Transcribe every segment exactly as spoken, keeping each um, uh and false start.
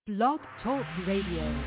Blog Talk Radio.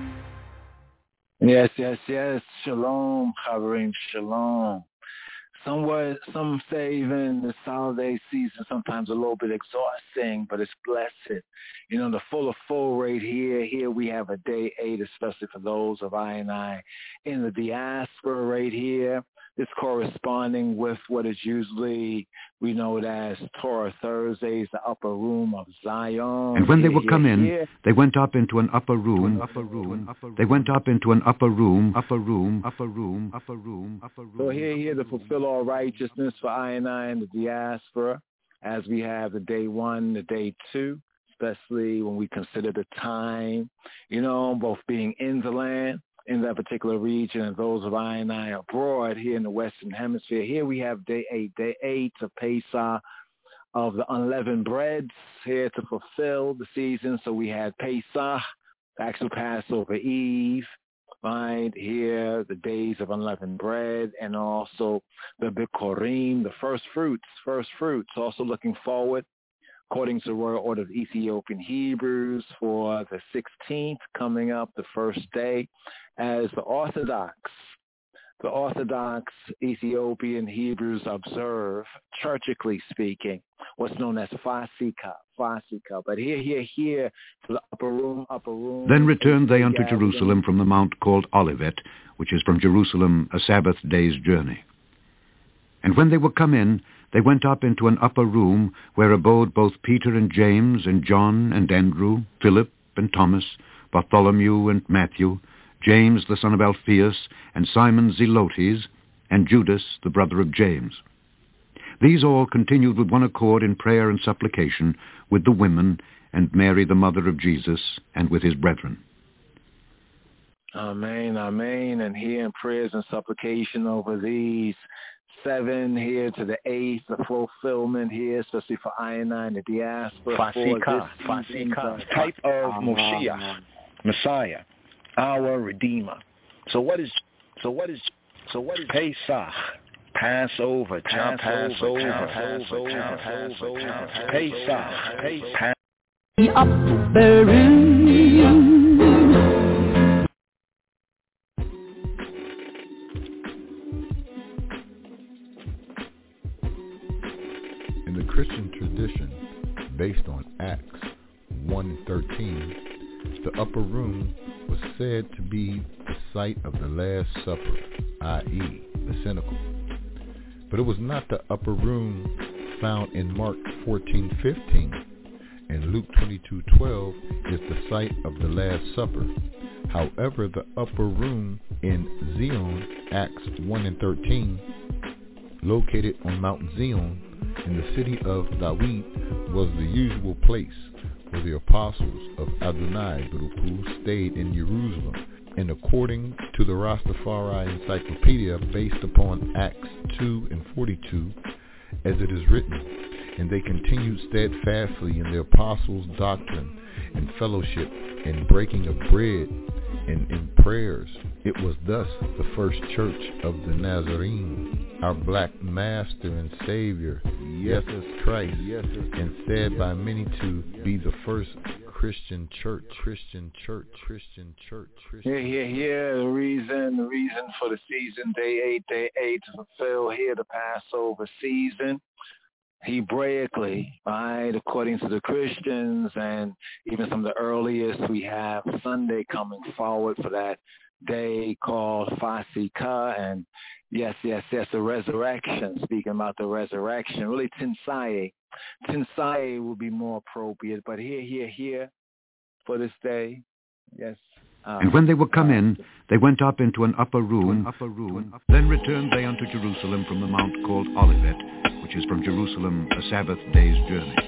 Yes, yes, yes. Shalom, Chaverim, shalom. Somewhat, some say even this holiday season sometimes a little bit exhausting, but it's blessed. You know, the full of full rate here. Here we have a day eight, especially for those of I and I in the diaspora right here. It's corresponding with what is usually, we know it as Torah Thursdays, the upper room of Zion. And when they here, were come here, in, here. they went up into an upper room, upper room, upper room. They went up into an upper room, upper room, upper room, upper room, upper room. So here, here to fulfill all righteousness for I and I in the diaspora, as we have the day one, the day two, especially when we consider the time, you know, both being in the land, in that particular region, and those of I and I abroad here in the Western Hemisphere. Here we have day eight, day eight of Pesach, of the unleavened breads, here to fulfill the season. So we had Pesach, the actual Passover Eve, right here, the days of unleavened bread, and also the Bikurim, the first fruits, first fruits. Also looking forward, according to the Royal Order of Ethiopian Hebrews, for the sixteenth, coming up, the first day, as the Orthodox, the Orthodox Ethiopian Hebrews observe, churchically speaking, what's known as Fasika, Fasika. But here, here, here, to the upper room, upper room. Then returned they unto Jerusalem from the mount called Olivet, which is from Jerusalem a Sabbath day's journey. And when they were come in, they went up into an upper room, where abode both Peter and James and John and Andrew, Philip and Thomas, Bartholomew and Matthew, James the son of Alphaeus, and Simon Zelotes, and Judas the brother of James. These all continued with one accord in prayer and supplication with the women, and Mary the mother of Jesus, and with his brethren. Amen, amen. And here in prayers and supplication over these seven here to the eighth, the fulfillment here, especially for I and I in the diaspora. Fasika, Fasika, type of Moshiach, Messiah, our Redeemer. So what is, so what is, so what is Pesach? Passover, Passover, Passover, Passover, Passover, Pesach, Pesach. The upper room. In the Christian tradition, based on Acts one thirteen, the upper room was said to be the site of the Last Supper, that is, the cenacle. But it was not the upper room found in Mark fourteen fifteen, and Luke twenty-two twelve is the site of the Last Supper. However, the upper room in Zion, Acts one and thirteen, located on Mount Zion in the city of David, was the usual place where the apostles of Adonai Baruch stayed in Jerusalem. And according to the Rastafari Encyclopedia, based upon Acts two and forty-two, as it is written, and they continued steadfastly in the apostles' doctrine and fellowship and breaking of bread and in prayers. It was thus the first church of the Nazarene, our black master and savior, Jesus Christ, and said by many to be the first Christian church, Christian church, Christian church, Christian Here, here, here, the reason, the reason for the season, day eight, day eight, to fulfill here the Passover season, Hebraically, right, according to the Christians, and even some of the earliest, we have Sunday coming forward for that day called Fasika, and yes, yes, yes, the resurrection, speaking about the resurrection, really Tinsaye. Tinsaye would be more appropriate, but here, here, here, for this day, yes. Uh, and when they were come in, they went up into an upper room, upper room. Then returned they unto Jerusalem from the mount called Olivet, which is from Jerusalem a Sabbath day's journey.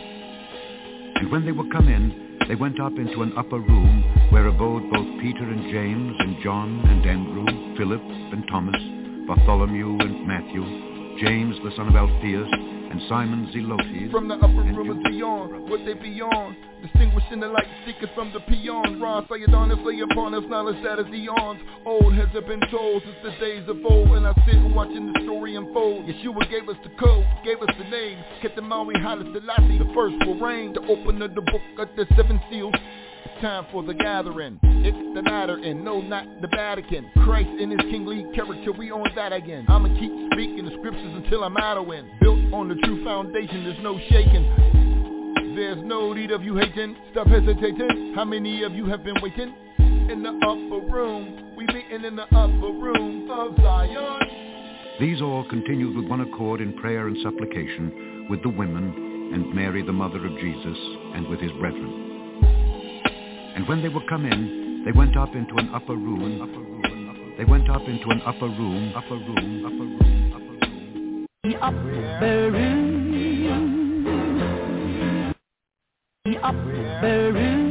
And when they were come in, they went up into an upper room, where abode both Peter and James and John and Andrew, Philip and Thomas, Bartholomew and Matthew, James the son of Alphaeus, and Simon Zelotes. From the upper room of beyond, what they beyond, distinguishing the light seekers from the peons. Ron Sayadon is lay upon us, knowledge that is eons. Old has it been told since the days of old, and I sit watching the story unfold. Yeshua gave us the code, gave us the name, kept the Maui Haile Selassie, the first will reign, the opener of the book of the seven seals. time for the gathering. It's the latter and no, not the Vatican. Christ in his kingly character, we on that again. I'ma keep speaking the scriptures until I'm out of wind. Built on the true foundation, there's no shaking. There's no need of you hating, stop hesitating. How many of you have been waiting? In the upper room, we meeting in the upper room of Zion. These all continued with one accord in prayer and supplication with the women and Mary the mother of Jesus and with his brethren. And when they were come in, they went up into an upper room, upper room, they went up into an upper room, upper room, upper room, upper room. The upper room. The upper room.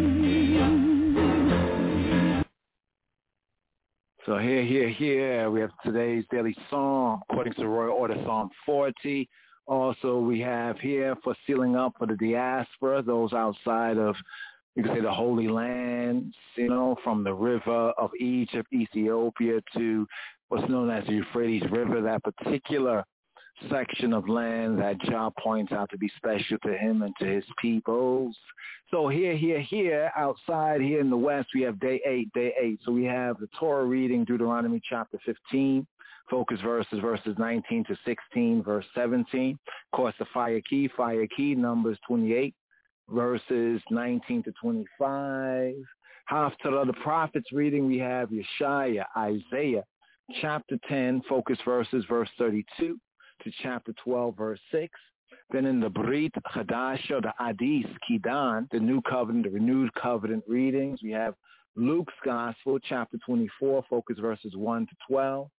So here, here, here, we have today's daily psalm, according to the Royal Order, Psalm forty. Also, we have here for sealing up for the diaspora, those outside of, you can say, the Holy Land, you know, from the river of Egypt, Ethiopia, to what's known as the Euphrates River, that particular section of land that Jah points out to be special to him and to his peoples. So here, here, here, outside here in the West, we have day eight, day eight. So we have the Torah reading, Deuteronomy chapter fifteen, focus verses, verses nineteen to sixteen, verse seventeen. Of course, the fire key, fire key, Numbers twenty-eight, verses nineteen to twenty-five. Haftarah, the prophets reading, we have Yeshaya, Isaiah, chapter ten, focus verses, verse thirty-two to chapter twelve, verse six. Then in the Brit Chadasha, the Hadith Kidan, the New Covenant, the Renewed Covenant readings, we have Luke's Gospel, chapter twenty-four, focus verses one to twelve.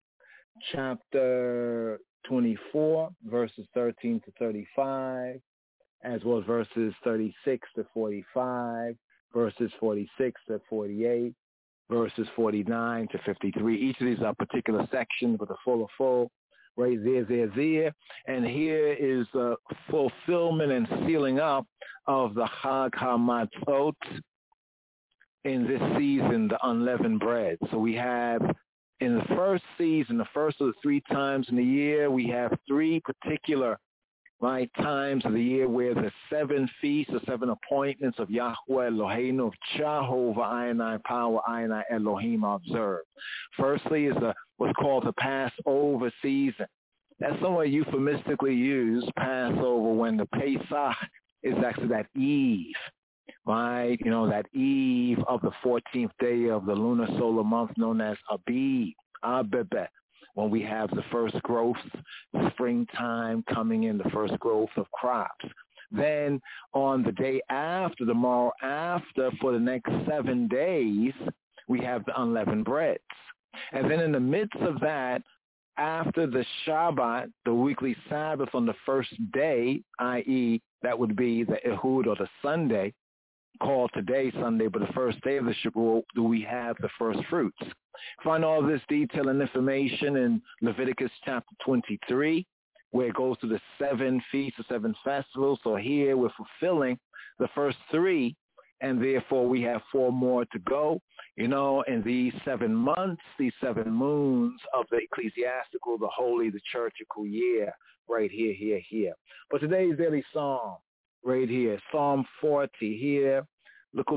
Chapter twenty-four, verses thirteen to thirty-five, as well as verses thirty-six to forty-five, verses forty-six to forty-eight, verses forty-nine to fifty-three. Each of these are particular sections with a full of full. Right there, there, there. And here is the fulfillment and sealing up of the Chag HaMatzot in this season, the unleavened bread. So we have in the first season, the first of the three times in the year, we have three particular right times of the year where the seven feasts, the seven appointments of Yahweh Eloheinu, of Jehovah Ayinai Power, Ayinai Elohim are observed. Firstly is the what's called the Passover season. That's somewhat euphemistically used, Passover, when the Pesach is actually that eve, right? You know, that eve of the fourteenth day of the lunar solar month known as Abib, Abebe, when we have the first growth, springtime coming in, the first growth of crops. Then on the day after, the morrow after, for the next seven days, we have the unleavened breads. And then in the midst of that, after the Shabbat, the weekly Sabbath on the first day, that is that would be the Ehud or the Sunday, called today Sunday, but the first day of the Shavuot, do we have the first fruits. Find all this detail and information in Leviticus chapter twenty-three, where it goes to the seven feasts, the seven festivals. So here we're fulfilling the first three, and therefore we have four more to go. You know, in these seven months, these seven moons of the ecclesiastical, the holy, the churchical year, right here, here, here. But today's daily psalm, right here, Psalm forty here, little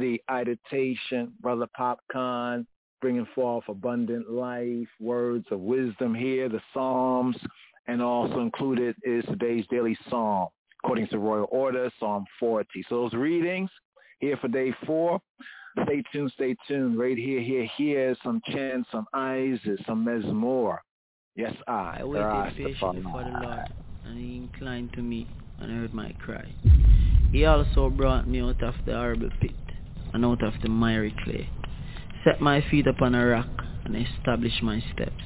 meditation, Brother Popcorn, bringing forth abundant life, words of wisdom here, the Psalms, and also included is today's daily psalm, according to Royal Order, Psalm forty. So those readings here for day four. Stay tuned, stay tuned. Right here, here, here, some chants, some Isis, some Mezmor. Yes, I. I waited patiently for the Lord, and he inclined to me and heard my cry. He also brought me out of the horrible pit and out of the miry clay, set my feet upon a rock, and established my steps.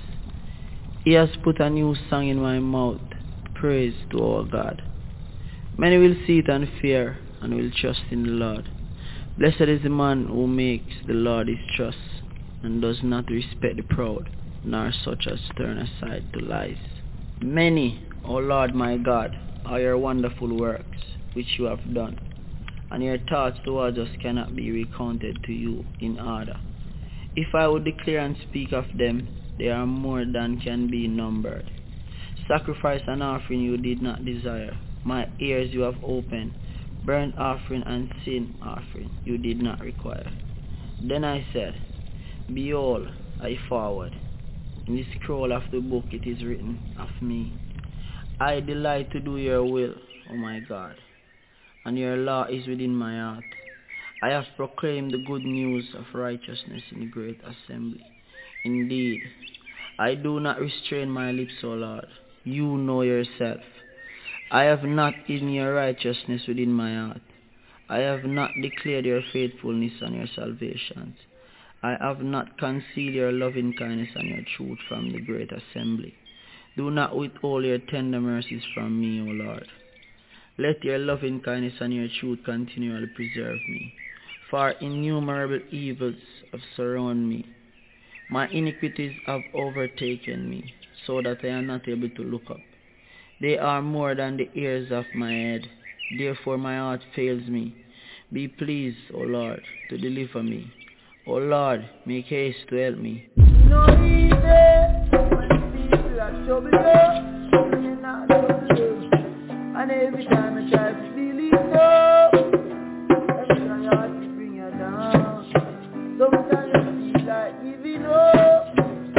He has put a new song in my mouth, praise to our God. Many will see it and fear, and will trust in the Lord. Blessed is the man who makes the Lord his trust, and does not respect the proud, nor such as turn aside to lies. Many, O Lord my God, are your wonderful works, which you have done, and your thoughts towards us cannot be recounted to you in order. If I would declare and speak of them, they are more than can be numbered. Sacrifice and offering you did not desire, my ears you have opened. burnt offering and sin offering you did not require. Then I said, Behold, I forward. In the scroll of the book it is written of me, I delight to do your will, O my God, and your law is within my heart. I have proclaimed the good news of righteousness in the great assembly. Indeed, I do not restrain my lips, O Lord. You know yourself. I have not hidden your righteousness within my heart. I have not declared your faithfulness and your salvations. I have not concealed your loving kindness and your truth from the great assembly. Do not withhold your tender mercies from me, O Lord. Let your loving kindness and your truth continually preserve me, for innumerable evils have surrounded me. My iniquities have overtaken me, so that I am not able to look up. They are more than the hairs of my head, therefore my heart fails me. Be pleased, O Lord, to deliver me. O Lord, make haste to help me. No easy when people are trouble, you're not trouble. And every time I try to believe so, every time your heart will bring you down. Sometimes you feel like giving up.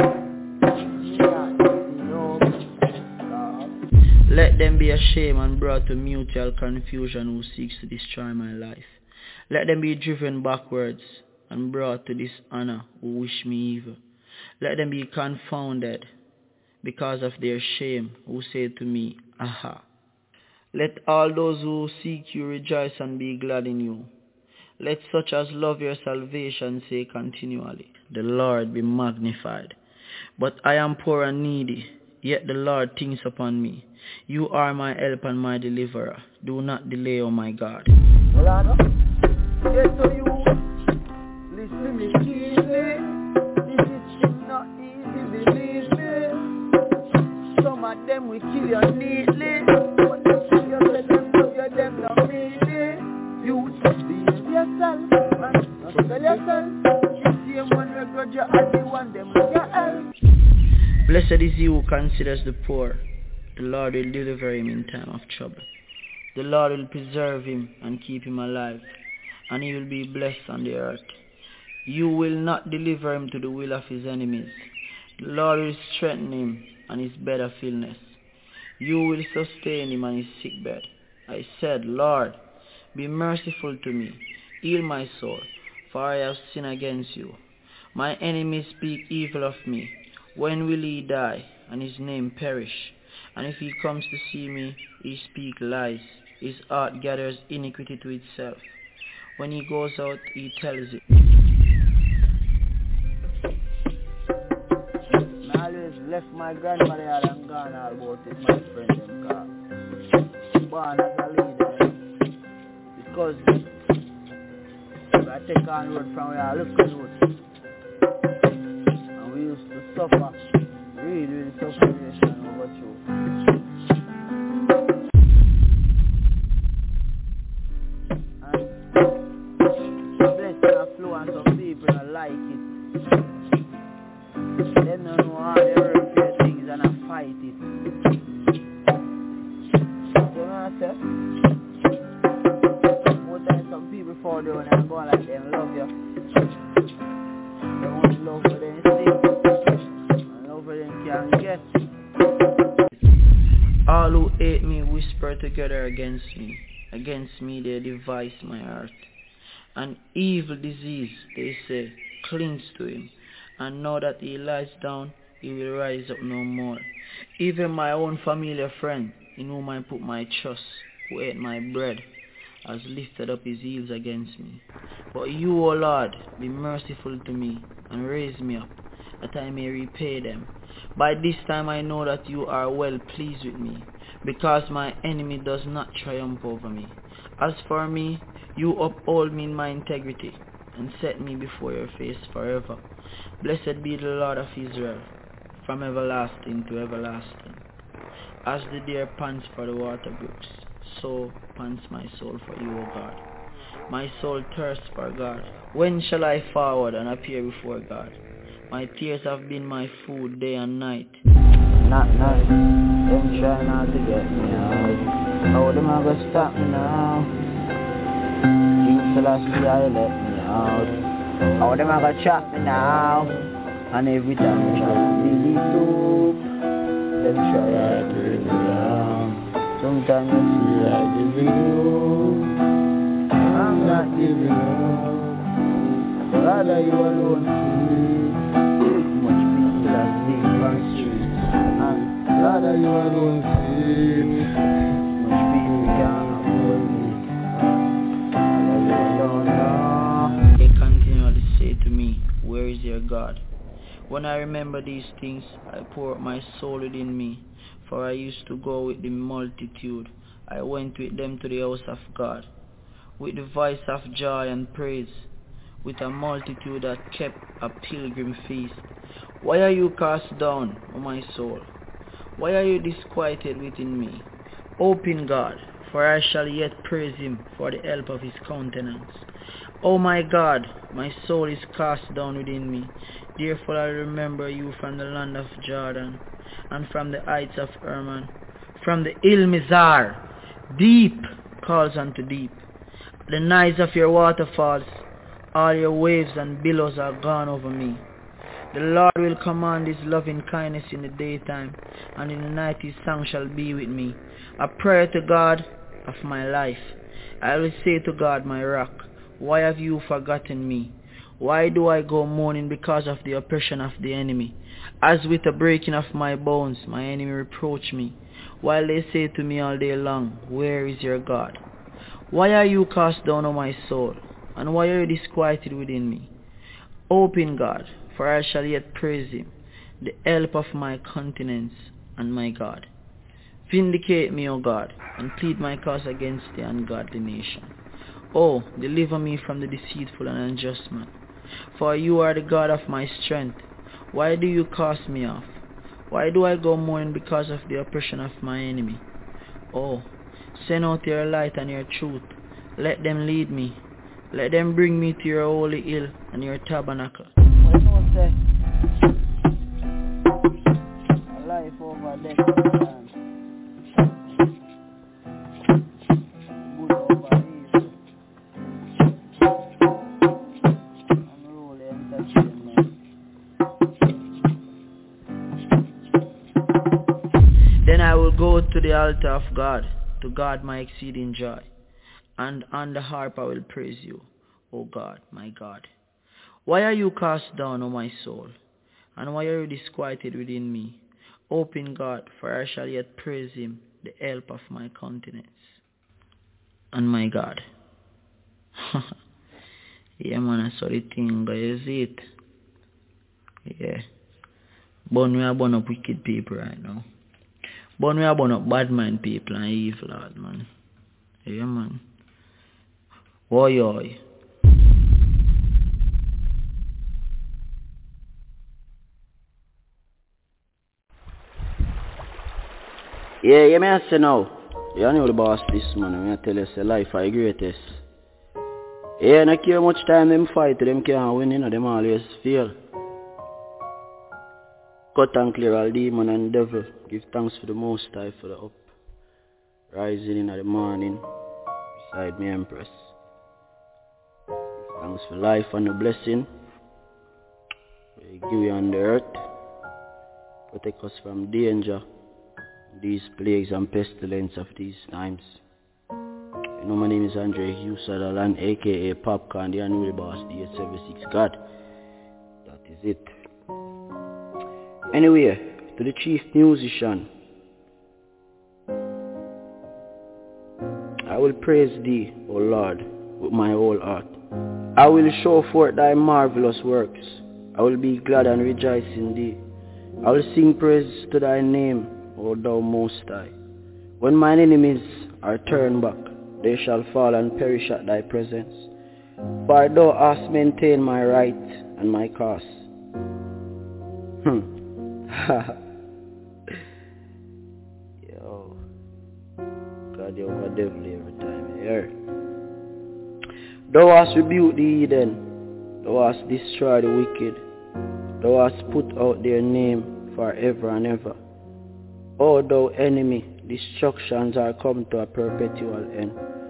You're not giving up. Let them be ashamed and brought to mutual confusion who seeks to destroy my life. Let them be driven backwards and brought to dishonor who wish me evil. Let them be confounded because of their shame who say to me, Aha. Let all those who seek you rejoice and be glad in you. Let such as love your salvation say continually, The Lord be magnified. But I am poor and needy, yet the Lord thinks upon me. You are my help and my deliverer. Do not delay, O my God. Well, yes, so you listen me keenly. This is not easy, believe me. Some of them will kill you neatly, but if you let them love you, them not mean. You be yourself and not tell yourself. The same one regret you as the one them with your help. Blessed is he who considers the poor. The Lord will deliver him in time of trouble. The Lord will preserve him and keep him alive, and he will be blessed on the earth. You will not deliver him to the will of his enemies. The Lord will strengthen him on his bed of illness. You will sustain him on his sick bed. I said, Lord, be merciful to me. Heal my soul, for I have sinned against you. My enemies speak evil of me. When will he die, and his name perish? And if he comes to see me, he speak lies. His heart gathers iniquity to itself. When he goes out, he tells it. I always left my grandmother and gone all about it, my friend them car. Born as a leader, because I take on road from where I look to road. And we used to suffer, really, really suffer over through. Like it. They don't know how they work their things and I fight it. You know what I said? More than some people fall down and go like them love you. They want love for them see. And love for them can get. All who hate me whisper together against me. Against me they devise my heart. An evil disease, they say, clings to him, and now that he lies down, he will rise up no more. Even my own familiar friend, in whom I put my trust, who ate my bread, has lifted up his heels against me. But you, O Lord, be merciful to me, and raise me up, that I may repay them. By this time I know that you are well pleased with me, because my enemy does not triumph over me. As for me, you uphold me in my integrity, and set me before your face forever. Blessed be the Lord of Israel, from everlasting to everlasting. As the deer pants for the water brooks, so pants my soul for you, O God. My soul thirsts for God. When shall I forward and appear before God? My tears have been my food day and night. Not night, them try not to get me out. How them are gonna stop me now? King Selassie, I let me out. How them a go trap me now? And every time I try to dig it up, them try to bring me down. Sometimes I feel like giving up. I'm not giving up. Rather you alone see. Much people that sleep on streets. And rather you alone see. Much people can't hold me. Rather you alone know. They continually say to me, where is your God? When I remember these things, I pour out my soul within me, for I used to go with the multitude. I went with them to the house of God, with the voice of joy and praise, with a multitude that kept a pilgrim feast. Why are you cast down, O my soul? Why are you disquieted within me? Open God, for I shall yet praise him for the help of his countenance. O my God, my soul is cast down within me. Therefore I remember you from the land of Jordan, and from the heights of Hermon, from the hill Mizar. Deep calls unto deep. The noise of your waterfalls, all your waves and billows are gone over me. The Lord will command his loving kindness in the daytime, and in the night his song shall be with me, a prayer to God of my life. I will say to God, my rock, why have you forgotten me? Why do I go mourning because of the oppression of the enemy? As with the breaking of my bones, my enemy reproach me, while they say to me all day long, where is your God? Why are you cast down, O my soul, and why are you disquieted within me? Open God, for I shall yet praise him, the help of my countenance and my God. Vindicate me, O God, and plead my cause against the ungodly nation. Oh, deliver me from the deceitful and unjust man, for you are the God of my strength. Why do you cast me off? Why do I go mourning because of the oppression of my enemy? Oh, send out your light and your truth. Let them lead me. Let them bring me to your holy hill and your tabernacle. What you know, say? A life over death. Good over evil. Unruly entertainment. Then I will go to the altar of God, to God my exceeding joy. And on the harp I will praise you, O God, my God. Why are you cast down, O my soul? And why are you disquieted within me? Open God, for I shall yet praise him, the help of my countenance and my God. Yeah, man, I saw the thing, guys, it. Yeah. But we are born up wicked people right now. But we are born up bad mind people and evil, Lord, man. Yeah, man. Oi, oi. Yeah, you may I say now. You know the boss this man, I'm going to tell you say life is greatest. Yeah, not care much time them fight, them can't win, you know, them always fail. Cut and clear all demon and devil. Give thanks for the Most High for the up. Rising in the morning, beside me Empress. Give thanks for life and the blessing. We give you on the earth. Protect us from danger, these plagues and pestilence of these times. You know, my name is Andre Hugh Sutherland, aka Popcorn, the unruly boss, the eight seven six God. That is it. Anyway, to the chief musician, I will praise thee, O Lord, with my whole heart. I will show forth thy marvelous works. I will be glad and rejoice in thee. I will sing praise to thy name, O thou Most High. When mine enemies are turned back, they shall fall and perish at thy presence. For thou hast maintained my right and my cause. Hmm. Yo. God, you're over devil every time you hear. Thou hast rebuked the heathen. Thou hast destroyed the wicked. Thou hast put out their name forever and ever. O thou enemy, destructions are come to a perpetual end.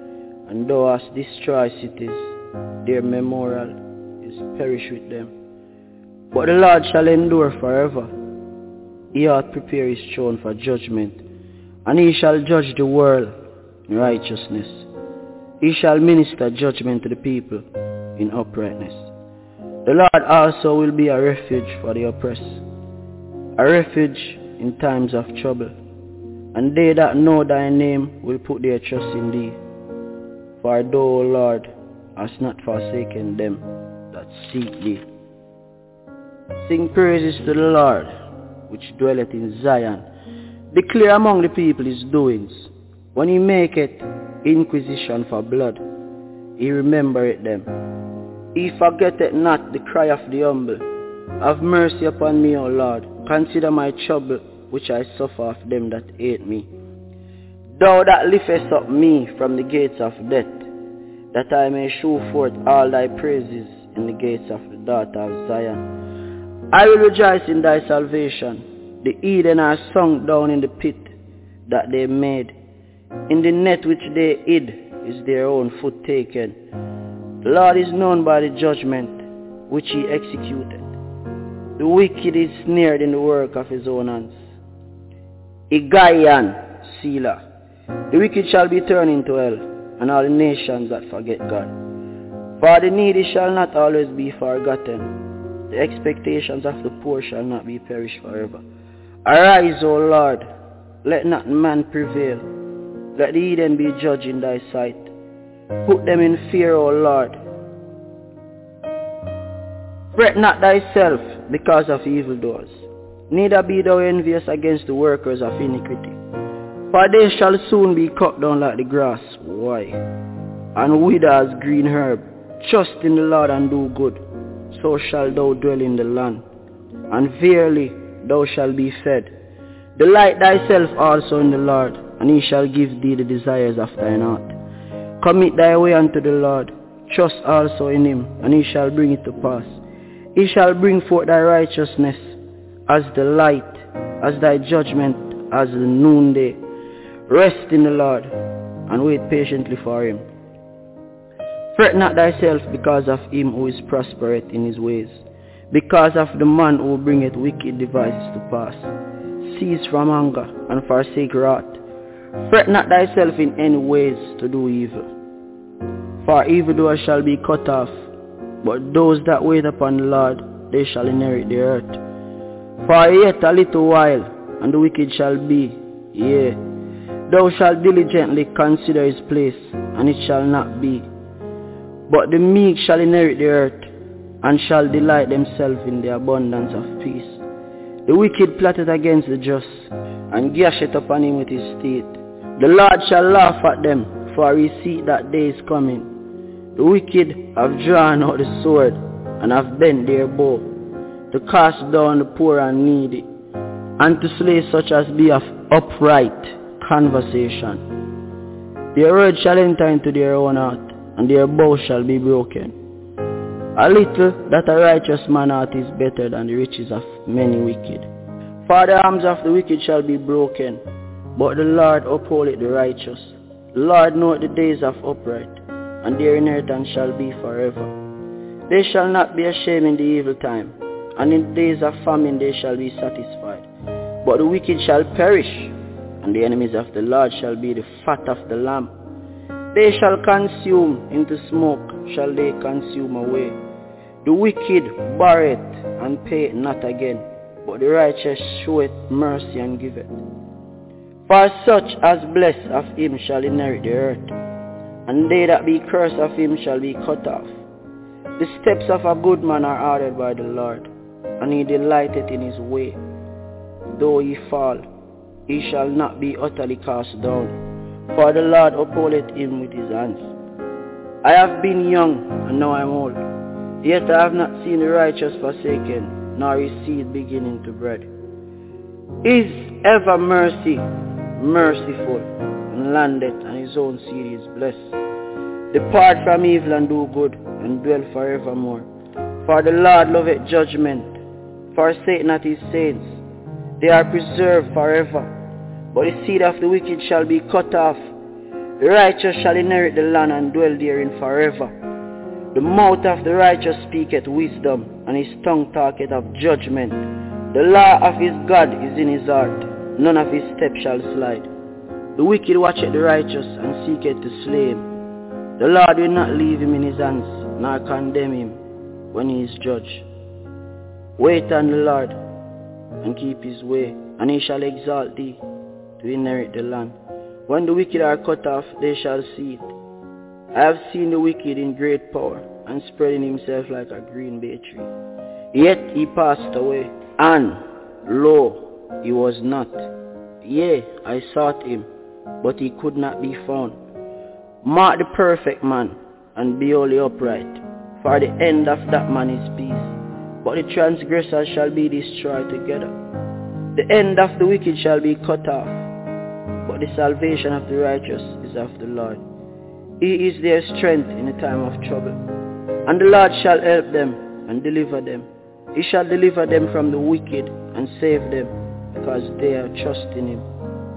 and thou hast destroyed cities, their memorial is perished with them. But the Lord shall endure forever. He hath prepared his throne for judgment, and he shall judge the world in righteousness. He shall minister judgment to the people in uprightness. The Lord also will be a refuge for the oppressed, a refuge in times of trouble. And they that know thy name will put their trust in thee. For thou, O Lord, hast not forsaken them that seek thee. Sing praises to the Lord, which dwelleth in Zion. Declare among the people his doings. When he maketh inquisition for blood, he remembereth them. He forgetteth not the cry of the humble. Have mercy upon me, O Lord. Consider my trouble, which I suffer of them that hate me. Thou that liftest up me from the gates of death, that I may shew forth all thy praises in the gates of the daughter of Zion. I will rejoice in thy salvation. The heathen are sunk down in the pit that they made. In the net which they hid is their own foot taken. The Lord is known by the judgment which he executed. The wicked is snared in the work of his own hands. Igayan, Selah. The wicked shall be turned into hell, and all the nations that forget God. For the needy shall not always be forgotten. The expectations of the poor shall not be perished forever. Arise, O Lord, let not man prevail. Let the heathen be judged in thy sight. Put them in fear, O Lord. Fret not thyself because of evildoers, neither be thou envious against the workers of iniquity. For they shall soon be cut down like the grass, why? And wither as green herb. Trust in the Lord and do good, so shalt thou dwell in the land, and verily thou shalt be fed. Delight thyself also in the Lord, and he shall give thee the desires of thine heart. Commit thy way unto the Lord, trust also in him, and he shall bring it to pass. He shall bring forth thy righteousness as the light, as thy judgment as the noonday. Rest in the Lord, and wait patiently for him. Fret not thyself because of him who is prospereth in his ways, because of the man who bringeth wicked devices to pass. Cease from anger, and forsake wrath. Fret not thyself in any ways to do evil. For evildoers shall be cut off, but those that wait upon the Lord, they shall inherit the earth. For yet a little while, and the wicked shall be, yea, thou shalt diligently consider his place, and it shall not be. But the meek shall inherit the earth, and shall delight themselves in the abundance of peace. The wicked plotteth against the just, and gasheth upon him with his teeth. The Lord shall laugh at them, for he seeth that day is coming. The wicked have drawn out the sword, and have bent their bow, to cast down the poor and needy, and to slay such as be of upright conversation. Their word shall enter into their own heart, and their bow shall be broken. A little that a righteous man hath is better than the riches of many wicked. For the arms of the wicked shall be broken, but the Lord upholdeth the righteous. The Lord knoweth the days of upright, and their inheritance shall be forever. They shall not be ashamed in the evil time, and in the days of famine they shall be satisfied. But the wicked shall perish, and the enemies of the Lord shall be the fat of the lamb. They shall consume, into smoke shall they consume away. The wicked borroweth and payeth not again, but the righteous showeth mercy and giveth. For such as bless of him shall inherit the earth, and they that be cursed of him shall be cut off. The steps of a good man are ordered by the Lord, and he delighteth in his way. Though he fall, he shall not be utterly cast down, for the Lord upholdeth him with his hands. I have been young, and now I am old, yet I have not seen the righteous forsaken, nor his seed beginning to bread. Is ever mercy merciful, and landeth, and his own seed is blessed. Depart from evil and do good, and dwell forevermore. For the Lord loveth judgment. Forsake not his saints. They are preserved forever. But the seed of the wicked shall be cut off. The righteous shall inherit the land and dwell therein forever. The mouth of the righteous speaketh wisdom, and his tongue talketh of judgment. The law of his God is in his heart, none of his steps shall slide. The wicked watcheth the righteous, and seeketh to slay him. The Lord will not leave him in his hands, nor condemn him when he is judged. Wait on the Lord, and keep his way, and he shall exalt thee to inherit the land. When the wicked are cut off, they shall see it. I have seen the wicked in great power, and spreading himself like a green bay tree. Yet he passed away, and, lo, he was not. Yea, I sought him, but he could not be found. Mark the perfect man, and be wholly upright, for the end of that man is peace. But the transgressors shall be destroyed together. The end of the wicked shall be cut off, but the salvation of the righteous is of the Lord. He is their strength in the time of trouble. And the Lord shall help them and deliver them. He shall deliver them from the wicked and save them, because they are trust in him.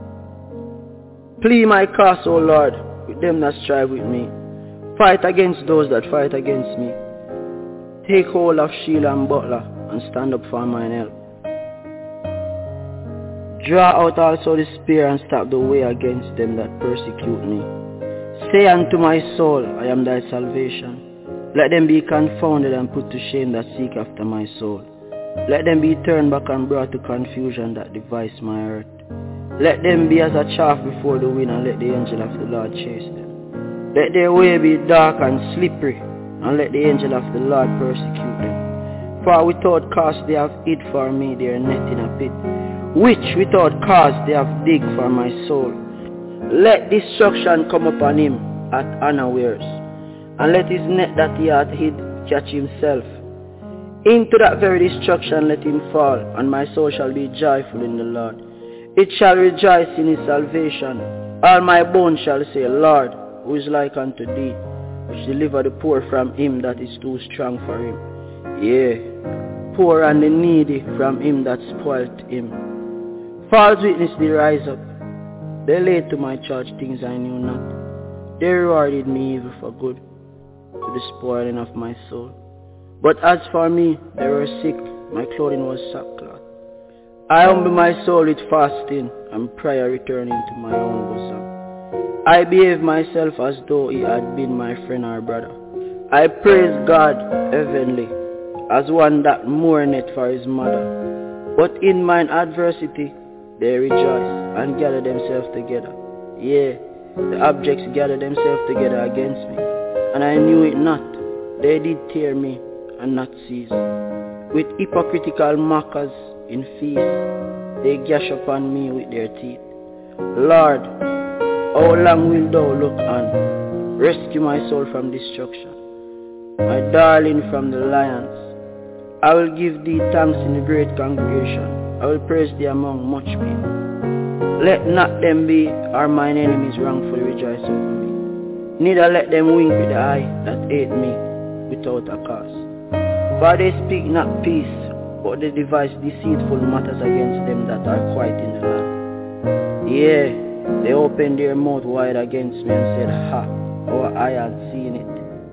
Plead my cause, O Lord, with them that strive with me. Fight against those that fight against me. Take hold of shield and buckler, and stand up for mine help. Draw out also the spear, and stop the way against them that persecute me. Say unto my soul, I am thy salvation. Let them be confounded and put to shame that seek after my soul. Let them be turned back and brought to confusion that devise my hurt. Let them be as a chaff before the wind, and let the angel of the Lord chase them. Let their way be dark and slippery, and let the angel of the Lord persecute them. For without cause they have hid for me their net in a pit, which without cause they have digged for my soul. Let destruction come upon him at unawares, and let his net that he hath hid catch himself. Into that very destruction let him fall, and my soul shall be joyful in the Lord. It shall rejoice in his salvation. All my bones shall say, Lord, who is like unto thee, which deliver the poor from him that is too strong for him. Yea, poor and the needy from him that spoilt him. False witness they rise up. They laid to my charge things I knew not. They rewarded me evil for good, to the spoiling of my soul. But as for me, they were sick, my clothing was sackcloth. I humble my soul with fasting, and prayer returning to my own bosom. I behave myself as though he had been my friend or brother. I praise God heavenly, as one that mourneth for his mother. But in mine adversity, they rejoice and gather themselves together. Yea, the objects gather themselves together against me, and I knew it not. They did tear me and not cease. With hypocritical mockers in feast, they gash upon me with their teeth. Lord, how long wilt thou look on? Rescue my soul from destruction, my darling from the lions. I will give thee thanks in the great congregation. I will praise thee among much people. Let not them be, or mine enemies wrongfully rejoice over me. Neither let them wink with the eye that hate me without a cause. For they speak not peace, but they devise deceitful matters against them that are quiet in the land. Yea, they opened their mouth wide against me and said, Ha, our eye hath seen it.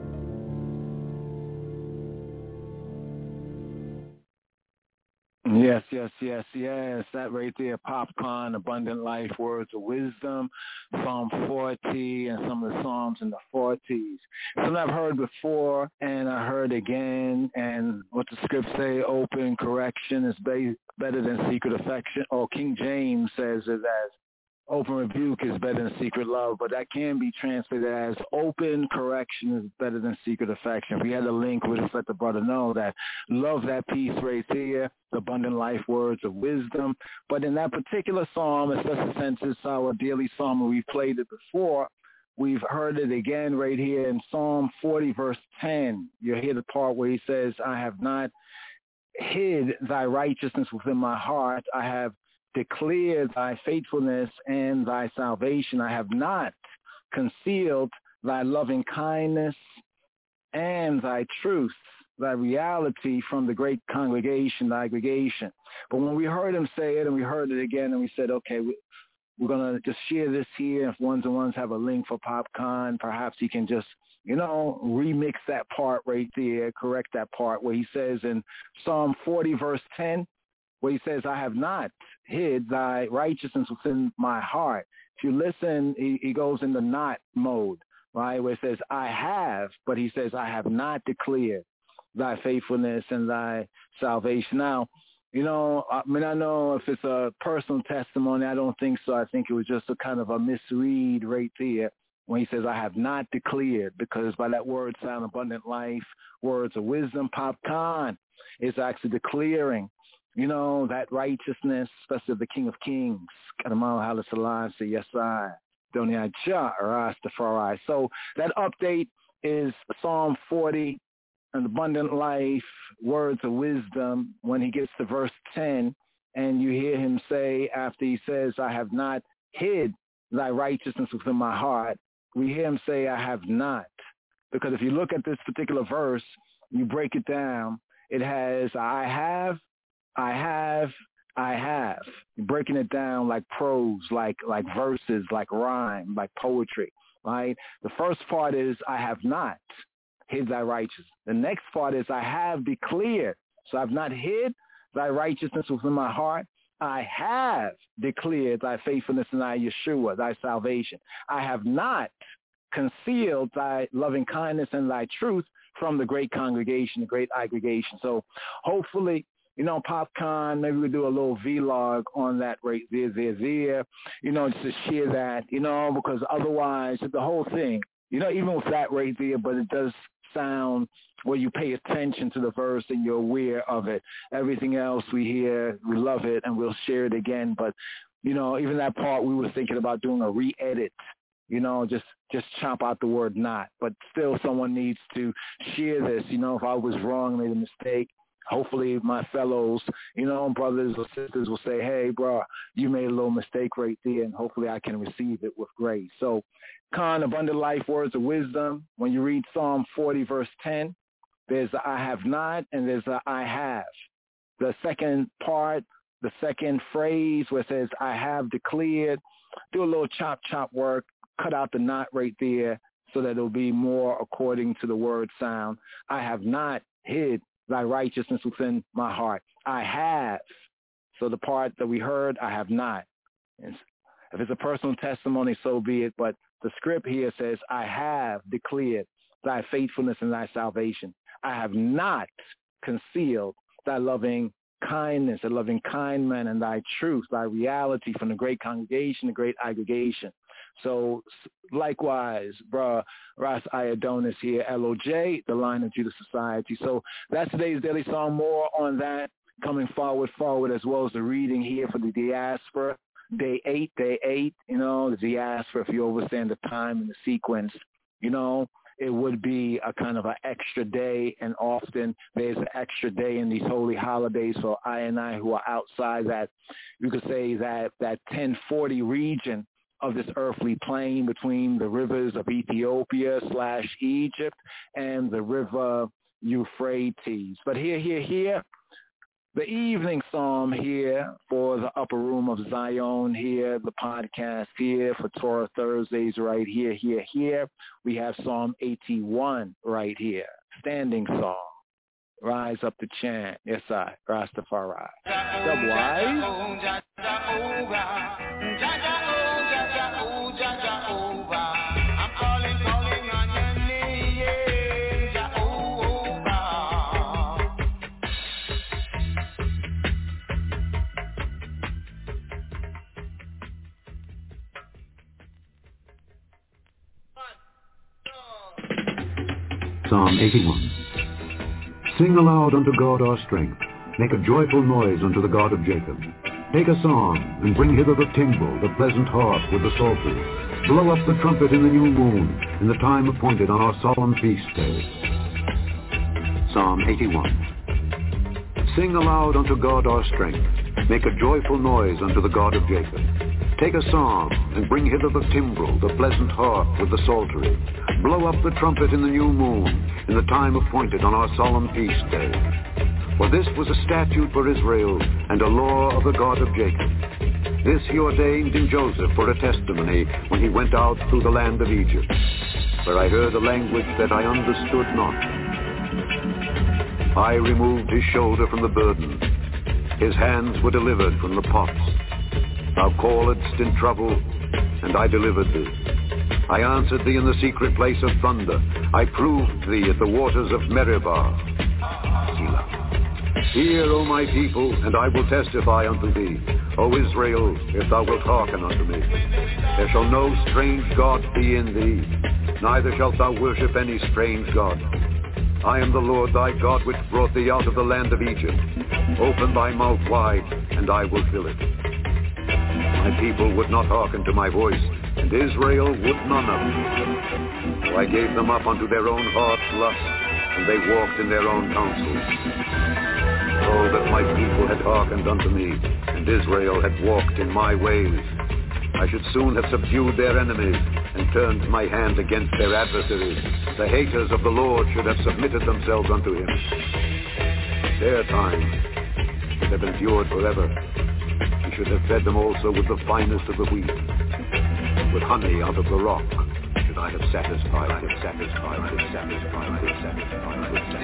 Yes, yes, yes, yes. That right there, Popcorn, Abundant Life, Words of Wisdom, Psalm forty, and some of the Psalms in the forties. Something I've heard before, and I heard again, and what the script say, open correction is be- better than secret affection. Or King James says it as open rebuke is better than secret love, but that can be translated as open correction is better than secret affection. If we had a link, we'd just let the brother know that. Love that piece right there, the Abundant Life, Words of Wisdom. But in that particular psalm, especially since it's our daily psalm and we've played it before, we've heard it again right here in Psalm forty, verse ten. You'll hear the part where he says, I have not hid thy righteousness within my heart. I have declare thy faithfulness and thy salvation. I have not concealed thy loving kindness and thy truth, thy reality from the great congregation, the aggregation. But when we heard him say it and we heard it again and we said, okay, we, we're going to just share this here. If ones and ones have a link for Popcorn, perhaps he can just, you know, remix that part right there, correct that part where he says in Psalm forty, verse ten, where he says, I have not hid thy righteousness within my heart. If you listen, he, he goes in the not mode, right, where it says, I have, but he says, I have not declared thy faithfulness and thy salvation. Now, you know, I mean, I know if it's a personal testimony, I don't think so. I think it was just a kind of a misread right there when he says, I have not declared, because by that word sound abundant life, words of wisdom, Popcorn is actually declaring, you know, that righteousness, especially of the King of Kings, Kadamal Haile Selassie, yes I, Donia Jah, Rastafari. So that update is Psalm forty, an abundant life, words of wisdom, when he gets to verse ten, and you hear him say, after he says, I have not hid thy righteousness within my heart, we hear him say, I have not. Because if you look at this particular verse, you break it down, it has, I have, I have, I have. You're breaking it down like prose, like like verses, like rhyme, like poetry, right? The first part is, I have not hid thy righteousness. The next part is, I have declared. So I've not hid thy righteousness within my heart. I have declared thy faithfulness and thy Yeshua, thy salvation. I have not concealed thy loving kindness and thy truth from the great congregation, the great aggregation. So hopefully, you know, Popcorn, maybe we'll do a little vlog on that right there, there, there, you know, just to share that, you know, because otherwise the whole thing, you know, even with that right there, but it does sound where you pay attention to the verse and you're aware of it. Everything else we hear, we love it, and we'll share it again. But, you know, even that part, we were thinking about doing a re-edit, you know, just just chop out the word not. But still someone needs to share this. You know, if I was wrong, made a mistake, hopefully my fellows, you know, brothers or sisters will say, hey, bro, you made a little mistake right there, and hopefully I can receive it with grace. So, Khan, abundant life, words of wisdom. When you read Psalm forty, verse ten, there's a I have not, and there's a I have. The second part, the second phrase where it says I have declared, do a little chop, chop work, cut out the not right there so that it'll be more according to the word sound. I have not hid thy righteousness within my heart. I have. So the part that we heard, I have not. And if it's a personal testimony, so be it. But the script here says, I have declared thy faithfulness and thy salvation. I have not concealed thy loving kindness, thy loving kind man, and thy truth, thy reality from the great congregation, the great aggregation. So likewise, bruh, Ras Iadonis here, L O J, the Line of Judah Society. So that's today's Daily Song. More on that coming forward, forward, as well as the reading here for the diaspora. Day eight, day eight, you know, the diaspora, if you understand the time and the sequence, you know, it would be a kind of an extra day, and often there's an extra day in these holy holidays for I and I who are outside that, you could say that, that ten forty region of this earthly plane between the rivers of Ethiopia slash Egypt and the river Euphrates. But here, here, here, the evening psalm here for the Upper Room of Zion here, the podcast here for Torah Thursdays right here, here, here. We have Psalm eighty-one right here, standing song. Rise up to chant. Yes, I, Rastafari. Dubwise. Psalm eighty-one. Sing aloud unto God our strength. Make a joyful noise unto the God of Jacob. Take a psalm, and bring hither the timbrel, the pleasant harp with the psaltery. Blow up the trumpet in the new moon, in the time appointed on our solemn feast day. Psalm eighty-one. Sing aloud unto God our strength. Make a joyful noise unto the God of Jacob. Take a psalm, and bring hither the timbrel, the pleasant harp with the psaltery. Blow up the trumpet in the new moon, in the time appointed on our solemn feast day. For this was a statute for Israel, and a law of the God of Jacob. This he ordained in Joseph for a testimony when he went out through the land of Egypt, where I heard a language that I understood not. I removed his shoulder from the burden. His hands were delivered from the pots. Thou calledst in trouble, and I delivered thee. I answered thee in the secret place of thunder. I proved thee at the waters of Meribah. Selah. Hear, O my people, and I will testify unto thee. O Israel, if thou wilt hearken unto me. There shall no strange god be in thee, neither shalt thou worship any strange god. I am the Lord thy God, which brought thee out of the land of Egypt. Open thy mouth wide, and I will fill it. My people would not hearken to my voice, and Israel would none of me. So I gave them up unto their own heart's lust, and they walked in their own counsels. Oh, that my people had hearkened unto me, and Israel had walked in my ways. I should soon have subdued their enemies, and turned my hand against their adversaries. The haters of the Lord should have submitted themselves unto him. Their time should have endured forever. He should have fed them also with the finest of the wheat, with honey out of the rock. Should I have satisfied, I have satisfied, I have satisfied, I have satisfied, I have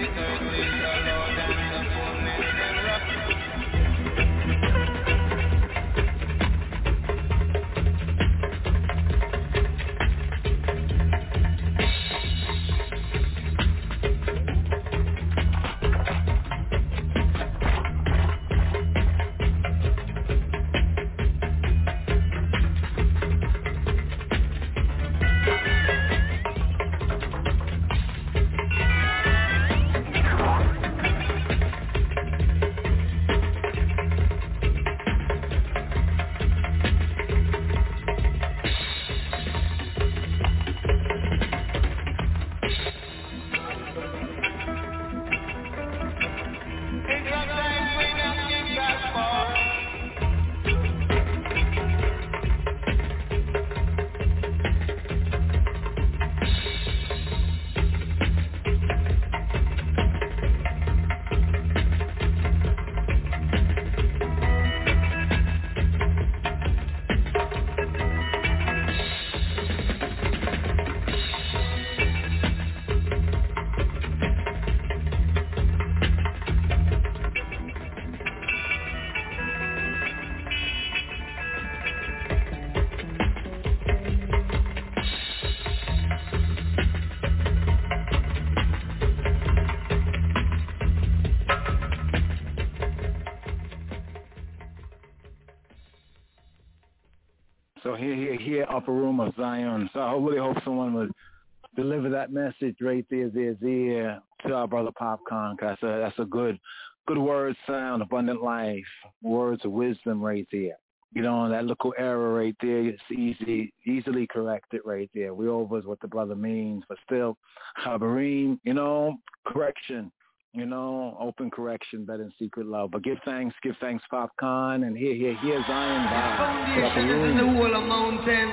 So here, here, here, upper room of Zion. So I really hope someone would deliver that message right there, there, there to our brother Popcorn, because that's a, that's a good, good word sound, abundant life, words of wisdom right there. You know, that little error right there, it's easy, easily corrected right there. We over is what the brother means, but still, Habarim, you know, correction. You know, open correction better than secret love. But give thanks, give thanks, Popcorn, and here, here, here's Zion by. Foundation is in the whole of mountain.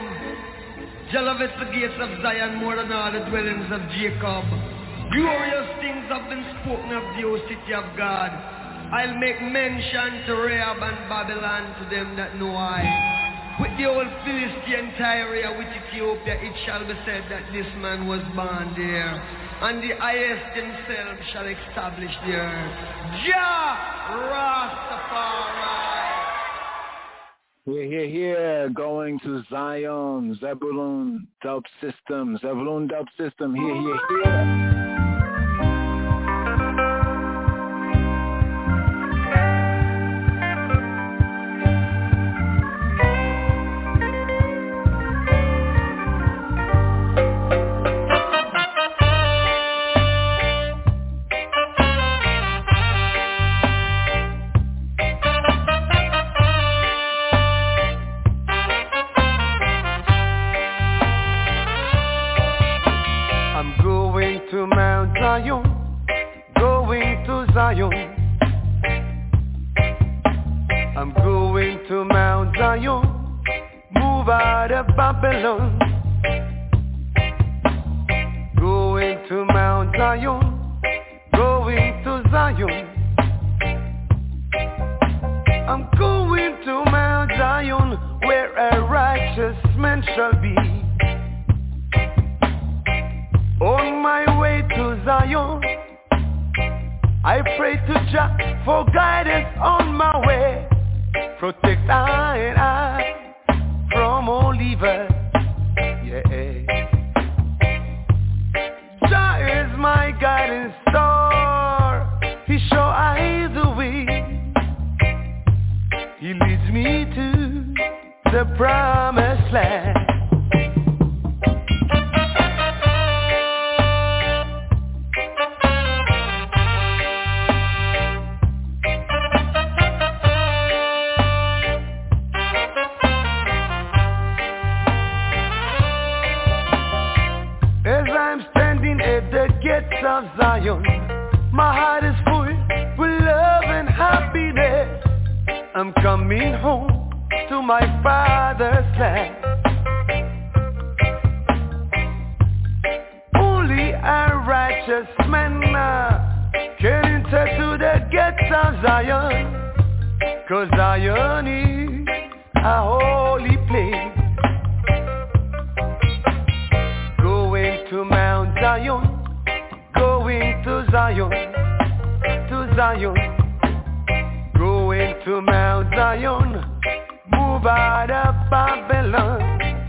Jah loveth the gates of Zion more than all the dwellings of Jacob. Glorious things have been spoken of the O city of God. I'll make mention to Rahab and Babylon to them that know I. With the old Philistine Tyre with Ethiopia, it shall be said that this man was born there. And the highest himself shall establish the earth. Jah Rastafari. We're here, here, going to Zion, Zebulun Dub System, Zebulun Dub System, here, here, here. Going to Zion, I'm going to Mount Zion, move out of Babylon. Going to Mount Zion, going to Zion. I'm going to Mount Zion, righteous men shall be. On my way to Zion, I pray to Jah for guidance on my way. Protect I and I from all evil. Yeah. Jah is my guiding star. He show I the way. He leads me to the promised land. Of Zion, my heart is full with love and happiness. I'm coming home to my father's land. Only a righteous man can enter to the gates of Zion, 'cause Zion is a holy place. Going to Mount Zion, going to Zion, to Zion, going to Mount Zion, move out of Babylon.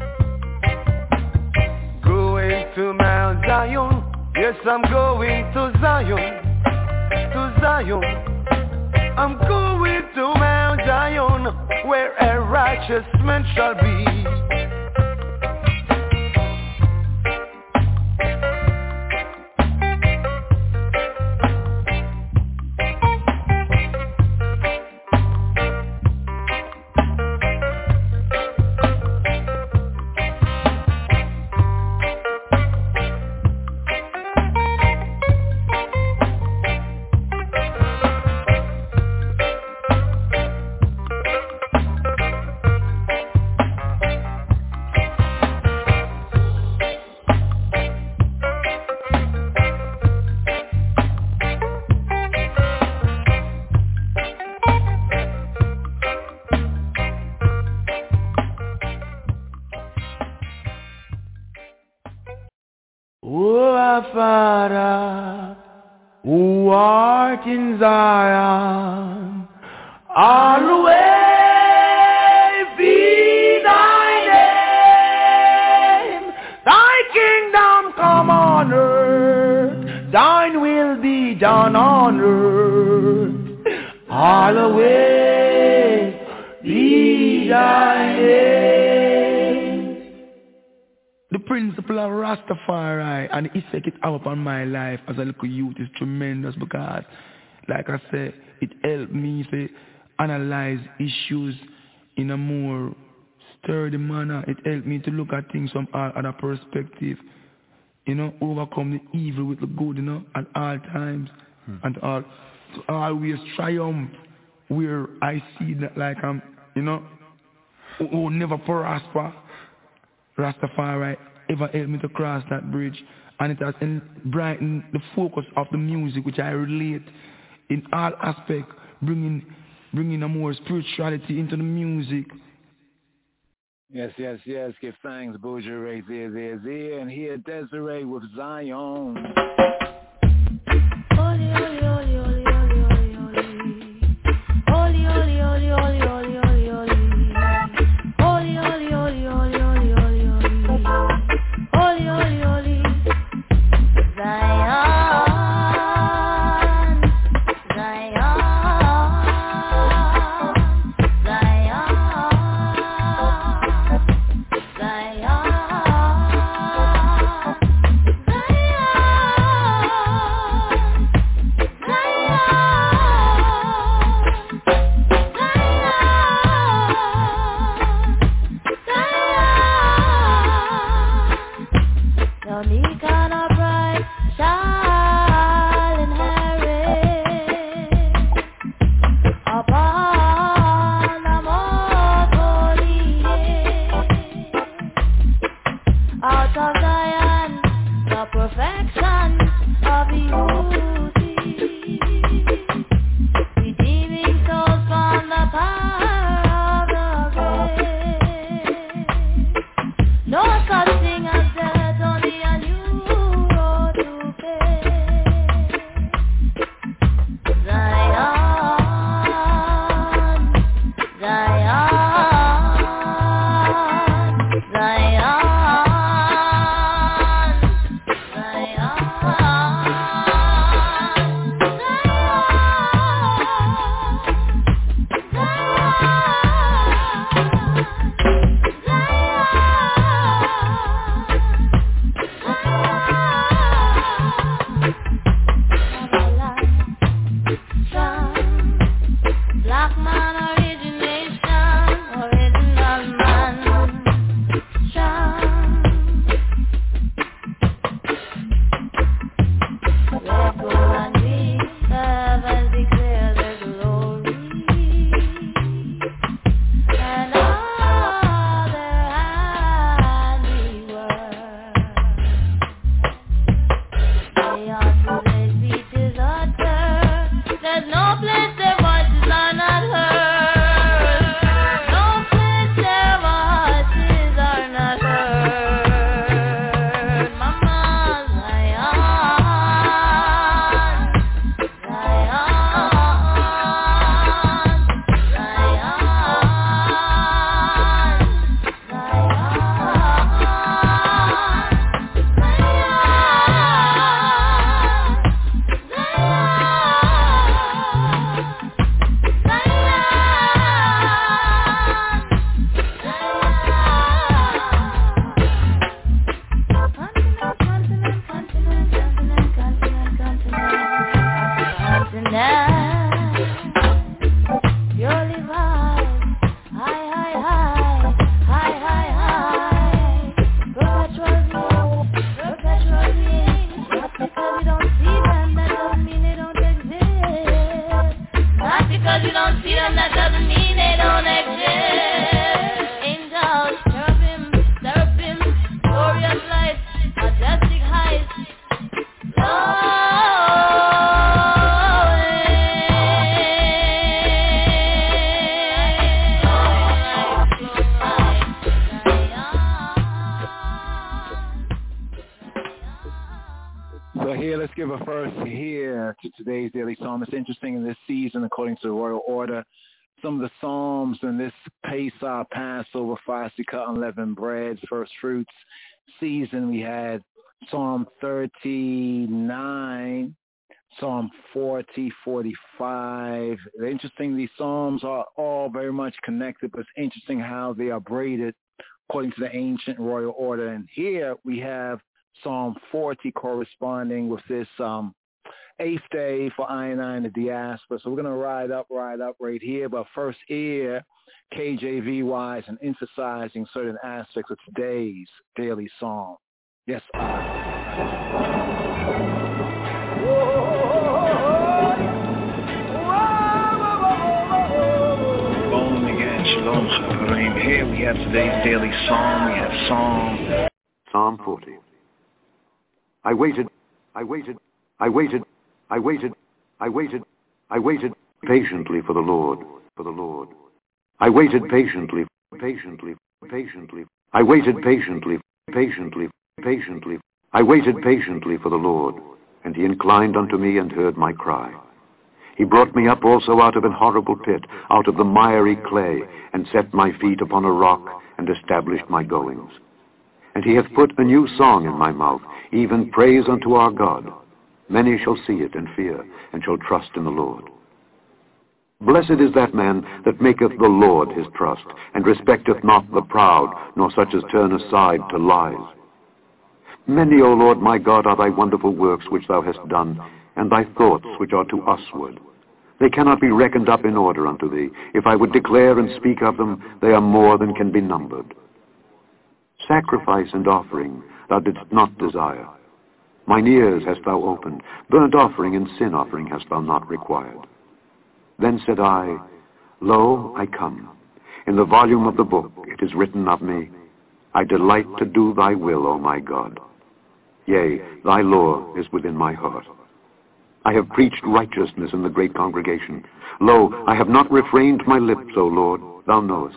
Going to Mount Zion, yes, I'm going to Zion, to Zion. I'm going to Mount Zion, where a righteous man shall be. Father, who art in Zion, always be thy name. Thy kingdom come on earth, thine will be done on earth. Always be thy name. The principle of Rastafari and the effect it have upon my life as a little youth is tremendous, because, like I said, it helped me to analyze issues in a more sturdy manner. It helped me to look at things from all other perspective. You know, overcome the evil with the good, you know, at all times. Hmm. And all, to always triumph where I see that, like I'm, you know, who, who never prosper. Rastafari ever helped me to cross that bridge, and it has brightened the focus of the music, which I relate in all aspects, bringing bringing a more spirituality into the music. Yes, yes, yes. Give thanks, Bourgeois, right there, there, there, and here Desiree with Zion. Holy, holy, holy, holy, holy, holy, holy, holy, holy, holy, holy, holy, holy. Holy, holy, holy, holy, holy, holy, holy, holy, holy, Zion, Zion, Zion, Zion, Zion. because you don't see them, that doesn't mean they don't exist. Angels, cherubim, seraphim, glorious lights, majestic heights. So here, let's give a first here to today's Daily Psalm. It's interesting in this season, according to the Royal Order, some of the Psalms in this Pesach, Passover, Fasika, unleavened bread, first fruits season, we had Psalm thirty-nine, Psalm forty, forty-five. Interesting, these Psalms are all very much connected, but it's interesting how they are braided according to the ancient Royal Order. And here we have Psalm forty corresponding with this um, eighth day for I and I in the diaspora. So we're going to ride up, ride up right here. But first here, K J V-wise and emphasizing certain aspects of today's daily psalm. Yes, I. Shalom again, shalom chaverim. Here we have today's daily psalm. We have Psalm. Psalm forty. I waited, I waited, I waited, I waited, I waited, I waited patiently for the Lord, for the Lord. I waited patiently, patiently, patiently. I waited patiently, patiently, patiently. I waited patiently for the Lord, and he inclined unto me and heard my cry. He brought me up also out of an horrible pit, out of the miry clay, and set my feet upon a rock, and established my goings. And he hath put a new song in my mouth, even praise unto our God. Many shall see it and fear, and shall trust in the Lord. Blessed is that man that maketh the Lord his trust, and respecteth not the proud, nor such as turn aside to lies. Many, O Lord my God, are thy wonderful works which thou hast done, and thy thoughts which are to usward. They cannot be reckoned up in order unto thee. If I would declare and speak of them, they are more than can be numbered. Sacrifice and offering thou didst not desire. Mine ears hast thou opened. Burnt offering and sin offering hast thou not required. Then said I, Lo, I come. In the volume of the book it is written of me, I delight to do thy will, O my God. Yea, thy law is within my heart. I have preached righteousness in the great congregation. Lo, I have not refrained my lips, O Lord, thou knowest.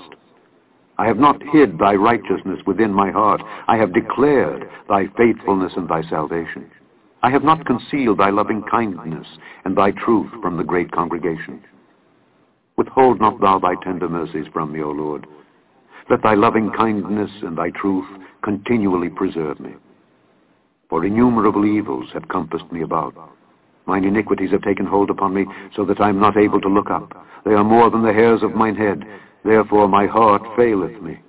I have not hid thy righteousness within my heart. I have declared thy faithfulness and thy salvation. I have not concealed thy loving kindness and thy truth from the great congregation. Withhold not thou thy tender mercies from me, O Lord. Let thy loving kindness and thy truth continually preserve me. For innumerable evils have compassed me about. Mine iniquities have taken hold upon me, so that I am not able to look up. They are more than the hairs of mine head. Therefore my heart faileth me.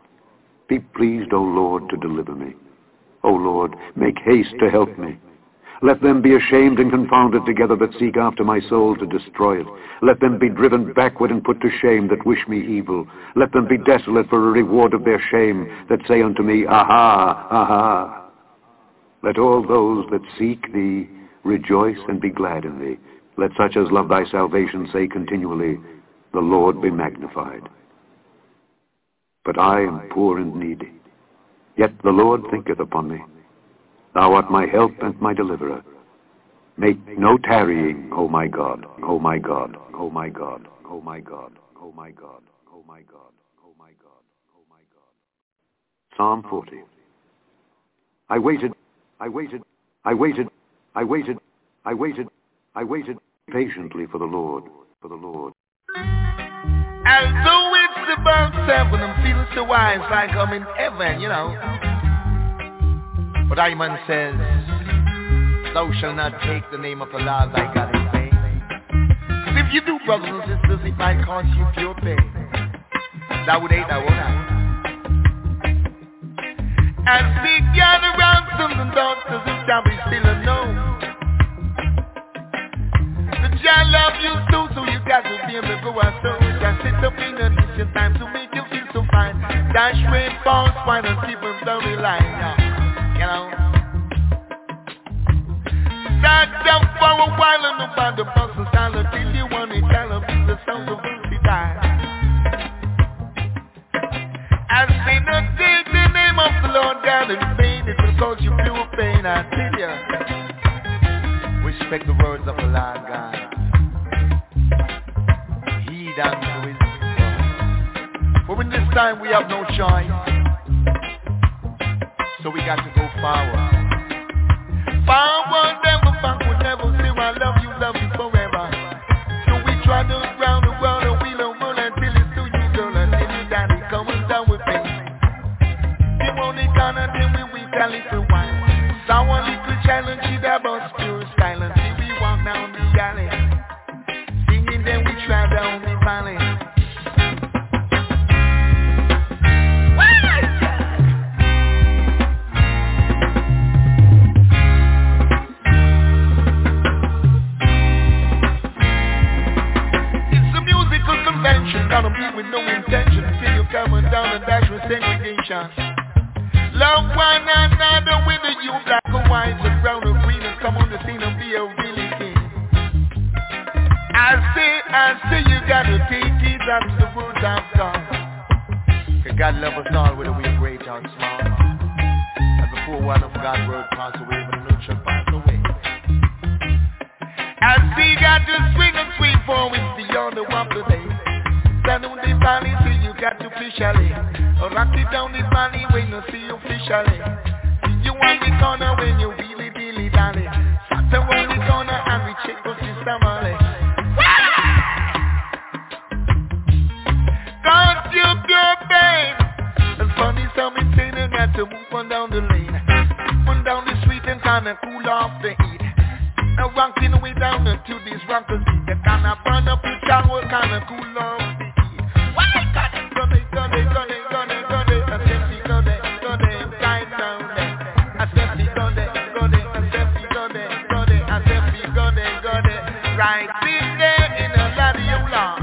Be pleased, O Lord, to deliver me. O Lord, make haste to help me. Let them be ashamed and confounded together that seek after my soul to destroy it. Let them be driven backward and put to shame that wish me evil. Let them be desolate for a reward of their shame that say unto me, Aha, aha. Let all those that seek thee rejoice and be glad in thee. Let such as love thy salvation say continually, The Lord be magnified. But I am poor and needy, yet the Lord thinketh upon me. Thou art my help and my deliverer. Make no tarrying, O my God, O my God, O my God, O my God, O my God, O my God, O my God, O my God. Psalm forty. I waited, I waited, I waited, I waited, I waited, I waited patiently for the Lord, for the Lord. Although it's about seven, I'm feeling so wise like I'm in heaven, you know. But Iman says, thou shalt not take the name of the Lord thy God in vain. Cause if you do, brothers and sisters, it might cause you pure pain. Thou would hate, thou would not. As we gather round sons and daughters, it shall be still unknown. The child love you so, so you got to be able to go out so. Just sit up in a mission time to make you feel so fine. Dash rain, falls, wine, and keep them down the line, you know. Start down for a while and about the person style until you want to tell them it's here. Respect the words of the Lord God. Heed unto his word. For in this time we have no choice. So we got to go forward. Forward, never backward, never zero. I love you, love you forever. So we try to round the world and we don't run until it's to you, girl. Until you daddy comes down with me. They won't eat on until we weep a little while. Sour little child and she that bus pure silence. See we walk down the alley, singing then we try down the valley. It's a musical convention, gonna be with no intention till you coming down and dash with segregation. Love one another with the you black or white and brown or green and come on the scene and be a really king. I say, I say you gotta take it, that's the word of God. Cause God love us all whether we great or small. And before one of God's word pass away, but another shall pass away. I see God to swing and swing forward beyond the one today. Stand on the valley till you got to officially. Or rock it down the valley when you see officially. See you on the corner when you really, really valley. Sat around the corner and we check up Sister Molly. Got you pure pain. And funny something saying you got to move on down the lane. Run down the street and kinda cool off the heat. Now rocking way down to these rockers. You kinda burn up your shower, kinda cool off the heat. Why got it? Got it, got it, got it, got it, got it. I said we got it, got it, right down there. I said we got it, got it, I said we got it, got it. I said we got it, got it. Right in there in a lot of your law.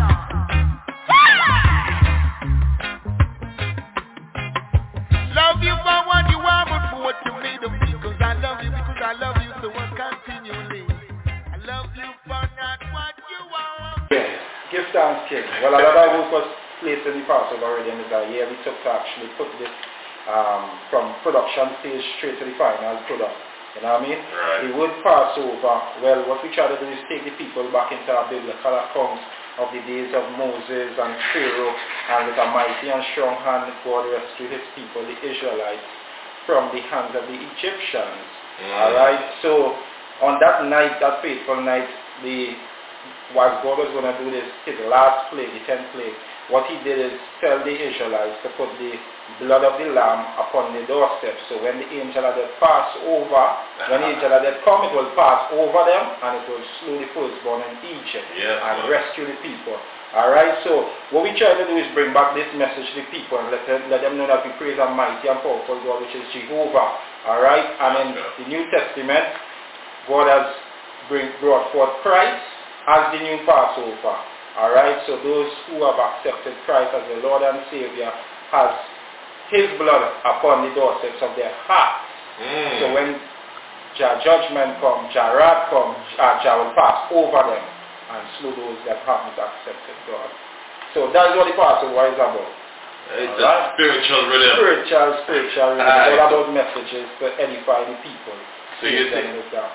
Love you for what you are, but for what you made of me. Cause I love you, because I love you, so I continually. I love you for not what you are. Yeah, give thanks, King. Well, a lot of work was placed in the Passover already, and uh, yeah, we took to actually put this um, from production stage straight to the final product. You know what I mean? Right. The word Passover, well, what we try to do is take the people back into our biblical accounts of the days of Moses and Pharaoh, and with a mighty and strong hand, God rescued his people, the Israelites, from the hands of the Egyptians. Mm. Alright, so on that night, that fateful night, the what God was going to do this, his last plague, the tenth plague, what he did is tell the Israelites to put the blood of the lamb upon the doorstep. So when the angel had passed over, when the angel had come, it will pass over them and it will slew the firstborn in Egypt yes, and Lord. rescue the people. Alright, so what we try to do is bring back this message to the people and let them, let them know that we praise a mighty and powerful God, which is Jehovah. Alright, and in the New Testament, God has bring, brought forth Christ as the new Passover. Alright, so those who have accepted Christ as the Lord and Savior has his blood upon the doorsteps of their hearts. Mm. So when Jah judgment comes, Jah wrath comes, uh, Jah will pass over them and slew those that haven't accepted God. So that's what the Passover is about. It's right? a spiritual rhythm. Spiritual, spiritual rhythm. It's all about messages to edify the people. So you think?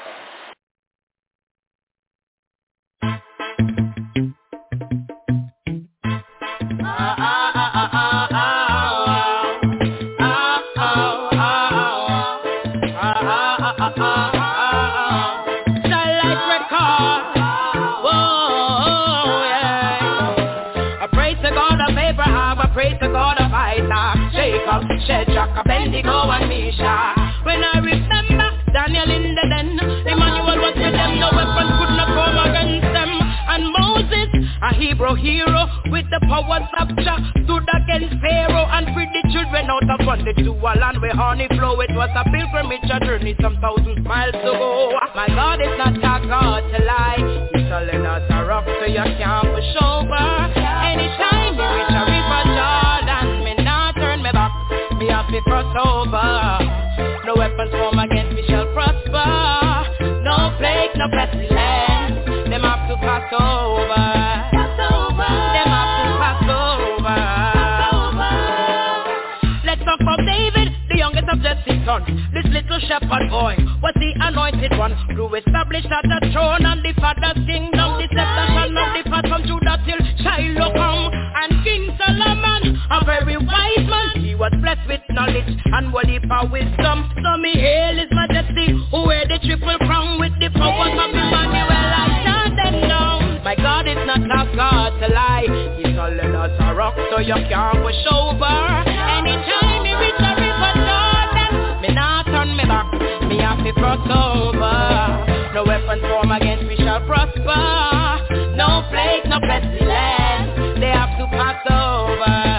Shadrach, Abednego, and Meshach. When I remember Daniel in the den, Emmanuel was with them, no weapon could not come against them. And Moses, a Hebrew hero, with the powers of Jah, stood against Pharaoh and freed the children out of bondage to a land where honey flow. It was a pilgrimage, a journey some thousand miles to go. My God is not a God to lie. He's telling us a rock so you can't push over. Anytime you reach a river Jordan, me not turn me back. Me have to cross over. No weapons formed against me shall prosper. No plague, no pestilence. Them have to pass over. Pass over. Them have to pass over. Pass over. Let's talk about David, the youngest of Jesse's sons. This little to shepherd boy was the anointed one to establish at the throne and the Father's kingdom. The scepter shall not depart from Judah till Shiloh come. And King Solomon, a very wise man, he was blessed with knowledge and worldly power wisdom. So me hail his majesty, who wear the triple crown with the powers of Emmanuel. I shut them down. My God is not a God to lie. He's solid as a rock, so you can't push over. Anytime he reach a river Jordan, me not turn me back, me have to cross over. No weapon form against me shall prosper. No plague, no pestilence, they have to pass over.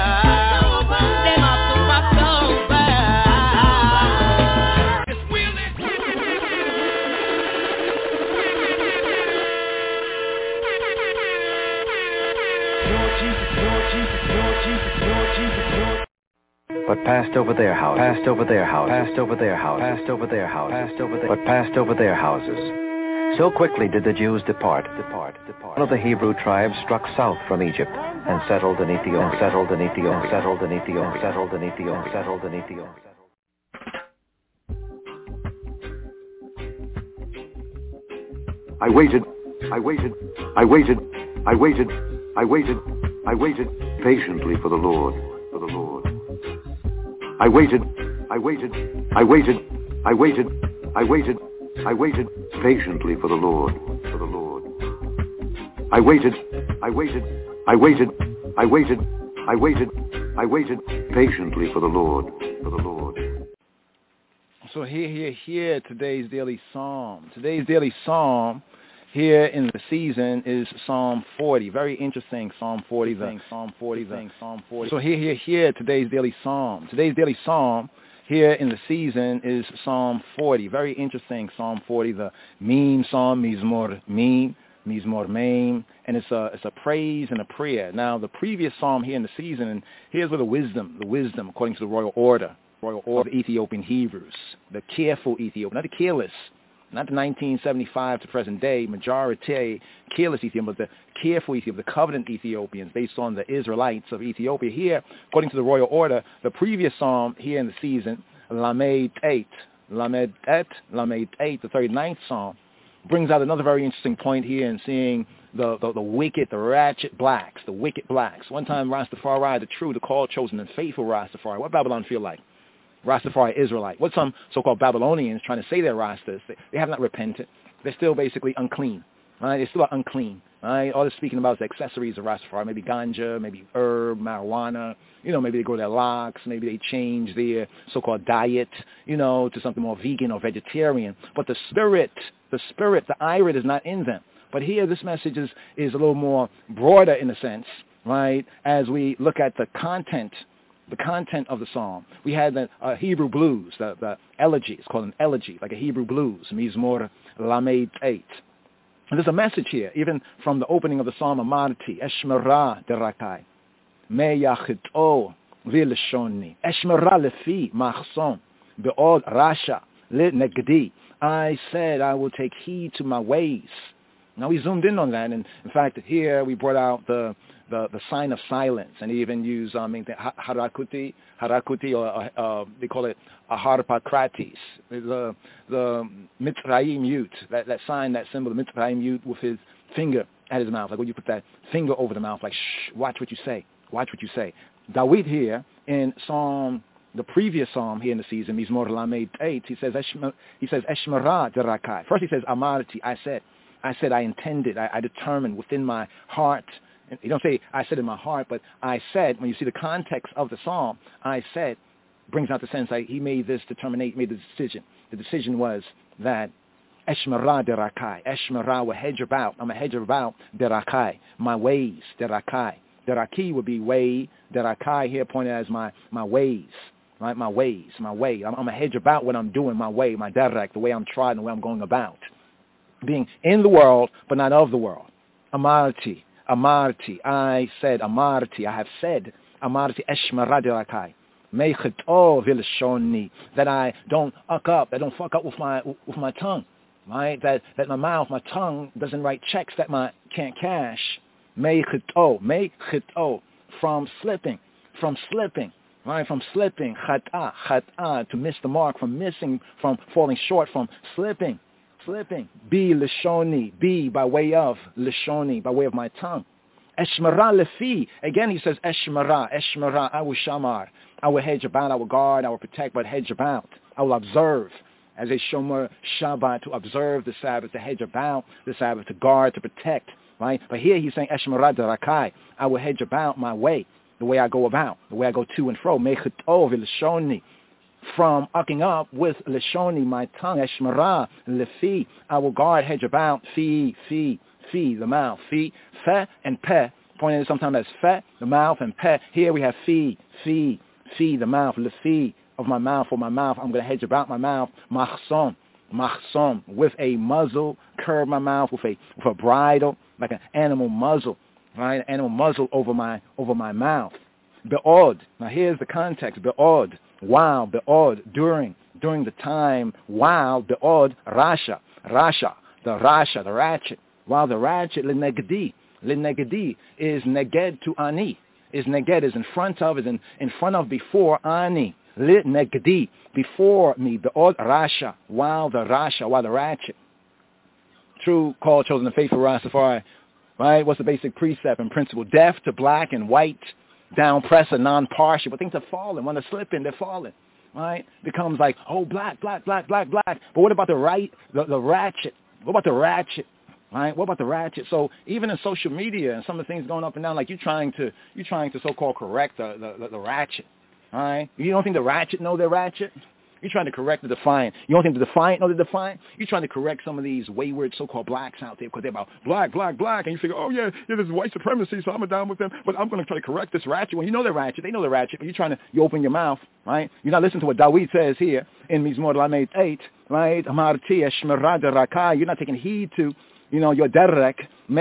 But passed over their house, passed over their house, passed over their house, passed over their house, passed over their, but passed over their houses. So quickly did the Jews depart, depart, depart. One of the Hebrew tribes struck south from Egypt and settled in Ethiopia, and settled in Ethiopia, and settled in Ethiopia, and settled in Ethiopia, and settled in Ethiopia. I waited, I waited, I waited, I waited, I waited, I waited patiently for the Lord, for the Lord. I waited, I waited, I waited, I waited, I waited, I waited patiently for the Lord, for the Lord. I waited, I waited, I waited, I waited, I waited, I waited patiently for the Lord, for the Lord. So here, here, here, today's daily psalm. Today's daily psalm here in the season is Psalm forty. Very interesting, Psalm forty. The, Psalm forty. The, Psalm forty. So here, here, here, today's daily psalm. Today's daily psalm here in the season is Psalm forty. Very interesting, Psalm forty. The Mim Psalm, Mizmor Mim, Mizmor Mim, and it's a it's a praise and a prayer. Now the previous psalm here in the season, and here's where the wisdom, the wisdom according to the royal order, royal order of Ethiopian Hebrews, the careful Ethiopian, not the careless. Not the nineteen seventy-five to present day majority careless Ethiopian, but the careful Ethiopian, the covenant Ethiopians based on the Israelites of Ethiopia. Here, according to the royal order, the previous psalm here in the season, Lamed eight, Lamed eight, Lamed eight, the thirty-ninth psalm, brings out another very interesting point here in seeing the, the, the wicked, the ratchet blacks, the wicked blacks. One time Rastafari, the true, the called, chosen, and faithful Rastafari. What Babylon feel like? Rastafari Israelite. What some so-called Babylonians trying to say they're Rastas, they, they have not repented. They're still basically unclean. Right? They still are unclean. Right? All they're speaking about is the accessories of Rastafari, maybe ganja, maybe herb, marijuana. You know, maybe they grow their locks. Maybe they change their so-called diet, you know, to something more vegan or vegetarian. But the spirit, the spirit, the irid is not in them. But here this message is, is a little more broader in a sense, right, as we look at the content the content of the psalm. We had the uh, Hebrew blues, the, the elegy. It's called an elegy, like a Hebrew blues, Mizmor Lamed eight. And there's a message here, even from the opening of the psalm, Amarti, Eshmera derakai, Me yachito vilshoni, Eshmera lefi machson, be'od rasha, le negdi. I said I will take heed to my ways. Now we zoomed in on that, and in fact here we brought out the The, the sign of silence, and even use I mean the harakuti, harakuti, or uh, they call it a harpakratis, the the mitzrayim yut, that that sign, that symbol, the mitzrayim yut with his finger at his mouth, like when you put that finger over the mouth, like shh, watch what you say, watch what you say. Dawid here in Psalm, the previous Psalm here in the season, Mizmor Lamed eight, he says he says Eshmera derakai. First he says Amarti, I said, I said I intended, I, I determined within my heart. You don't say, I said in my heart, but I said, when you see the context of the psalm, I said, brings out the sense that he made this determination, made the decision. The decision was that Eshmera derakai, Eshmera will hedge about, I'm a hedge about derakai, my ways, derakai. Deraki would be way, derakai here pointed as my, my ways, right, my ways, my way. I'm, I'm a hedge about what I'm doing, my way, my derak, the way I'm trying, the way I'm going about. Being in the world, but not of the world. Amarti. Amarti, I said, Amarti, I have said, Amarti Eshmera derakai, Mechito vilshoni, that I don't uck up, that I don't fuck up with my with my tongue, right? That that my mouth, my tongue doesn't write checks that my can't cash. Mechito, Mechito, from slipping, from slipping, right? From slipping, chata, chata, to miss the mark, from missing, from falling short, from slipping, slipping. Be lishoni, be by way of lishoni, by way of my tongue. Eshmara lefi. Again, he says eshmara, eshmara. I will shamar. I will hedge about. I will guard. I will protect, but hedge about. I will observe. As a shomer Shabbat, to observe the Sabbath, to hedge about the Sabbath, to guard, to protect, right? But here he's saying, Eshmara darakai, I will hedge about my way, the way I go about, the way I go to and fro, mechetov lishoni, from ucking up with lishoni, my tongue, Eshmara lefi, I will guard, hedge about, fi, fi, fi, the mouth, fi, fe, and pe, pointed sometimes as fe, the mouth, and pe. Here we have fi, fi, fi, the mouth, lefi, of my mouth, for my mouth, I'm going to hedge about my mouth, machsom, machsom, with a muzzle, curve my mouth with a with a bridle, like an animal muzzle, right? An animal muzzle over my over my mouth. Be'od. Now here's the context. Be'od. While. Be'od. During. During the time. While. Be'od. Rasha. Rasha. The rasha. The ratchet. While the ratchet. L'negedi. L'negedi is neged to ani. Is neged is in front of. Is in, in front of before ani. Lit negdi, before me, the old rasha, while the rasha, while the ratchet. True call chosen the faithful Rastafari, right? What's the basic precept and principle? Deaf to black and white, down presser, non-partial, but things are falling. When they're slipping, they're falling, right? Becomes like, oh, black, black, black, black, black. But what about the right, the, the ratchet? What about the ratchet? Right? What about the ratchet? So even in social media and some of the things going up and down, like you're trying to, you're trying to so-called correct the, the, the, the ratchet. All right? You don't think the ratchet know they're ratchet? You're trying to correct the defiant. You don't think the defiant know the defiant? You're trying to correct some of these wayward so-called blacks out there because they're about black, black, black. And you figure, oh, yeah, yeah, this is white supremacy, so I'm down with them. But I'm going to try to correct this ratchet. When you know they're ratchet, they know they're ratchet, but you're trying to, you open your mouth, right? You're not listening to what Dawid says here in Mizmor Lamed eight, right? You're not taking heed to, you know, your derek,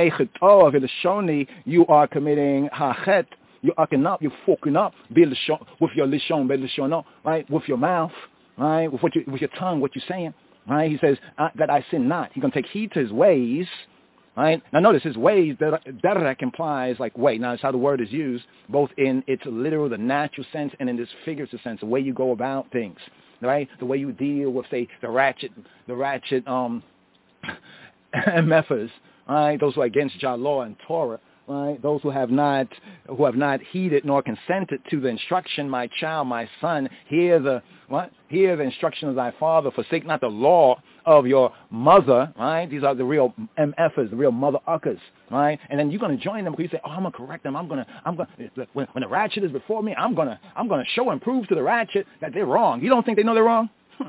you are committing hachet. You're ucking up, you're fucking up, with your lishon, right? With your mouth, right? With what you, with your tongue, what you're saying, right? He says uh, that I sin not. He's going to take heed to his ways, right? Now notice his ways. Derek implies like way. Now it's how the word is used, both in its literal, the natural sense, and in this figurative sense, the way you go about things, right? The way you deal with, say, the ratchet, the ratchet um, methods, right? Those who are against Jah law and Torah. Right, those who have not who have not heeded nor consented to the instruction, my child, my son, hear the what? Hear the instruction of thy father, forsake not the law of your mother, right? These are the real M Fs, the real mother uckers, right? And then you're gonna join them because you say, oh, I'm gonna correct them, I'm gonna I'm gonna when, when the ratchet is before me, I'm gonna I'm gonna show and prove to the ratchet that they're wrong. You don't think they know they're wrong?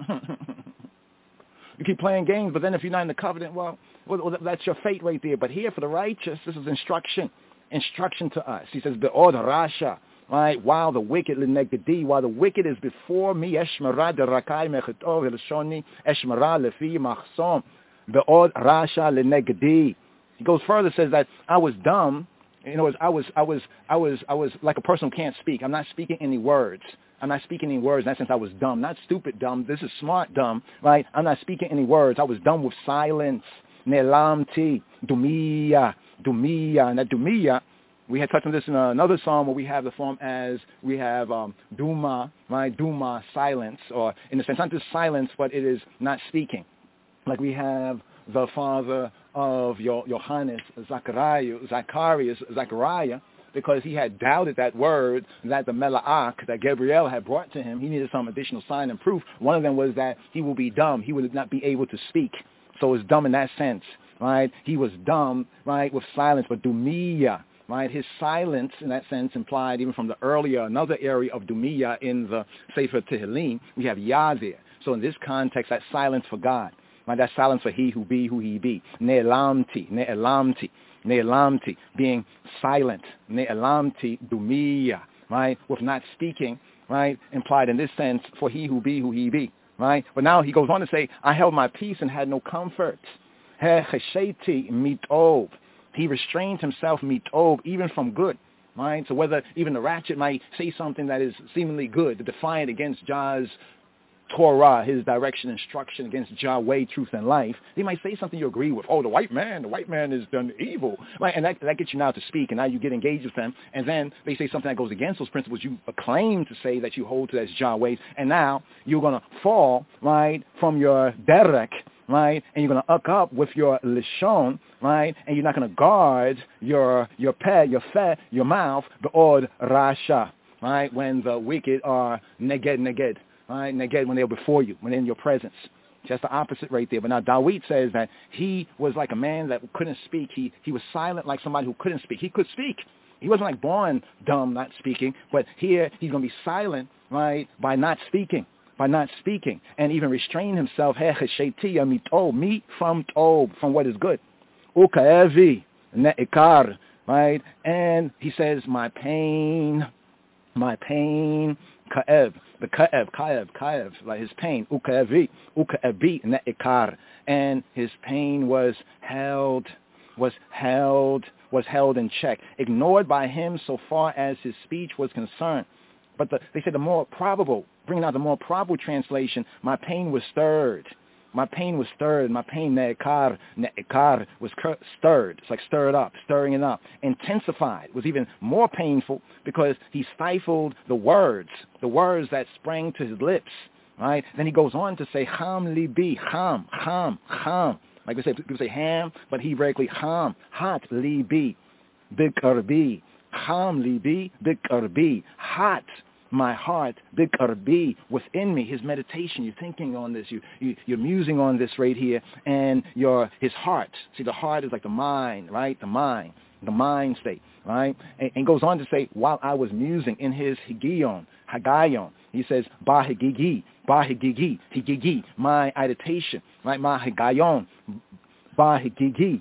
You keep playing games, but then if you're not in the covenant, well, well, that's your fate right there. But here for the righteous, this is instruction, instruction to us. He says, Be'od Rasha, right? While the wicked, while the wicked is before me, Eshmara derakai mechetov elshoni, Eshmara lefi machsom, Be'od Rasha lenegdi. He goes further, says that I was dumb. You know, I was, I was, I was, I was like a person who can't speak. I'm not speaking any words. I'm not speaking any words. In that sense, I was dumb. Not stupid dumb. This is smart dumb, right? I'm not speaking any words. I was dumb with silence. Nelamti, dumiya, dumiya. And that dumiya, we had touched on this in another psalm where we have the form as, we have um, duma, right? Duma, silence, or in a sense, not just silence, but it is not speaking. Like we have the father of Johannes, Zachariah, Zacharias, Zachariah, because he had doubted that word that the Mela'ach, that Gabriel had brought to him. He needed some additional sign and proof. One of them was that he will be dumb. He would not be able to speak. So it's dumb in that sense, right? He was dumb, right, with silence, but dumiya, right? His silence in that sense implied even from the earlier, another area of dumiya in the Sefer Tehillim, we have Yah there. So in this context, that silence for God, right? That silence for he who be, who he be. Ne'elamti, ne'elamti. Ne'elamti, being silent. Ne'elamti dumiya, right? With not speaking, right? Implied in this sense, for he who be, who he be, right? But now he goes on to say, I held my peace and had no comfort. He chesheti mitob. He restrained himself mitob, even from good, right? So whether even the ratchet might say something that is seemingly good, the defiant against Jah's Torah, his direction, instruction against Yahweh, truth and life, they might say something you agree with. Oh, the white man, the white man has done evil. Right? And that, that gets you now to speak, and now you get engaged with them, and then they say something that goes against those principles you claim to say that you hold to as Yahweh's, and now you're going to fall, right, from your derek, right, and you're going to uck up with your lishon, right, and you're not going to guard your your peh, your feh, your mouth, the od rasha, right, when the wicked are neged, neged. Right, and again, when they're before you, when they're in your presence. Just the opposite right there. But now Dawid says that he was like a man that couldn't speak. He he was silent like somebody who couldn't speak. He could speak. He wasn't like born dumb, not speaking. But here he's going to be silent, right, by not speaking, by not speaking, and even restrain himself, me from tob, from what is good. Ukaevi, ne'ikar, right? And he says, my pain, my pain, Ka'ev, the Ka'ev, Ka'ev, Ka'ev, like his pain, Ukaevi, Ukaevi, Ne'ikar, and his pain was held, was held, was held in check, ignored by him so far as his speech was concerned. But the, they said the more probable, bringing out the more probable translation, my pain was stirred. My pain was stirred. My pain, ne'ikar, ne'ikar, was cur- stirred. It's like stirred up, stirring it up. Intensified was even more painful because he stifled the words, the words that sprang to his lips, right? Then he goes on to say, ham libi, ham, ham, ham. Like we say, we say ham, but Hebraically ham, hot libi, bikarbi, ham libi, bikarbi, hot. My heart, bikarbi, within me, his meditation, you're thinking on this, you, you, you're musing on this right here, and your his heart, see the heart is like the mind, right, the mind, the mind state, right, and, and goes on to say, while I was musing in his higion, hagayon, he says, ba higigi, ba higigi, higigi, my meditation, right, my higayon, ba higigi,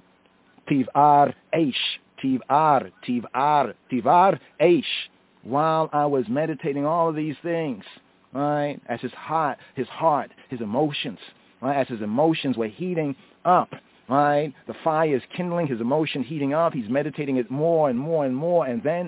tivar eish, tivar, tivar, tivar eish, while I was meditating all of these things, right, as his heart, his heart, his emotions, right, as his emotions were heating up, right, the fire is kindling, his emotion heating up, he's meditating it more and more and more, and then,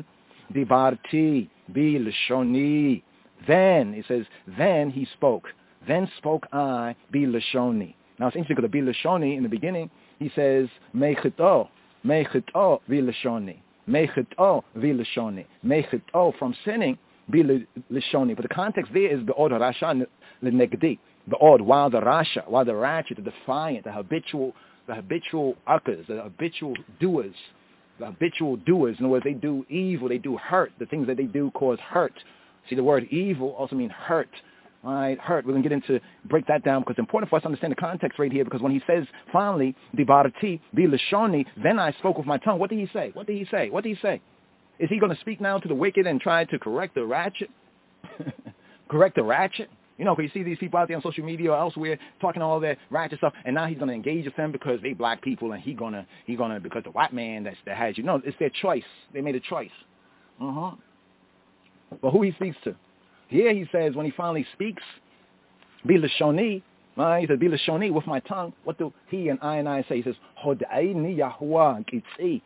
dibarti, bi lashoni, then, he says, then he spoke, then spoke I, bi lashoni. Now it's interesting because the bi lashoni, in the beginning, he says, mechito, mechito, bi lashoni. Mechito vilashoni. Mechito from sinning vilashoni. But the context there is the od rasha lenegdi. The od, while the rasha, while the ratchet, the defiant, the habitual, the habitual uckers, the habitual doers, the habitual doers. In other words, they do evil, they do hurt. The things that they do cause hurt. See, the word evil also means hurt. All right, hurt. We're going to get into, break that down because it's important for us to understand the context right here because when he says, finally, dibarati, bilashoni, then I spoke with my tongue. What did he say? What did he say? What did he say? Is he going to speak now to the wicked and try to correct the ratchet? correct the ratchet? You know, because you see these people out there on social media or elsewhere talking all that ratchet stuff, and now he's going to engage with them because they black people and he going to, he going to, because the white man that's, that has you. No, it's their choice. They made a choice. Uh-huh. But who he speaks to? Here he says, when he finally speaks, Bilashoni, right? He says, Bilashoni, with my tongue. What do he and I and I say? He says, Hod'aini Yahuwah Kitzi.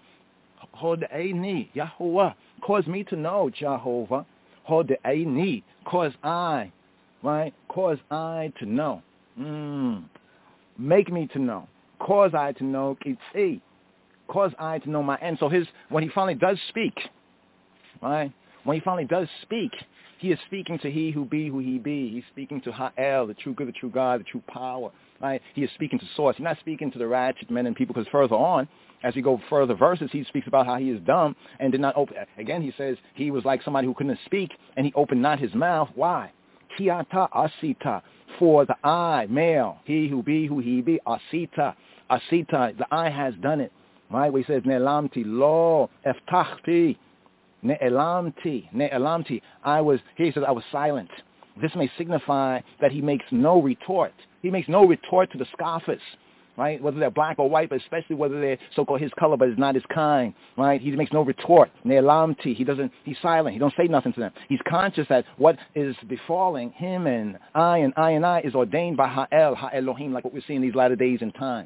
Hod'aini Yahuwah. Cause me to know, Jehovah. Hod'aini. Cause I, right? Cause I to know. Mm. Make me to know. Cause I to know, Kitzi. Cause I to know my end. So his, when he finally does speak, right? When he finally does speak, he is speaking to he who be who he be. He's speaking to Ha'el, the true good, the true God, the true power. Right? He is speaking to source. He's not speaking to the ratchet men and people because further on, as we go further verses, he speaks about how he is dumb and did not open. Again, he says he was like somebody who couldn't speak and he opened not his mouth. Why? Kiata asita. For the I, male, he who be who he be, asita. Asita, the I has done it. Right? Where he says, Ne'lamti lo eftachti. Ne'elamti, ne'elamti. I was, here he says, I was silent. This may signify that he makes no retort. He makes no retort to the scoffers, right? Whether they're black or white, but especially whether they're so-called his color, but it's not his kind, right? He makes no retort. Ne'elamti. He doesn't, he's silent. He don't say nothing to them. He's conscious that what is befalling him and I and I and I is ordained by Ha'el, Ha'elohim, like what we're seeing these latter days and times.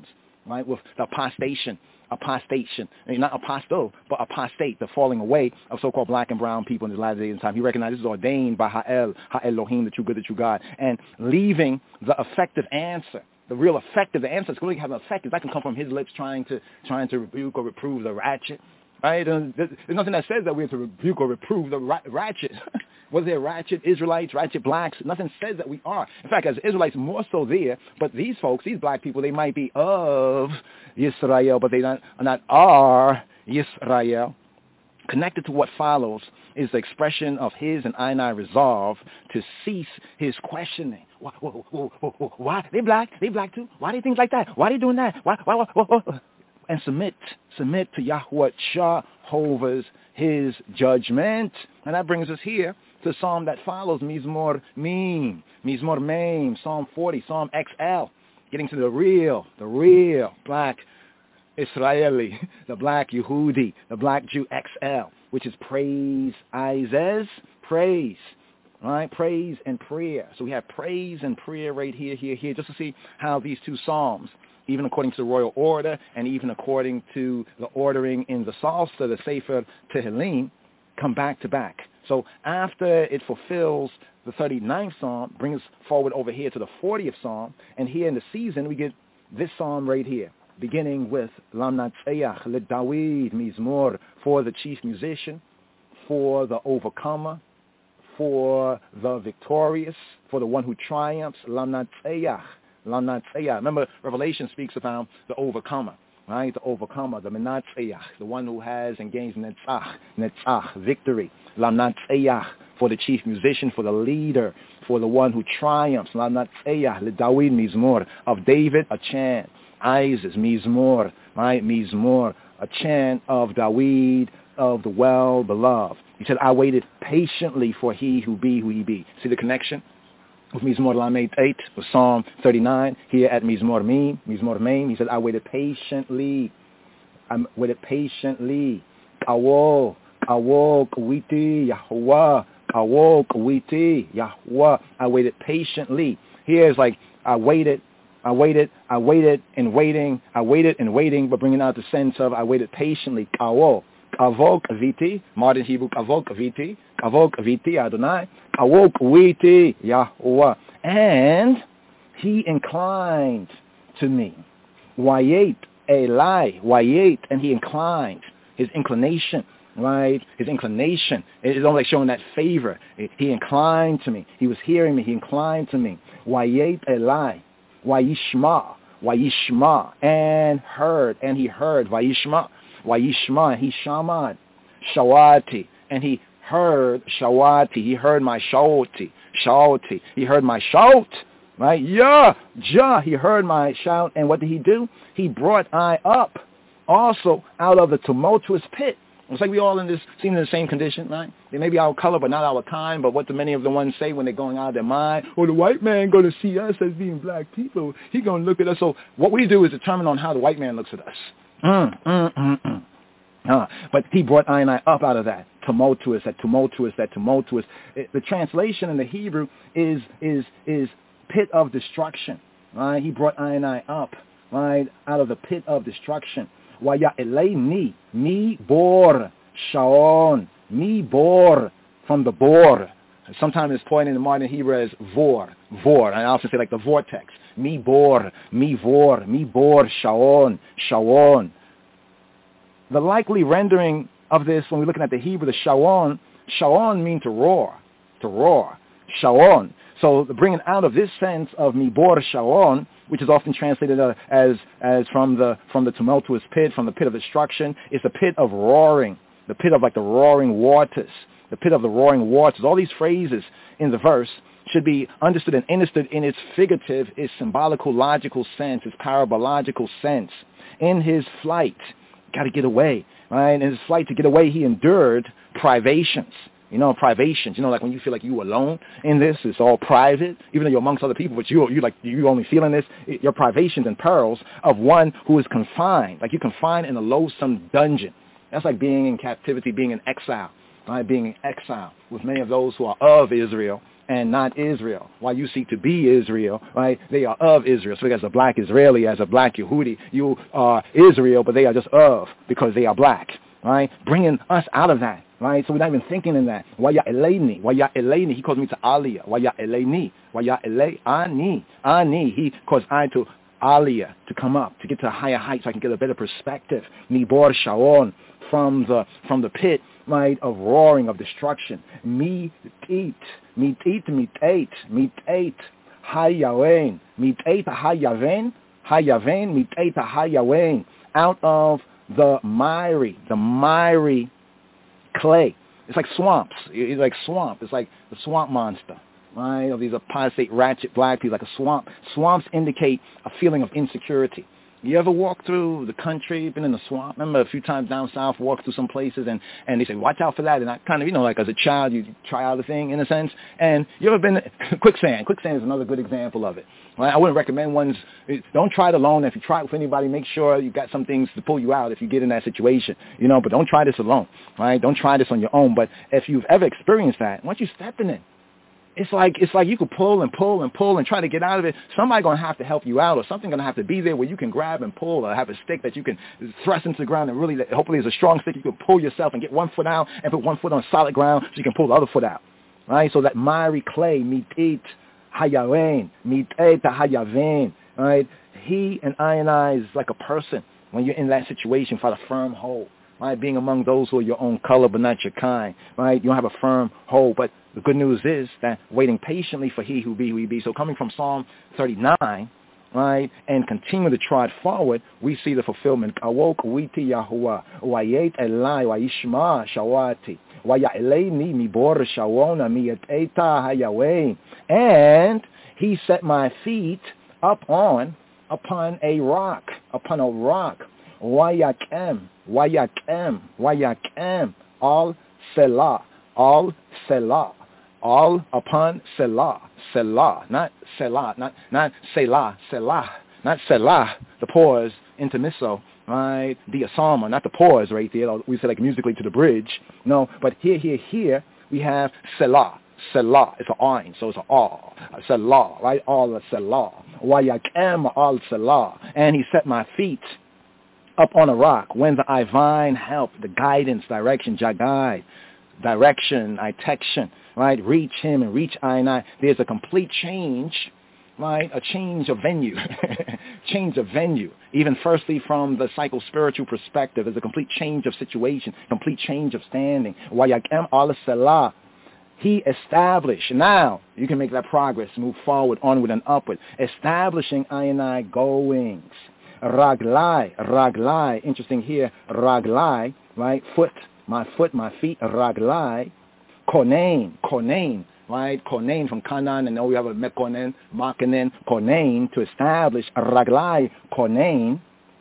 right, with the apostation, apostation, and not apostle, but apostate, the falling away of so-called black and brown people in the latter days and time. He recognized this is ordained by Ha'el, Ha'elohim, the true good, the true God, and leaving the effective answer. The real effect of the answer is going to have an effect. That can come from his lips trying to trying to rebuke or reprove the ratchet. Right? And there's nothing that says that we have to rebuke or reprove the ra- ratchet. Was there ratchet Israelites, ratchet blacks? Nothing says that we are. In fact, as Israelites, more so there. But these folks, these black people, they might be of Yisrael, but they not, are not are Yisrael. Connected to what follows is the expression of his and I and I resolve to cease his questioning. Why, why, why, why? They black? They black too? Why they things like that? Why they doing that? Why? Why? why, why, why? And submit, submit to Yahweh Jehovah's his judgment. And that brings us here to the psalm that follows, Mizmor Mim, Mizmor Mim, Psalm forty, Psalm X L, getting to the real, the real black Israeli, the black Yehudi, the black Jew X L, which is praise, Isaiah, praise, right? Praise and prayer. So we have praise and prayer right here, here, here, just to see how these two psalms, even according to the royal order and even according to the ordering in the Psalter, the Sefer Tehillim, come back to back. So after it fulfills the thirty-ninth Psalm, brings us forward over here to the fortieth Psalm, and here in the season we get this Psalm right here, beginning with Lam Natseach LeDavid Mizmor, for the chief musician, for the overcomer, for the victorious, for the one who triumphs, Lam Natseach. Remember, Revelation speaks about the overcomer, right? The overcomer, the Menatzeach, the one who has engaged Netzach, Netzach, victory. Lam Natzeach, for the chief musician, for the leader, for the one who triumphs. Lam Natzeach, LeDavid Mizmor, of David, a chant. Isis, Mizmor, right? Mizmor, a chant of David, of the well-beloved. He said, I waited patiently for he who be who he be. See the connection? With Mizmor Lamed eight, with Psalm thirty-nine, here at Mizmor Mim, Mizmor Mim, he said, I waited patiently. I waited patiently. Awo, awo, kawiti, Yahweh, awo, kawiti, Yahweh. I waited patiently. Here is like, I waited, I waited, I waited in waiting, I waited in waiting, but bringing out the sense of I waited patiently. Awo, avok aviti, modern Hebrew, avok aviti, avok aviti, Adonai, avok aviti, Yahweh. And he inclined to me. Wayet elai, wayet, and he inclined, his inclination, right? His inclination. It is only like showing that favor. He inclined to me. He was hearing me. He inclined to me. Wayet elai, wayishma, wayishma, and heard, and he heard, wayishma, wayishma, and he shamad, shawati, and he heard shawati. He heard my shawti, shawti. He heard my shout, right? Yeah, ja. He heard my shout, and what did he do? He brought I up, also out of the tumultuous pit. It's like we all in this, seem in the same condition, right? They may be our color, but not our kind. But what do many of the ones say when they're going out of their mind? Oh, the white man going to see us as being black people. He going to look at us. So what we do is determine on how the white man looks at us. Mm, mm, mm, mm. Uh, but he brought I and I up out of that tumultuous, that tumultuous, that tumultuous. It, the translation in the Hebrew is is is pit of destruction. Right? He brought I and I up, right, out of the pit of destruction. Waya elei mi, mi bor, shaon, mi bor, from the bor. Sometimes it's pointed in the modern Hebrew as vor, vor. I often say like the vortex. Mi bor, mi vor, mi bor, shaon, shaon. The likely rendering of this, when we're looking at the Hebrew, the shaon, shaon means to roar, to roar, shaon. So the bringing out of this sense of mibor shaon, which is often translated uh, as as from the from the tumultuous pit, from the pit of destruction, is the pit of roaring, the pit of like the roaring waters, the pit of the roaring waters. All these phrases in the verse should be understood and understood in its figurative, its symbolical, logical sense, its parabological sense. In his flight, got to get away, right? In his flight to get away, he endured privations. You know, privations. You know, like when you feel like you alone in this, it's all private, even though you're amongst other people, but you you like you only feeling this. It, your privations and perils of one who is confined, like you're confined in a loathsome dungeon. That's like being in captivity, being in exile, right, being in exile with many of those who are of Israel and not Israel. While you seek to be Israel, right, they are of Israel. So as a black Israeli, as a black Yehudi, you are Israel, but they are just of because they are black, right, bringing us out of that. Right, so we're not even thinking in that. Waya Eleini, Waya Eleini. He calls me to Aliyah. Waya Eleini, Waya Ele Ani, Ani. He calls I to Aliyah, to come up, to get to a higher height, so I can get a better perspective. Mibor Shaon, from the from the pit, right, of roaring, of destruction. Me eat, me eat, me eat, me eat. Hayawen, me eat Hayaven, Hayaven, me eat Hayawen. Out of the miry, the miry clay. It's like swamps. It's like swamp. It's like the swamp monster, right? Of these apostate, ratchet black people, like a swamp. Swamps indicate a feeling of insecurity. You ever walk through the country, been in the swamp? Remember a few times down south, walked through some places, and, and they say, watch out for that. And I kind of, you know, like as a child, you try out a thing in a sense. And you ever been, quicksand. Quicksand is another good example of it. Right? I wouldn't recommend ones, don't try it alone. If you try it with anybody, make sure you got some things to pull you out if you get in that situation. You know, but don't try this alone. Right? Don't try this on your own. But if you've ever experienced that, once you step in it, It's like it's like you could pull and pull and pull and try to get out of it. Somebody's going to have to help you out, or something going to have to be there where you can grab and pull, or have a stick that you can thrust into the ground and really, hopefully it's a strong stick. You can pull yourself and get one foot out and put one foot on solid ground so you can pull the other foot out. Right? So that miry clay, mitit hayaven, mitet hayaven. Right? He and I and I is like a person. When you're in that situation, find a firm hold. Right? Being among those who are your own color but not your kind. Right? You don't have a firm hold, but the good news is that waiting patiently for he who be, who he be. So coming from Psalm thirty-nine, right, and continue to trot forward, we see the fulfillment. Awok witi Yahuwah, wayet elai, wayishma shawati, waya'eleini mibor shawona miyateta hayaweh. And he set my feet up on, upon a rock, upon a rock. Wayakem, wayakem, wayakem, all selah, all selah. All upon Selah, Selah, not Selah, not not Selah, Selah, not Selah, the pause, intermisso, right, the asama, not the pause right there, we say like musically to the bridge, no, but here, here, here, we have Selah, Selah, it's an ayin, so it's an all, Selah, right, all Selah, Wayakem all Selah, and he set my feet up on a rock, when the Ivine help, the guidance, direction, Jagai, direction, itection, right, reach him and reach I and I. There's a complete change, right, a change of venue, change of venue. Even firstly from the psycho-spiritual perspective, there's a complete change of situation, complete change of standing. Wayakem al-Salah, he established. Now, you can make that progress, move forward, onward and upward, establishing I and I goings. Raglai, raglai, interesting here, raglai, right, foot, my foot, my feet, raglai, konain, konain, right, konain from Canaan, and now we have a mekonen, makanen, konain, to establish, raglai, konain,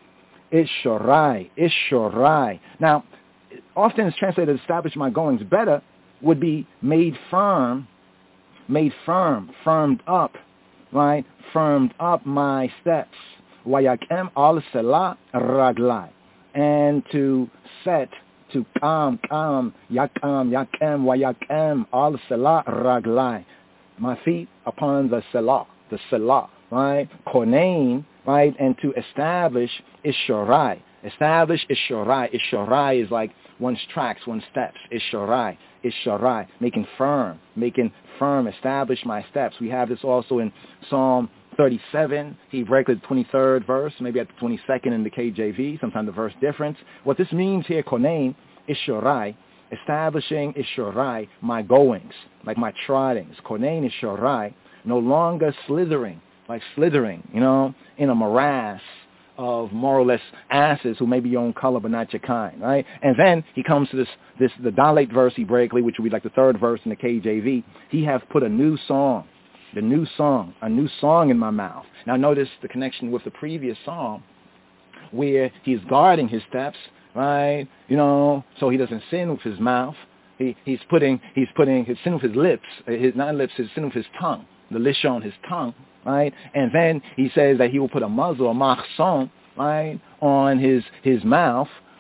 ishorai, ishorai. Now, often it's translated, establish my goings. Better would be made firm, made firm, firmed up, right, firmed up my steps. Wayakem al selah raglai, and to set, to kam, kam, yakam, yakem, wayakem al selah raglai, my feet upon the selah, the selah, right, konain, right, and to establish ishorai, establish ishorai, ishorai is like one's tracks, one's steps, ishorai, ishorai, making firm, making firm, establish my steps. We have this also in Psalm thirty-seven, he breaks the twenty-third verse, maybe at the twenty-second in the K J V, sometimes the verse difference. What this means here, konain, ishorai, establishing ishorai, my goings, like my trottings. Konain ishorai, no longer slithering, like slithering, you know, in a morass of more or less asses who may be your own color but not your kind, right? And then he comes to this, this the Dalet verse Hebraically, which would be like the third verse in the K J V. He has put a new song, the new song, a new song in my mouth. Now notice the connection with the previous song where he's guarding his steps, right? You know, so he doesn't sin with his mouth. He, he's putting he's putting his sin with his lips, his not lips, his sin with his tongue, the lishon, his tongue, right? And then he says that he will put a muzzle, a machson, right, on his his mouth,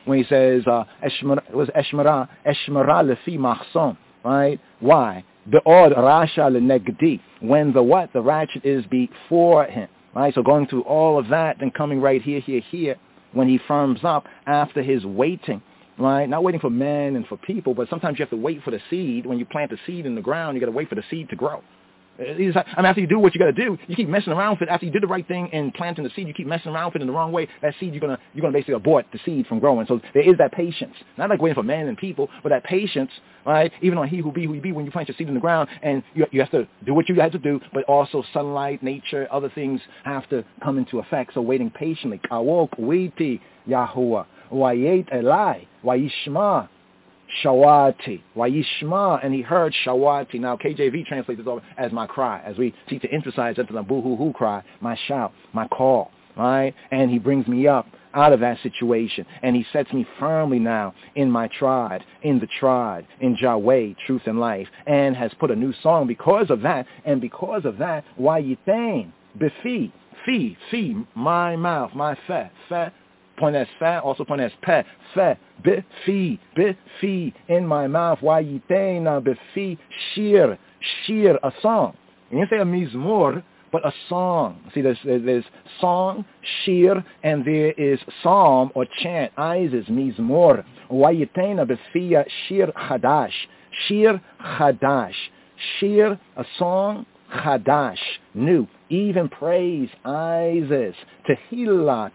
when he says, uh, Eshmara, it was Eshmara, Eshmara lefi machson, right? Why? Be'od rasha lenegdi, when the what? The ratchet is before him, right? So going through all of that, then coming right here, here, here, when he firms up after his waiting, right? Not waiting for men and for people, but sometimes you have to wait for the seed. When you plant the seed in the ground, you got to wait for the seed to grow. I mean, after you do what you got to do, you keep messing around with it. After you did the right thing in planting the seed, you keep messing around with it in the wrong way. That seed, you're gonna you're gonna basically abort the seed from growing. So there is that patience, not like waiting for men and people, but that patience, right? Even on he who be who he be, when you plant your seed in the ground, and you you have to do what you have to do, but also sunlight, nature, other things have to come into effect. So waiting patiently. Kawok witi Yahuwah wayet elai wayishma. Shawati, Wayishma, and he heard Shawati. Now K J V translates this over as my cry, as we seek to emphasize into the boo-hoo-hoo cry, my shout, my call, right? And he brings me up out of that situation, and he sets me firmly now in my tribe, in the tribe, in Yahweh, truth and life, and has put a new song because of that, and because of that, Wayitain, Befi, Fi, Fi, my mouth, my fe, fe, point as fa, also point as pe, fe, be, fi, be, fi, in my mouth, why ye na be, fi, shir, shir, a song. You didn't say a mizmor, but a song. See, there's, there's song, shir, and there is psalm or chant, Isis, mizmor. Why ye na be, fi, shir, chadash, shir, chadash, shir, a song, chadash, new. Even praise, Isis, Tehillah,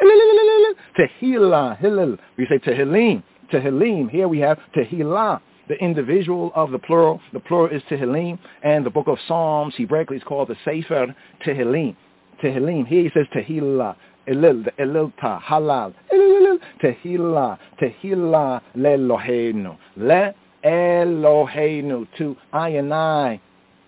Tehillah, Hillel. We say Tehillim, Tehillim. Here we have Tehillah, the individual of the plural. The plural is Tehillim, and the book of Psalms, Hebraically, is called the Sefer Tehillim. Tehillim. Here he says Tehillah, Elil, the Elilta, Halal, Tehillah, Tehillah, Le'Eloheinu, Le'Eloheinu, to I and I.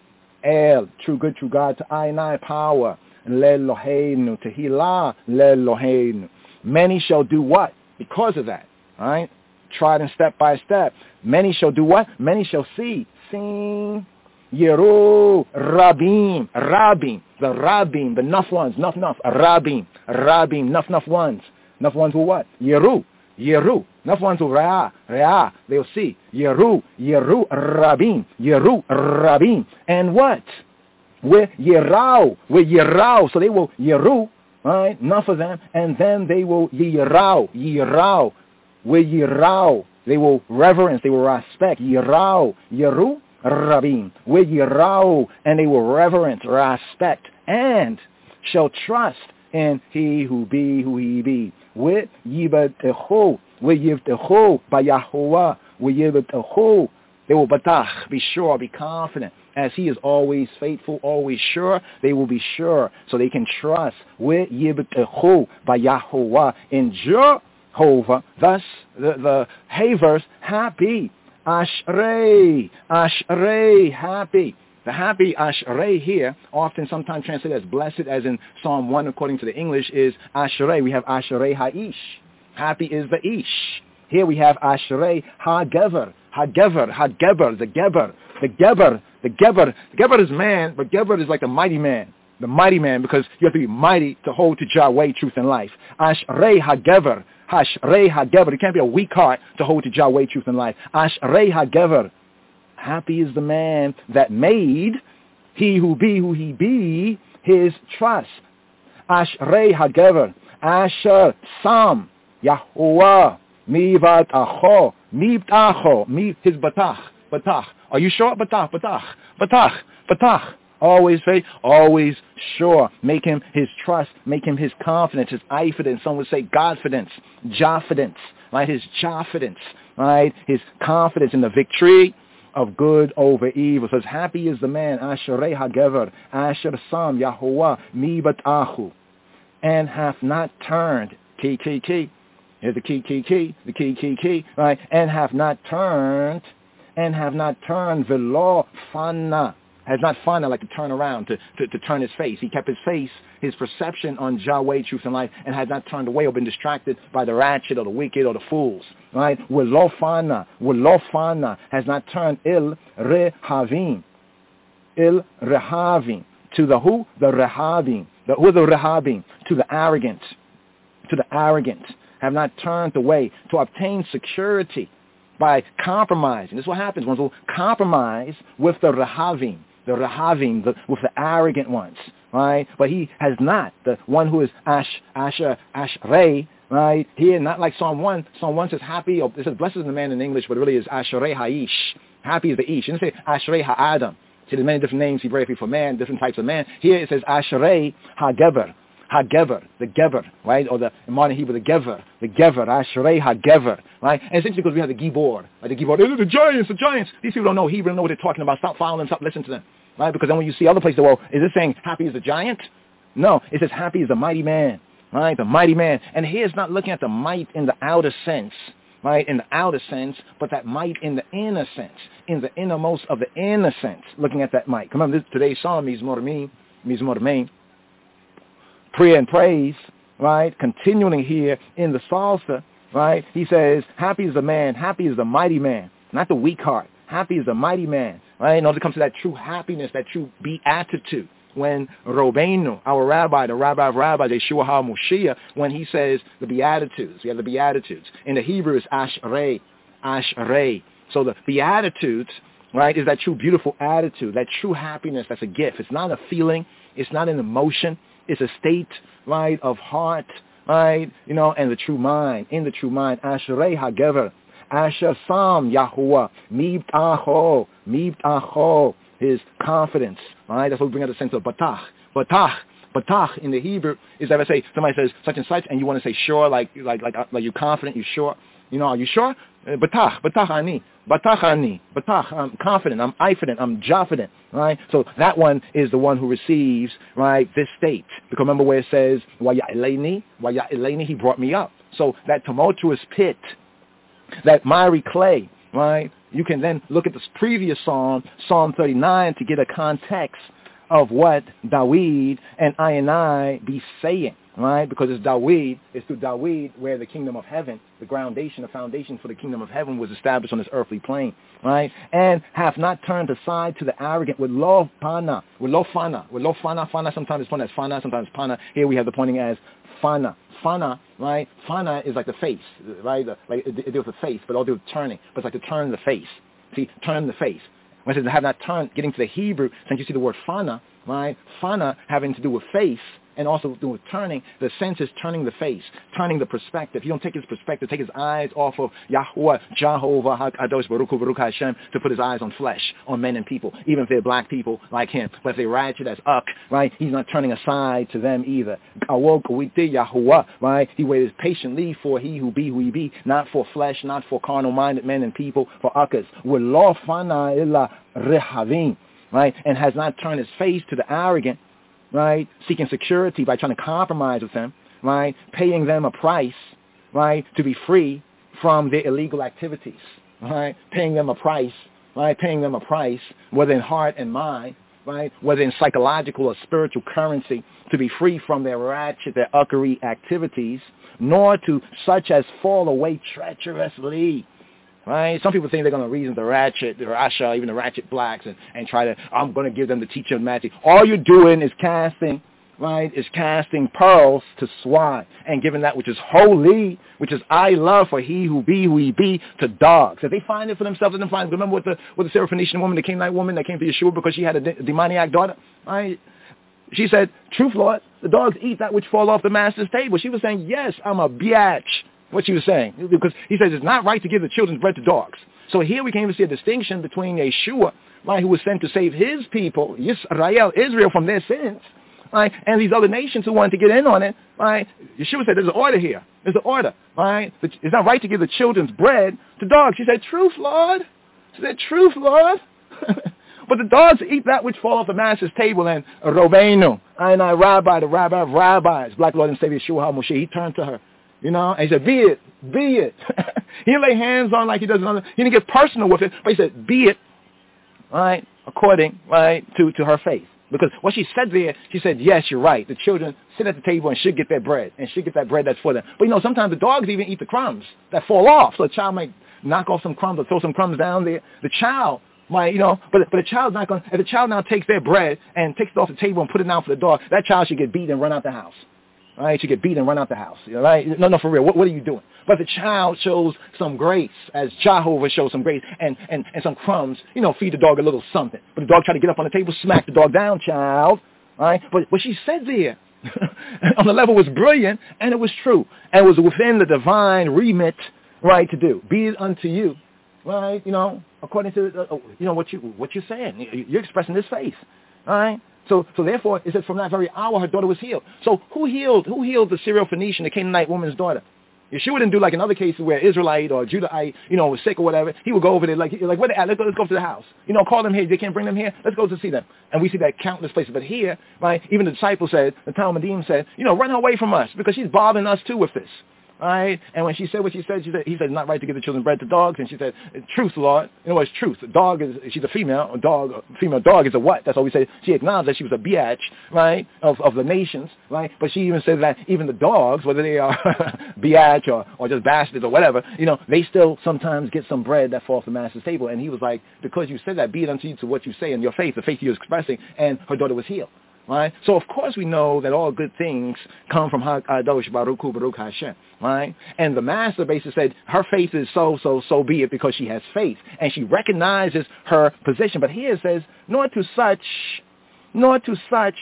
El, true good, true God, to I and I power, Le'Eloheinu, Tehillah, Le'Eloheinu. Many shall do what? Because of that, all right? Tried and step by step. Many shall do what? Many shall see, sing, Yeru, Rabim, Rabim, the Rabim, the nuff ones, nuff, nuff, Rabim, Rabim, nuff, nuff ones. Nuff ones will what? Yeru, Yeru. Enough ones will Re'ah, Re'ah, they'll see. Yeru, Yeru, Rabim, Yeru, Rabim. And what? With Yerau, with Yerau. So they will Yeru, right? Enough of them. And then they will Yerau, Yerau. With Yerau, they will reverence, they will respect. Yerau, Yeru, Rabim. With Yerau, and they will reverence, respect, and shall trust in he who be, who he be. With Yibatecho, وَيِبْتَخُوا بَيَهُوَا وَيِبْتَخُوا. They will batach, be sure, be confident. As he is always faithful, always sure, they will be sure. So they can trust. وَيِبْتَخُوا بَيَهُوَا in Jehovah. Thus, the, the hey verse, happy. Ashrei, Ashrei, happy. The happy Ashrei here, often sometimes translated as blessed, as in Psalm one according to the English, is Ashrei. We have Ashrei Ha'ish. Happy is the Ish. Here we have Ashrei Ha-Gever, Ha-Gever, Ha-Geber, the Geber, the Geber, the Geber. The Geber is man, but Geber is like the mighty man, the mighty man, because you have to be mighty to hold to Yahweh, truth and life. Ashrei Ha-Gever, Ashrei Ha-Gever. It can't be a weak heart to hold to Yahweh, truth and life. Ashrei Ha-Gever. Happy is the man that made he who be, who he be, his trust. Ashrei Ha-Gever, Asher Sam. Yahuwah, mivat acho, mibtacho, mi his batach, batach. Are you sure? Batach, batach, batach, batach. Always faith, always sure. Make him his trust, make him his confidence, his ifidence. Some would say Godfidence, Jafidence, right? His Jafidence, right? His confidence in the victory of good over evil. Says, happy is the man, Asherei HaGever, Asher Sam, Yahuwah, mibatachu, and hath not turned, key, key, key. Here's the key, key, key, the key, key, key, right? And have not turned, and have not turned velo fana. Has not fana, like to turn around, to, to, to turn his face. He kept his face, his perception on Yahweh, truth and life, and has not turned away or been distracted by the ratchet or the wicked or the fools, right? Velo fana, velo fana, has not turned il rehavim, il rehavim, to the who? The rehavim. The, who are the rehavim? To the arrogant, to the arrogant. have not turned away to obtain security by compromising. This is what happens. Ones will compromise with the Rahavim, the Rahavim, the, with the arrogant ones, right? But he has not. The one who is Ash, Asher, Ashrei, right? Here, not like Psalm one. Psalm one says happy, or it says blessed is the man in English, but it really is Ashrei Ha'ish. Happy is the Ish. It doesn't say Ashrei Ha'adam. See, there's many different names Hebraically for man, different types of man. Here it says Ashrei HaGever, HaGever, the Gever, right? Or the in modern Hebrew, the Gever, the Gever, Ashrei HaGever, right? And it's interesting because we have the Gibor, like the Gibor, the giants, the giants. These people don't know Hebrew, don't know what they're talking about. Stop following them, stop listening to them, right? Because then when you see other places, well, is it saying happy is the giant? No, it says happy is the mighty man, right? The mighty man. And here it's not looking at the might in the outer sense, right, in the outer sense, but that might in the inner sense, in the innermost of the inner sense, looking at that might. Remember, this, today's psalm, Mizmor Min, Mizmor Min, prayer and praise, right, continuing here in the Salsa, right, he says, happy is the man, happy is the mighty man, not the weak heart. Happy is the mighty man, right, in order to come to that true happiness, that true beatitude. When Robenu, our rabbi, the rabbi of rabbis, Yeshua HaMoshiach, when he says the Beatitudes, we have the Beatitudes. In the Hebrew, it's Ashrei, Ashrei. So the Beatitudes, right, is that true beautiful attitude, that true happiness that's a gift. It's not a feeling. It's not an emotion. It's a state, right, of heart, right, you know, and the true mind, in the true mind. Ashrei HaGever, Asher Sam Yahuwah, Mibtacho, Mibtacho. His confidence, all right? That's what we bring out the sense of batach. Batach, batach in the Hebrew is that I say somebody says such and such, and you want to say sure, like like like like you're confident, you're sure. You know, are you sure? Batach, batach ani, batach ani, batach. I'm confident, I'm ifident, I'm jafident, right? So that one is the one who receives, right, this state. Because remember where it says waya eleni, waya eleni, he brought me up. So that tumultuous pit, that miry clay, right? You can then look at this previous psalm, Psalm thirty-nine, to get a context of what Dawid and I and I be saying, right? Because it's Dawid, it's through Dawid where the kingdom of heaven, the groundation, the foundation for the kingdom of heaven was established on this earthly plane, right? And have not turned aside to the arrogant with lo pana, with lo fana, with lo fana, fana, sometimes it's pointed as fana, sometimes pana. Here we have the pointing as fana. Fana, right? Fana is like the face, right? Like it, it deals with the face, but all do with turning. But it's like to turn the face. See, turn the face. When it says have not turned, getting to the Hebrew, since you see the word fana, right? Fana having to do with face and also to do with turning. The sense is turning the face, turning the perspective. You don't take his perspective, take his eyes off of Yahuwah, Jehovah, HaKadosh, Baruch Hu, Baruch HaShem, to put his eyes on flesh, on men and people, even if they're black people like him. But if they're ratchet as Uck, right, he's not turning aside to them either. Awok Wite Yahuwah, right, he waited patiently for he who be who he be, not for flesh, not for carnal-minded men and people, for Uckers. Lo fana illa rehavim, right, and has not turned his face to the arrogant, right, seeking security by trying to compromise with them, right, paying them a price, right, to be free from their illegal activities, right, paying them a price, right, paying them a price, whether in heart and mind, right, whether in psychological or spiritual currency, to be free from their ratchet, their uckery activities, nor to such as fall away treacherously. Right? Some people think they're going to reason the ratchet, the Rasha, even the ratchet blacks, and, and try to, I'm going to give them the teacher of magic. All you're doing is casting, right, is casting pearls to swine and giving that which is holy, which is I love for he who be who he be, to dogs. If they find it for themselves, let them find it. Remember with the, with the Syrophoenician woman, the Canaanite woman that came to Yeshua because she had a de- demoniac daughter? Right? She said, truth, Lord, the dogs eat that which fall off the master's table. She was saying, yes, I'm a biatch. What she was saying, because he says it's not right to give the children's bread to dogs. So here we can even see a distinction between Yeshua, right, who was sent to save his people, Yisrael, Israel, from their sins, right, and these other nations who wanted to get in on it, right. Yeshua said, there's an order here. There's an order, right. It's not right to give the children's bread to dogs. She said, truth, Lord. She said, truth, Lord. But the dogs eat that which fall off the master's table. And Robenu, I and I, Rabbi, the Rabbi of rabbis, Black Lord and Savior Yeshua HaMoshiach, he turned to her. You know, and he said, be it, be it. He didn't lay hands on like he does another. He didn't get personal with it, but he said, be it, right, according, right, to, to her faith. Because what she said there, she said, yes, you're right. The children sit at the table and should get their bread, and should get that bread that's for them. But, you know, sometimes the dogs even eat the crumbs that fall off. So the child might knock off some crumbs or throw some crumbs down there. The child might, you know, but, but the child's not going to, if the child now takes their bread and takes it off the table and put it down for the dog, that child should get beat and run out the house. right? You get beat and run out the house, right? No, no, for real. What, what are you doing? But the child shows some grace, as Jehovah shows some grace, and, and, and some crumbs, you know, feed the dog a little something. But the dog tried to get up on the table, smack the dog down, child, right? But what she said there on the level was brilliant, and it was true. And it was within the divine remit, right, to do. Be it unto you, right, you know, according to, uh, you know, what, you, what you're saying. You're expressing this faith, all right? So, so therefore, it says from that very hour her daughter was healed. So who healed? Who healed the Syro-Phoenician, the Canaanite woman's daughter? Yeshua didn't do like in other cases where Israelite or Judahite, you know, was sick or whatever. He would go over there like, like where they at? Let's go, let's go to the house. You know, call them here. They can't bring them here. Let's go to see them. And we see that countless places. But here, right, even the disciple said, the Talmudim said, you know, run away from us because she's bothering us too with this. Right? And when she said what she said, she said, he said, it's not right to give the children bread to dogs. And she said, truth, Lord. You know, it's truth. A dog is, she's a female. A dog, a female dog is a what? That's all we say. She acknowledged that she was a biatch, right, of, of the nations, right? But she even said that even the dogs, whether they are biatch or, or just bastards or whatever, you know, they still sometimes get some bread that falls from the master's table. And he was like, because you said that, be it unto you to what you say in your faith, the faith you're expressing, and her daughter was healed. Right? So, of course, we know that all good things come from HaKadosh Baruch Hu Baruch Hashem. Right? And the master basically said her faith is so, so, so be it because she has faith. And she recognizes her position. But here it says, nor to such, nor to such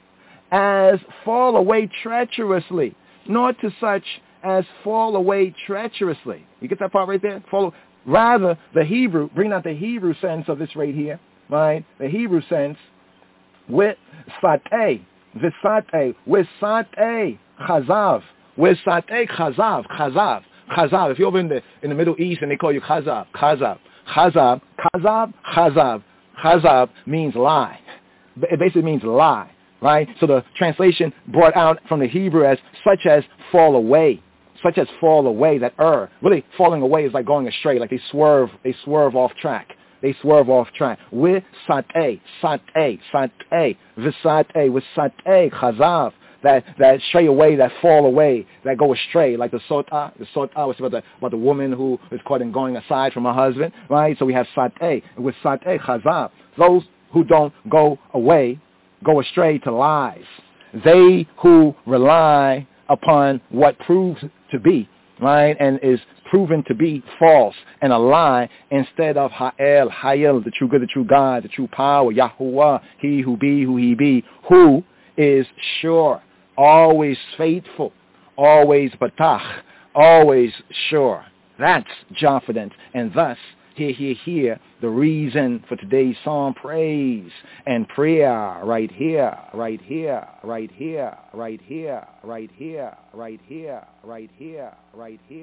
as fall away treacherously. Nor to such as fall away treacherously. You get that part right there? Follow. Rather, the Hebrew, bring out the Hebrew sense of this right here. Right? The Hebrew sense. With satay, visatay, with satay, chazav, with satay, chazav, chazav, chazav. If you're over in the in the Middle East and they call you chazav, chazav, chazav, chazav, chazav, chazav means lie. It basically means lie, right? So the translation brought out from the Hebrew as such as fall away, such as fall away. That er, really falling away is like going astray, like they swerve, they swerve off track. They swerve off track. With satay, satay, satay, visatay, with satay, chazav, that that stray away, that fall away, that go astray, like the sota. The sota was about the about the woman who is caught in going aside from her husband, right? So we have satay. With satay, chazav, those who don't go away, go astray to lies. They who rely upon what proves to be, right, and is proven to be false and a lie instead of Ha'el, Ha'el, the true good, the true God, the true power, Yahuwah, he who be, who he be, who is sure, always faithful, always batach, always sure. That's confidence. And thus, here, here, here, the reason for today's psalm praise and prayer right here, right here, right here, right here, right here, right here, right here, right here.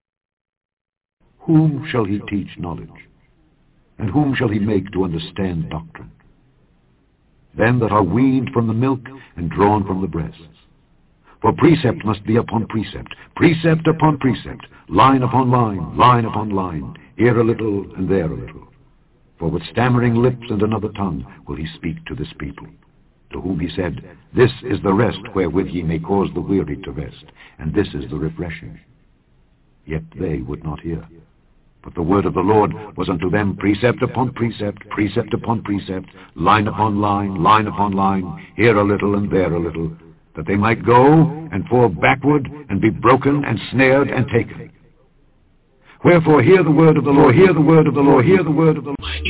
Whom shall he teach knowledge? And whom shall he make to understand doctrine? Them that are weaned from the milk and drawn from the breasts. For precept must be upon precept, precept upon precept, line upon line, line upon line, here a little and there a little. For with stammering lips and another tongue will he speak to this people, to whom he said, this is the rest wherewith ye may cause the weary to rest, and this is the refreshing. Yet they would not hear. But the word of the Lord was unto them precept upon precept, precept upon precept, line upon line, line upon line, here a little and there a little, that they might go and fall backward and be broken and snared and taken. Wherefore hear the word of the Lord, hear the word of the Lord, hear the word of the Lord.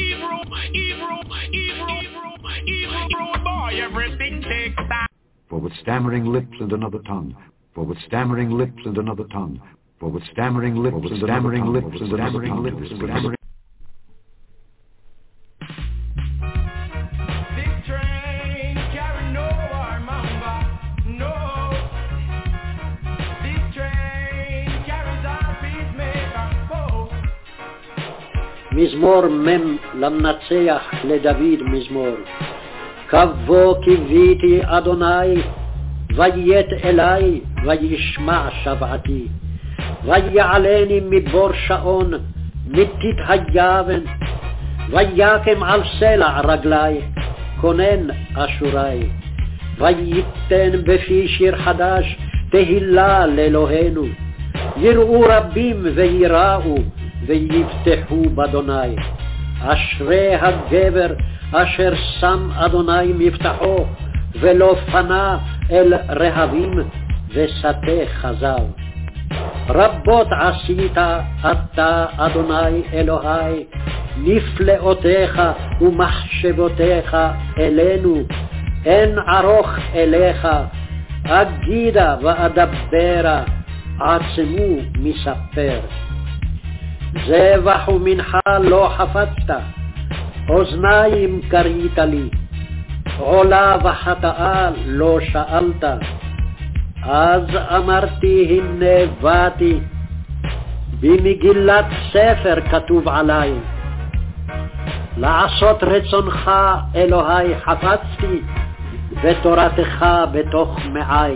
For with stammering lips and another tongue, for with stammering lips and another tongue, for with stammering lips and stammering lips and stammering lips and stammering. מזמור מם למנצח לדוד מזמור. קבו קיוויתי אדוני, ויית אלי, וישמע שבעתי. ויעלני מבור שעון, מתית היבן, ויקם על סלע רגלי, כונן אשורי. וייתן בפי שיר חדש, תהילה לאלוהינו. יראו רבים ויראו, ויבטחו באדוני. אשרי הגבר אשר שם אדוני מבטחו, ולא פנה אל רהבים, ושדה חזב. רבות עשית אתה, אדוני אלוהי, נפלאותיך ומחשבותיך אלינו, אין ערוך אליך, אגידה ואדברה, עצמו מספר. זבח ומנחה לא חפצת, אוזניים קרית לי, עולה וחטאה לא שאלת. אז אמרתי הנה באתי, במגילת ספר כתוב עלי, לעשות רצונך אלוהי חפצתי, ותורתך בתוך מעי.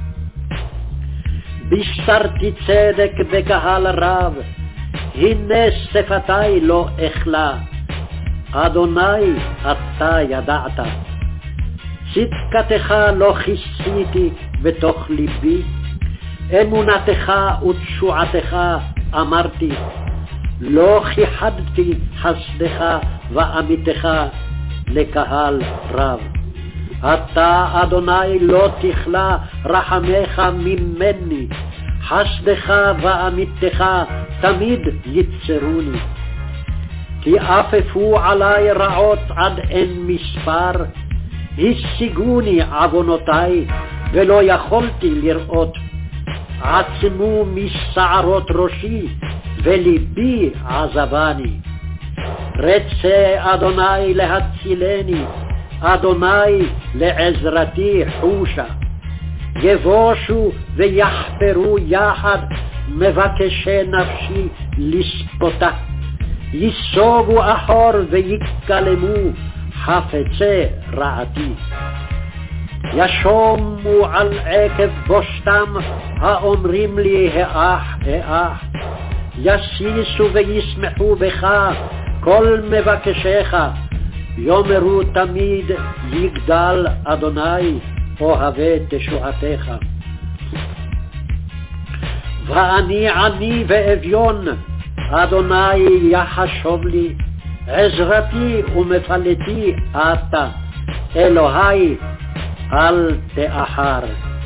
בישרתי צדק בקהל רב, הנה שפתי לא אכלה, אדוני אתה ידעת. צדקתך לא כיסיתי בתוך ליבי, אמונתך ותשועתך אמרתי, לא כיחדתי חסדך ואמיתך לקהל רב. אתה אדוני לא תכלה רחמך ממני, חסדך ואמיתך תמיד יצרוני. כי אפפו עלי רעות עד אין מספר, השיגוני עוונותי ולא יכולתי לראות. עצמו משערות ראשי וליבי עזבני. רצה אדוני להצילני, אדוני לעזרתי חושה. יבושו ויחפרו יחד מבקשי נפשי לספותה. יסוגו אחור ויקלמו חפצי רעתי. ישומו על עקב בושתם האומרים לי האח האח. יסיסו וישמחו בך כל מבקשיך, יאמרו תמיד יגדל אדוני אוהבי תשועתך. ואני עני ואביון, אדוני יחשוב לי, עזרתי ומפלתי אתה, אלוהי אל תאחר.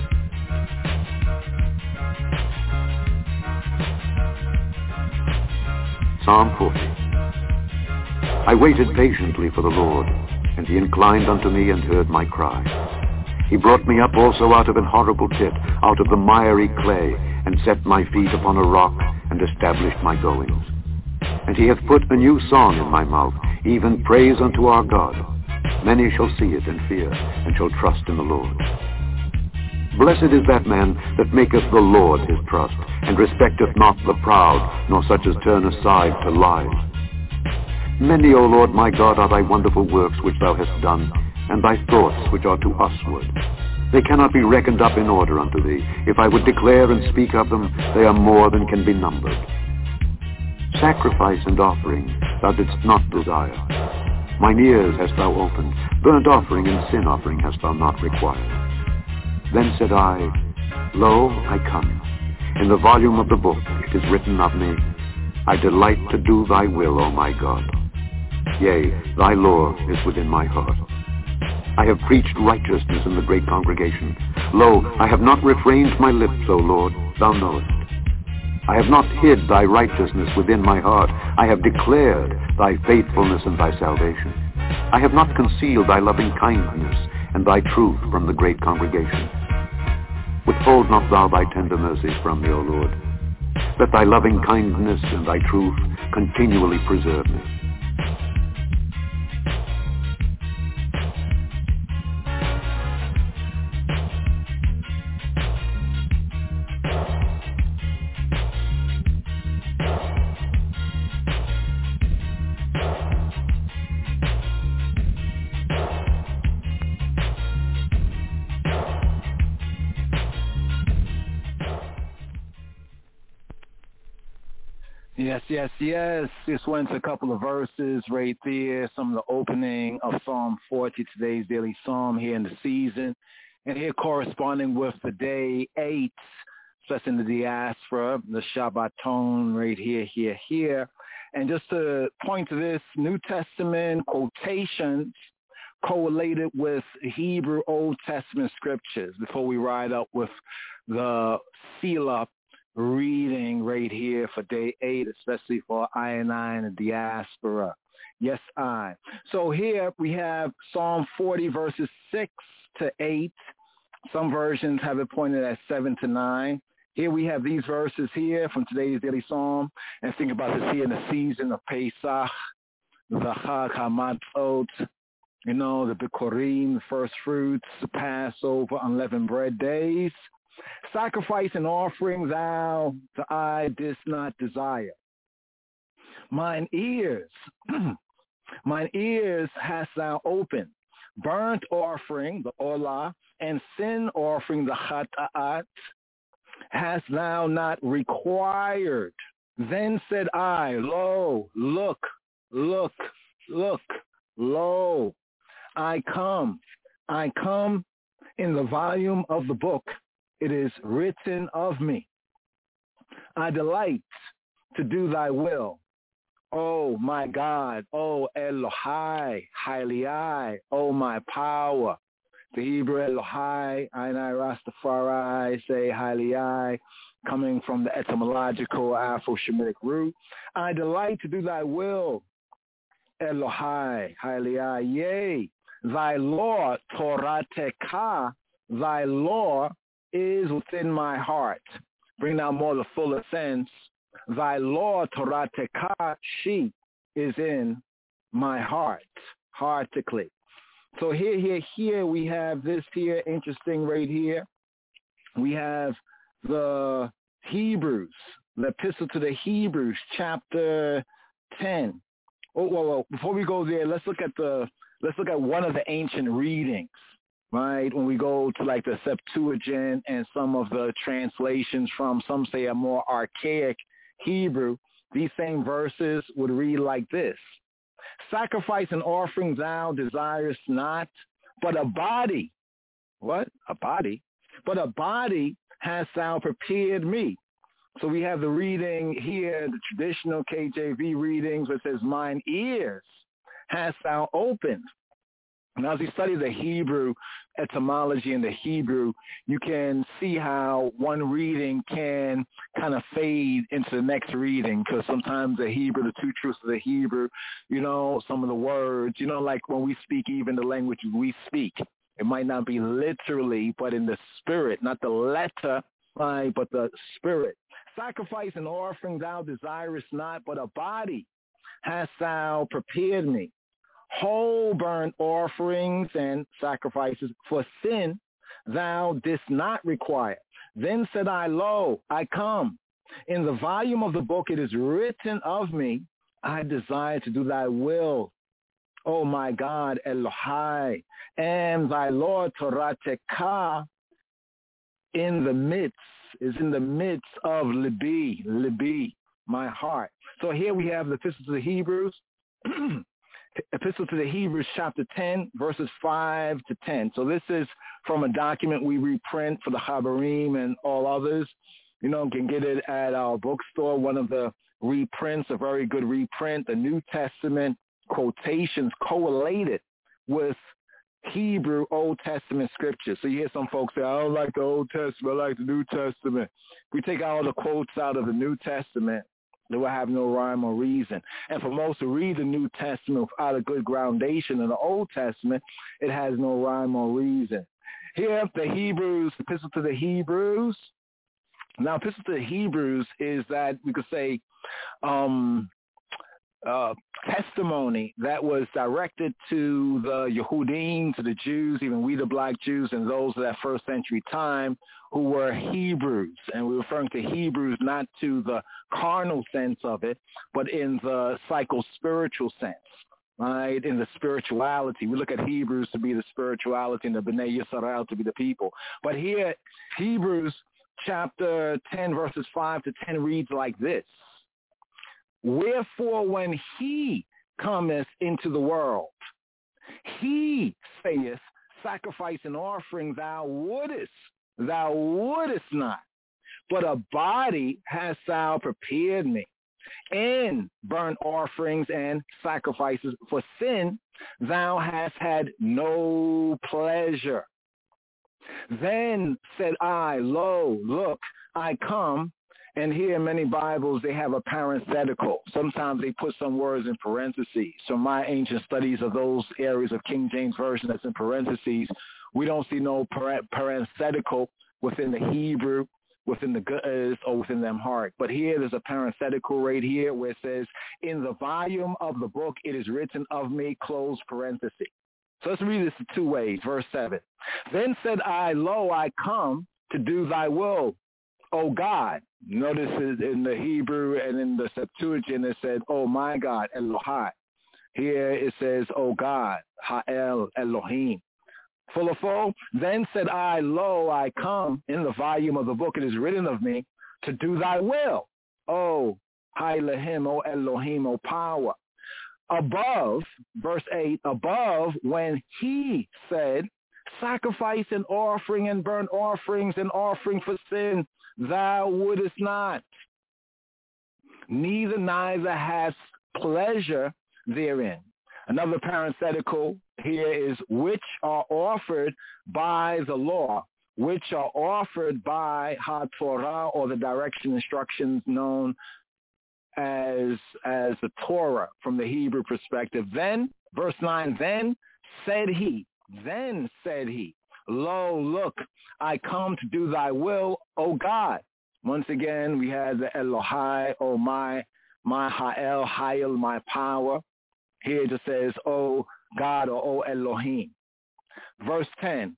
Psalm forty. I waited patiently for the Lord, and he inclined unto me and heard my cry. He brought me up also out of an horrible pit, out of the miry clay, and set my feet upon a rock, and established my goings. And he hath put a new song in my mouth, even praise unto our God. Many shall see it and fear, and shall trust in the Lord. Blessed is that man that maketh the Lord his trust, and respecteth not the proud, nor such as turn aside to lies. Many, O Lord my God, are thy wonderful works which thou hast done, and thy thoughts which are to usward. They cannot be reckoned up in order unto thee. If I would declare and speak of them, they are more than can be numbered. Sacrifice and offering thou didst not desire. Mine ears hast thou opened. Burnt offering and sin offering hast thou not required. Then said I, Lo, I come. In the volume of the book it is written of me, I delight to do thy will, O my God. Yea, thy law is within my heart. I have preached righteousness in the great congregation. Lo, I have not refrained my lips, O Lord, thou knowest. I have not hid thy righteousness within my heart. I have declared thy faithfulness and thy salvation. I have not concealed thy loving kindness and thy truth from the great congregation. Withhold not thou thy tender mercies from me, O Lord. Let thy loving kindness and thy truth continually preserve me. Yes, yes, yes. Just went to a couple of verses right there. Some of the opening of Psalm forty, today's daily psalm here in the season. And here corresponding with the day eight, especially in the diaspora, the Shabbaton right here, here, here. And just to point to this, New Testament quotations correlated with Hebrew Old Testament scriptures before we ride up with the seal-up reading right here for day eight, especially for I and I and the diaspora. Yes, I. So here we have Psalm forty, verses six to eight. Some versions have it pointed at seven to nine. Here we have these verses here from today's daily psalm. And think about this here in the season of Pesach, the Chag HaMatzot, you know, the Bikurim, the first fruits, the Passover, unleavened bread days. Sacrifice and offering thou to I didst not desire. Mine ears, mine ears hast thou opened. Burnt offering, the olah, and sin offering, the chata'at, hast thou not required. Then said I, lo, look, look, look, lo, I come, I come in the volume of the book. It is written of me. I delight to do thy will. Oh, my God. Oh, Elohai, Hailai. Oh, my power. The Hebrew Elohai, Ainai Rastafari, say Hailai, coming from the etymological Afro-Shemitic root. I delight to do thy will. Elohai, Hailai. Yea, thy law, Torateka, thy law is within my heart. Bring down more the fuller sense. Thy law, Torah Teka, she is in my heart, heartically. So here, here, here we have this here, interesting right here. We have the Hebrews, the Epistle to the Hebrews, chapter ten. Oh, well, well, before we go there, let's look at the let's look at one of the ancient readings. Right, when we go to like the Septuagint and some of the translations from, some say, a more archaic Hebrew, these same verses would read like this. Sacrifice and offering thou desirest not, but a body. What? A body? But a body hast thou prepared me. So we have the reading here, the traditional K J V readings, where it says, mine ears hast thou opened. Now, as you study the Hebrew etymology in the Hebrew, you can see how one reading can kind of fade into the next reading, because sometimes the Hebrew, the two truths of the Hebrew, you know, some of the words, you know, like when we speak, even the language we speak, it might not be literally, but in the spirit, not the letter, right, but the spirit. Sacrifice and offering thou desirest not, but a body hast thou prepared me. Whole burnt offerings and sacrifices for sin thou didst not require. Then said I, lo, I come. In the volume of the book it is written of me, I desire to do thy will, O my God, Elohai, and thy Lord Torah Teka in the midst, is in the midst of Libi, Libi, my heart. So here we have the Epistle to the Hebrews, Epistle to the Hebrews, chapter ten, verses five to ten. So this is from a document we reprint for the Chabarim and all others. You know, can get it at our bookstore, one of the reprints, a very good reprint, the New Testament quotations correlated with Hebrew Old Testament scriptures. So you hear some folks say, I don't like the Old Testament, I like the New Testament. If we take all the quotes out of the New Testament, they will have no rhyme or reason. And for most to read the New Testament without a good groundation in the Old Testament, it has no rhyme or reason. Here, the Hebrews, Epistle to the Hebrews. Now, Epistle to the Hebrews is that, we could say, um, uh, testimony that was directed to the Yehudim, to the Jews, even we the black Jews, and those of that first century time who were Hebrews. And we're referring to Hebrews not to the carnal sense of it, but in the psycho-spiritual sense, right, in the spirituality. We look at Hebrews to be the spirituality and the B'nai Yisrael to be the people. But here, Hebrews chapter ten, verses five to ten reads like this. Wherefore, when he cometh into the world, he saith, sacrifice and offering thou wouldest, thou wouldest not, but a body hast thou prepared me. in burnt offerings and sacrifices. For sin thou hast had no pleasure. Then said I, lo, look, I come. And here in many Bibles, they have a parenthetical. Sometimes they put some words in parentheses. So my ancient studies of those areas of King James Version that's in parentheses, we don't see no parenthetical within the Hebrew, within the Ge'ez, or within the Amharic. But here there's a parenthetical right here where it says, in the volume of the book it is written of me, close parenthesis. So let's read this in two ways. Verse seven. Then said I, lo, I come to do thy will, O God. Notice in the Hebrew and in the Septuagint it said, oh my God, Elohai. Here it says, oh God, Ha'el Elohim. Full of full. Then said I, lo, I come. In the volume of the book it is written of me to do thy will. Oh, Ha'elohim, O Elohim, O power. Above, verse eight, above when he said, sacrifice and offering and burnt offerings and offering for sin, thou wouldest not. Neither neither hast pleasure therein. Another parenthetical here is which are offered by the law, which are offered by HaTorah, or the direction instructions known as as the Torah from the Hebrew perspective. Then, verse nine, then said he, then said he, lo, look, I come to do thy will, O God. Once again, we had the Elohai, oh my, my Ha'el, Ha'el, my power. Here it just says, O God, or O Elohim. Verse ten,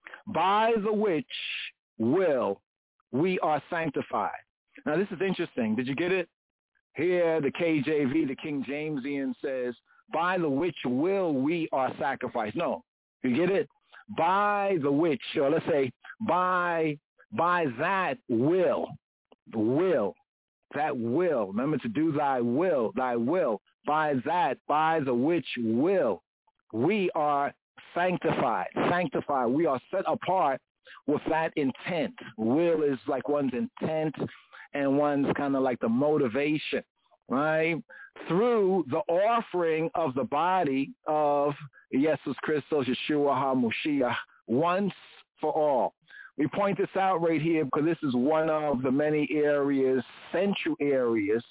by the which will we are sanctified. Now this is interesting. Did you get it? Here the K J V, the King Jamesian says, by the which will we are sacrificed. No, you get it? By the which, or let's say, by by that will, the will, that will, remember to do thy will, thy will, by that, by the which will, we are sanctified, sanctified, we are set apart with that intent. Will is like one's intent, and one's kind of like the motivation, right? Through the offering of the body of Jesus Christos, Yeshua HaMashiach, once for all. We point this out right here because this is one of the many areas, central areas,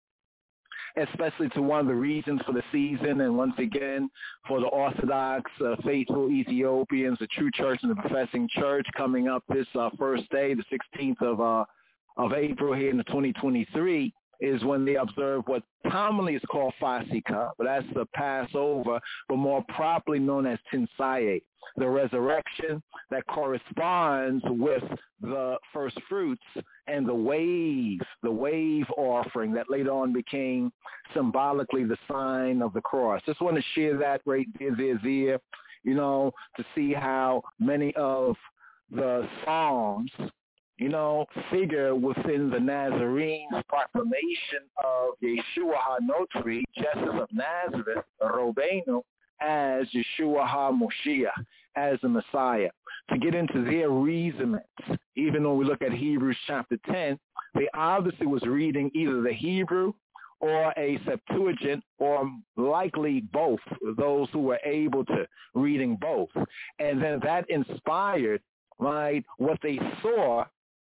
especially to one of the reasons for the season, and once again, for the Orthodox, uh, faithful Ethiopians, the true church and the professing church, coming up this uh, first day, the sixteenth of uh, of April here in the twenty twenty-three, is when they observe what commonly is called Fasika, but that's the Passover, but more properly known as Tinsaye, the resurrection that corresponds with the first fruits and the wave, the wave offering that later on became symbolically the sign of the cross. Just want to share that right there, there, there, you know, to see how many of the Psalms, you know, figure within the Nazarene's proclamation of Yeshua HaNotri, Jesus of Nazareth, Robenu, as Yeshua HaMoshiach, as the Messiah. To get into their reasonings, even when we look at Hebrews chapter ten, they obviously was reading either the Hebrew or a Septuagint, or likely both, those who were able to reading both. And then that inspired, right, what they saw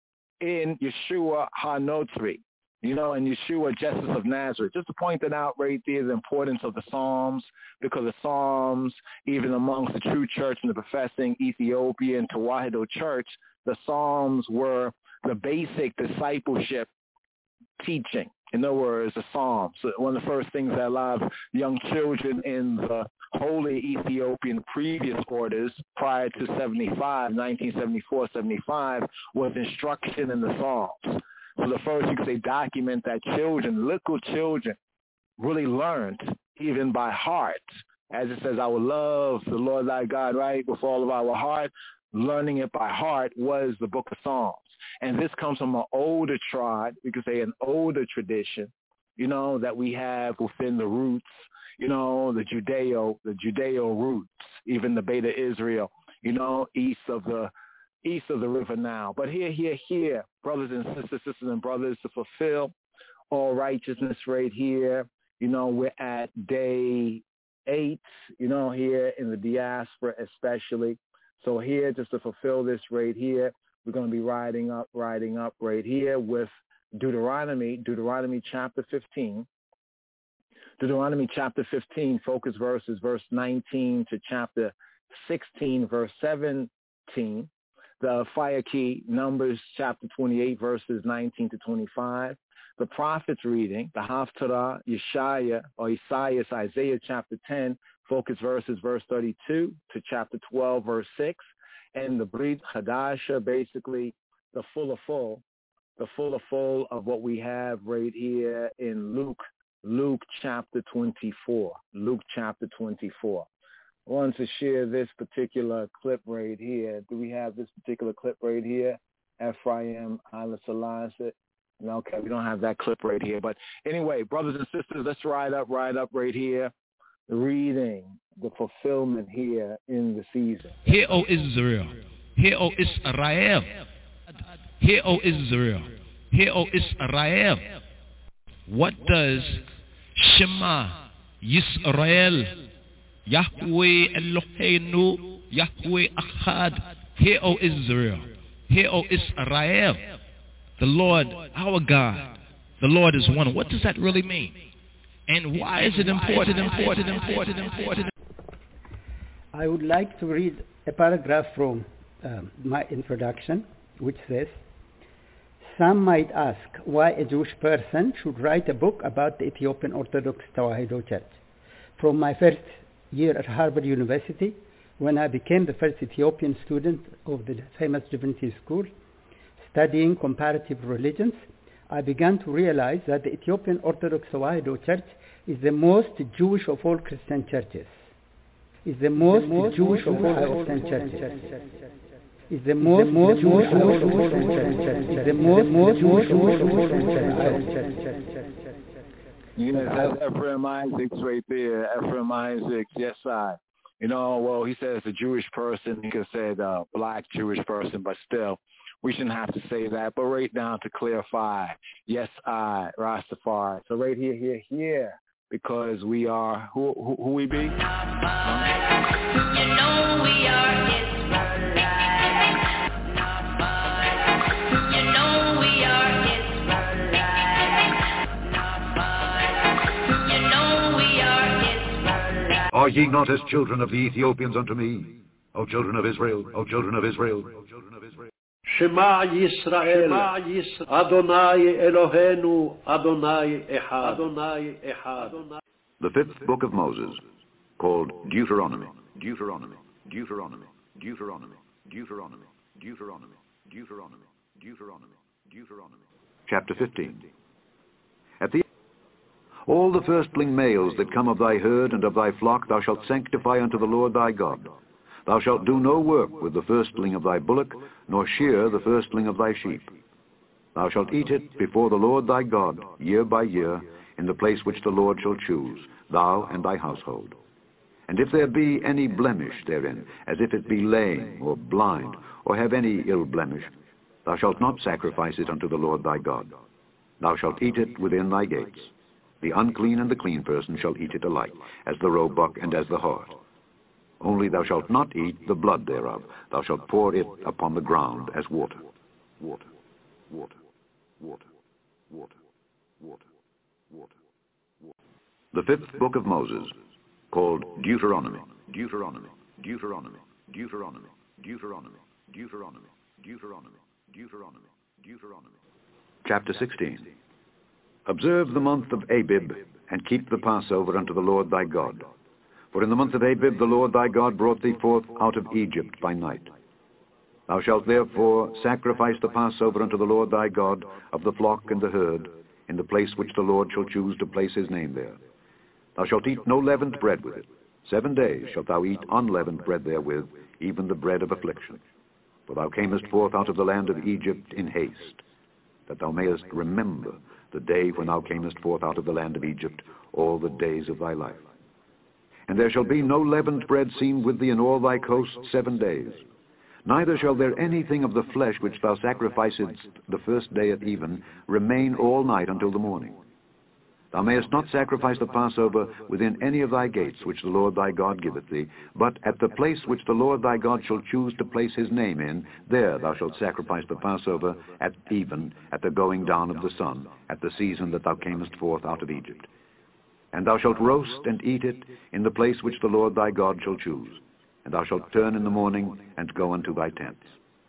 in Yeshua HaNotri, you know, and Yeshua, Jesus of Nazareth. Just to point that out right there, the importance of the Psalms, because the Psalms, even amongst the true church and the professing Ethiopian Tewahedo church, the Psalms were the basic discipleship teaching. In other words, the Psalms. So one of the first things that a lot of young children in the holy Ethiopian previous orders prior to seventy-five, nineteen seventy-four, seventy-five, was instruction in the Psalms. So the first, you could say, document that children, little children, really learned even by heart. As it says, I will love the Lord thy God, right, with all of our heart. Learning it by heart was the book of Psalms. And this comes from an older tribe, we could say an older tradition, you know, that we have within the roots, you know, the Judeo, the Judeo roots, even the Beta Israel, you know, east of the east of the river Nile. But here, here, here, brothers and sisters, sisters and brothers, to fulfill all righteousness right here. You know, we're at day eight, you know, here in the diaspora especially. So here, just to fulfill this right here, we're going to be riding up, riding up right here with Deuteronomy, Deuteronomy chapter fifteen. Deuteronomy chapter fifteen, focus verses, verse nineteen to chapter sixteen, verse seventeen. The fire key, Numbers chapter twenty-eight, verses nineteen to twenty-five. The prophet's reading, the Haftarah, Yeshaya, or Isaiah, Isaiah chapter ten, focus verses, verse thirty-two to chapter twelve, verse six. And the Brit Hadasha, basically the full of full, the full of full of what we have right here in Luke, Luke chapter twenty-four, Luke chapter twenty-four. I wanted to share this particular clip right here. Do we have this particular clip right here? Ephraim Alasalazit. Okay, we don't have that clip right here. But anyway, brothers and sisters, let's ride up, ride up right here, reading the fulfillment here in the season. Hear, O Israel. Hear, O Israel. Hear, O Israel. Hear, O Israel. What does Shema Yisrael, Yahweh Eloheinu, Yahweh Achad. Hear, O Israel. Hear, O Israel. The Lord, our God, the Lord is one. What does that really mean? And why is it important, important, important, important? I would like to read a paragraph from um, my introduction, which says, some might ask why a Jewish person should write a book about the Ethiopian Orthodox Tewahedo Church. From my first year at Harvard University, when I became the first Ethiopian student of the famous Divinity School, studying comparative religions, I began to realize that the Ethiopian Orthodox Tewahedo Church is the most Jewish of all Christian churches. Is the most, the most Jewish of all Christian churches. Is the most Jewish of all Christian churches. Is the most Jewish of all Christian churches. You know, that's Ephraim Isaacs right there. Ephraim Isaacs, yes, I. You know, well, he says a Jewish person. He could have said a black Jewish person, but still, we shouldn't have to say that. But right now to clarify, yes, I, Rastafari. So right here, here, here, because we are, who, who, who we be? You know we are Israelites. You know we are Israelites. You know we are Israelites. Are ye not as children of the Ethiopians unto me, O children of Israel, O children of Israel, O children of Israel? Shema Yisrael, Adonai Eloheinu, Adonai Echad, Adonai Echad. The fifth book of Moses, called Deuteronomy, Deuteronomy, Deuteronomy, Deuteronomy, Deuteronomy, Deuteronomy, Deuteronomy, Deuteronomy, Deuteronomy. Chapter fifteen. At the all the firstling males that come of thy herd and of thy flock thou shalt sanctify unto the Lord thy God. Thou shalt do no work with the firstling of thy bullock, nor shear the firstling of thy sheep. Thou shalt eat it before the Lord thy God, year by year, in the place which the Lord shall choose, thou and thy household. And if there be any blemish therein, as if it be lame, or blind, or have any ill blemish, thou shalt not sacrifice it unto the Lord thy God. Thou shalt eat it within thy gates. The unclean and the clean person shall eat it alike, as the roebuck and as the hart. Only thou shalt not eat the blood thereof. Thou shalt pour it upon the ground as water. Water, water, water, water, water, water, water. The fifth book of Moses, called Deuteronomy, Deuteronomy, Deuteronomy, Deuteronomy, Deuteronomy, Deuteronomy, Deuteronomy, Deuteronomy, Deuteronomy. Chapter sixteen. Observe the month of Abib, and keep the Passover unto the Lord thy God. For in the month of Abib the Lord thy God brought thee forth out of Egypt by night. Thou shalt therefore sacrifice the Passover unto the Lord thy God of the flock and the herd, in the place which the Lord shall choose to place his name there. Thou shalt eat no leavened bread with it. Seven days shalt thou eat unleavened bread therewith, even the bread of affliction. For thou camest forth out of the land of Egypt in haste, that thou mayest remember the day when thou camest forth out of the land of Egypt all the days of thy life. And there shall be no leavened bread seen with thee in all thy coasts seven days. Neither shall there anything of the flesh which thou sacrificedst the first day at even remain all night until the morning. Thou mayest not sacrifice the Passover within any of thy gates which the Lord thy God giveth thee, but at the place which the Lord thy God shall choose to place his name in, there thou shalt sacrifice the Passover at even, at the going down of the sun, at the season that thou camest forth out of Egypt. And thou shalt roast and eat it in the place which the Lord thy God shall choose. And thou shalt turn in the morning and go unto thy tents.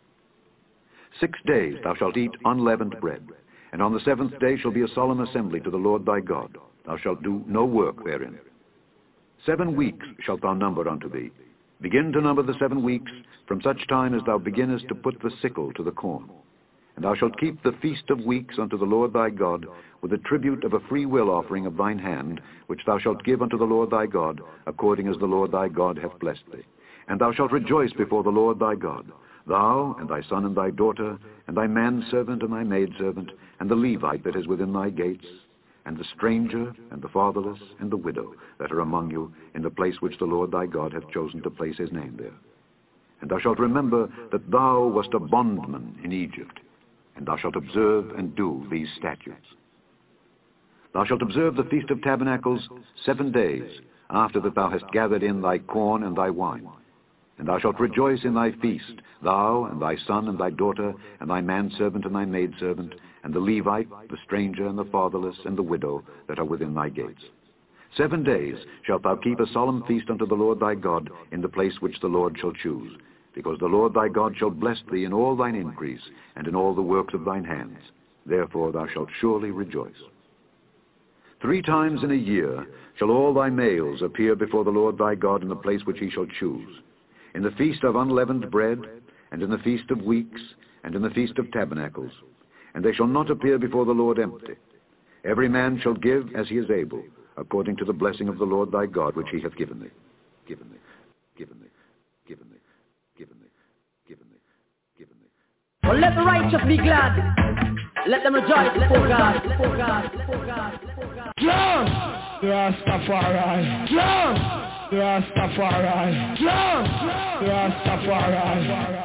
Six days thou shalt eat unleavened bread, and on the seventh day shall be a solemn assembly to the Lord thy God. Thou shalt do no work therein. Seven weeks shalt thou number unto thee. Begin to number the seven weeks from such time as thou beginnest to put the sickle to the corn. And thou shalt keep the feast of weeks unto the Lord thy God, with a tribute of a free will offering of thine hand, which thou shalt give unto the Lord thy God, according as the Lord thy God hath blessed thee. And thou shalt rejoice before the Lord thy God, thou, and thy son and thy daughter, and thy manservant and thy maidservant, and the Levite that is within thy gates, and the stranger, and the fatherless, and the widow that are among you, in the place which the Lord thy God hath chosen to place his name there. And thou shalt remember that thou wast a bondman in Egypt, and thou shalt observe and do these statutes. Thou shalt observe the Feast of Tabernacles seven days, after that thou hast gathered in thy corn and thy wine. And thou shalt rejoice in thy feast, thou, and thy son, and thy daughter, and thy manservant, and thy maidservant, and the Levite, the stranger, and the fatherless, and the widow that are within thy gates. Seven days shalt thou keep a solemn feast unto the Lord thy God in the place which the Lord shall choose, because the Lord thy God shall bless thee in all thine increase, and in all the works of thine hands. Therefore thou shalt surely rejoice. Three times in a year shall all thy males appear before the Lord thy God in the place which he shall choose, in the feast of unleavened bread, and in the feast of weeks, and in the feast of tabernacles. And they shall not appear before the Lord empty. Every man shall give as he is able, according to the blessing of the Lord thy God, which he hath given thee. Given thee, given thee, given thee, given thee, given thee, given thee. Well, let the righteous be glad. Let them rejoice before God, before God, before God, before God. Just Rastafari. Just Rastafari. Just Rastafari.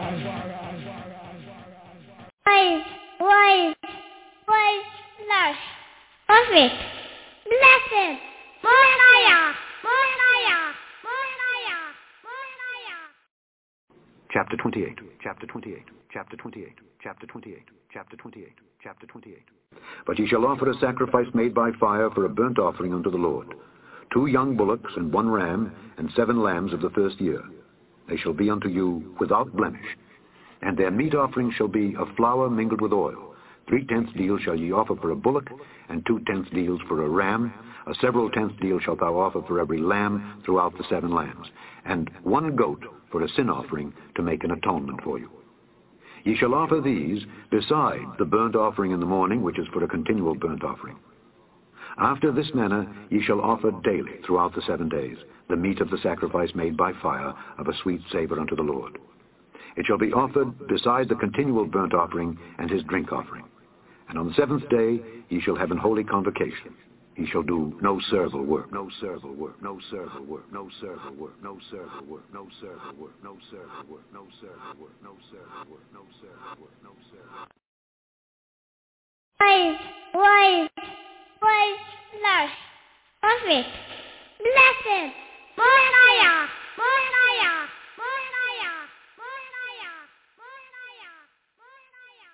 Wise, wise, wise, lush, perfect, blessed, Messiah, Messiah, Messiah, Messiah. Chapter twenty-eight, chapter twenty-eight, chapter twenty-eight, chapter twenty-eight, chapter twenty-eight, chapter twenty-eight. But ye shall offer a sacrifice made by fire for a burnt offering unto the Lord. Two young bullocks and one ram, and seven lambs of the first year. They shall be unto you without blemish. And their meat offering shall be of flour mingled with oil. Three-tenths deal shall ye offer for a bullock, and two-tenths deals for a ram. A several-tenths deal shalt thou offer for every lamb throughout the seven lambs. And one goat for a sin offering to make an atonement for you. Ye shall offer these beside the burnt offering in the morning, which is for a continual burnt offering. After this manner ye shall offer daily throughout the seven days the meat of the sacrifice made by fire of a sweet savour unto the Lord. It shall be offered beside the continual burnt offering and his drink offering. And on the seventh day ye shall have an holy convocation. Ye shall do no servile work, no servile work, no servile work, no servile work, no servile work, no servile work, no servile work, no servile work, no servile work, no servile work, no servile work. Wise, wise, wise, lush, perfect, blessed, Messiah, Messiah, Messiah, Messiah, Messiah, Messiah.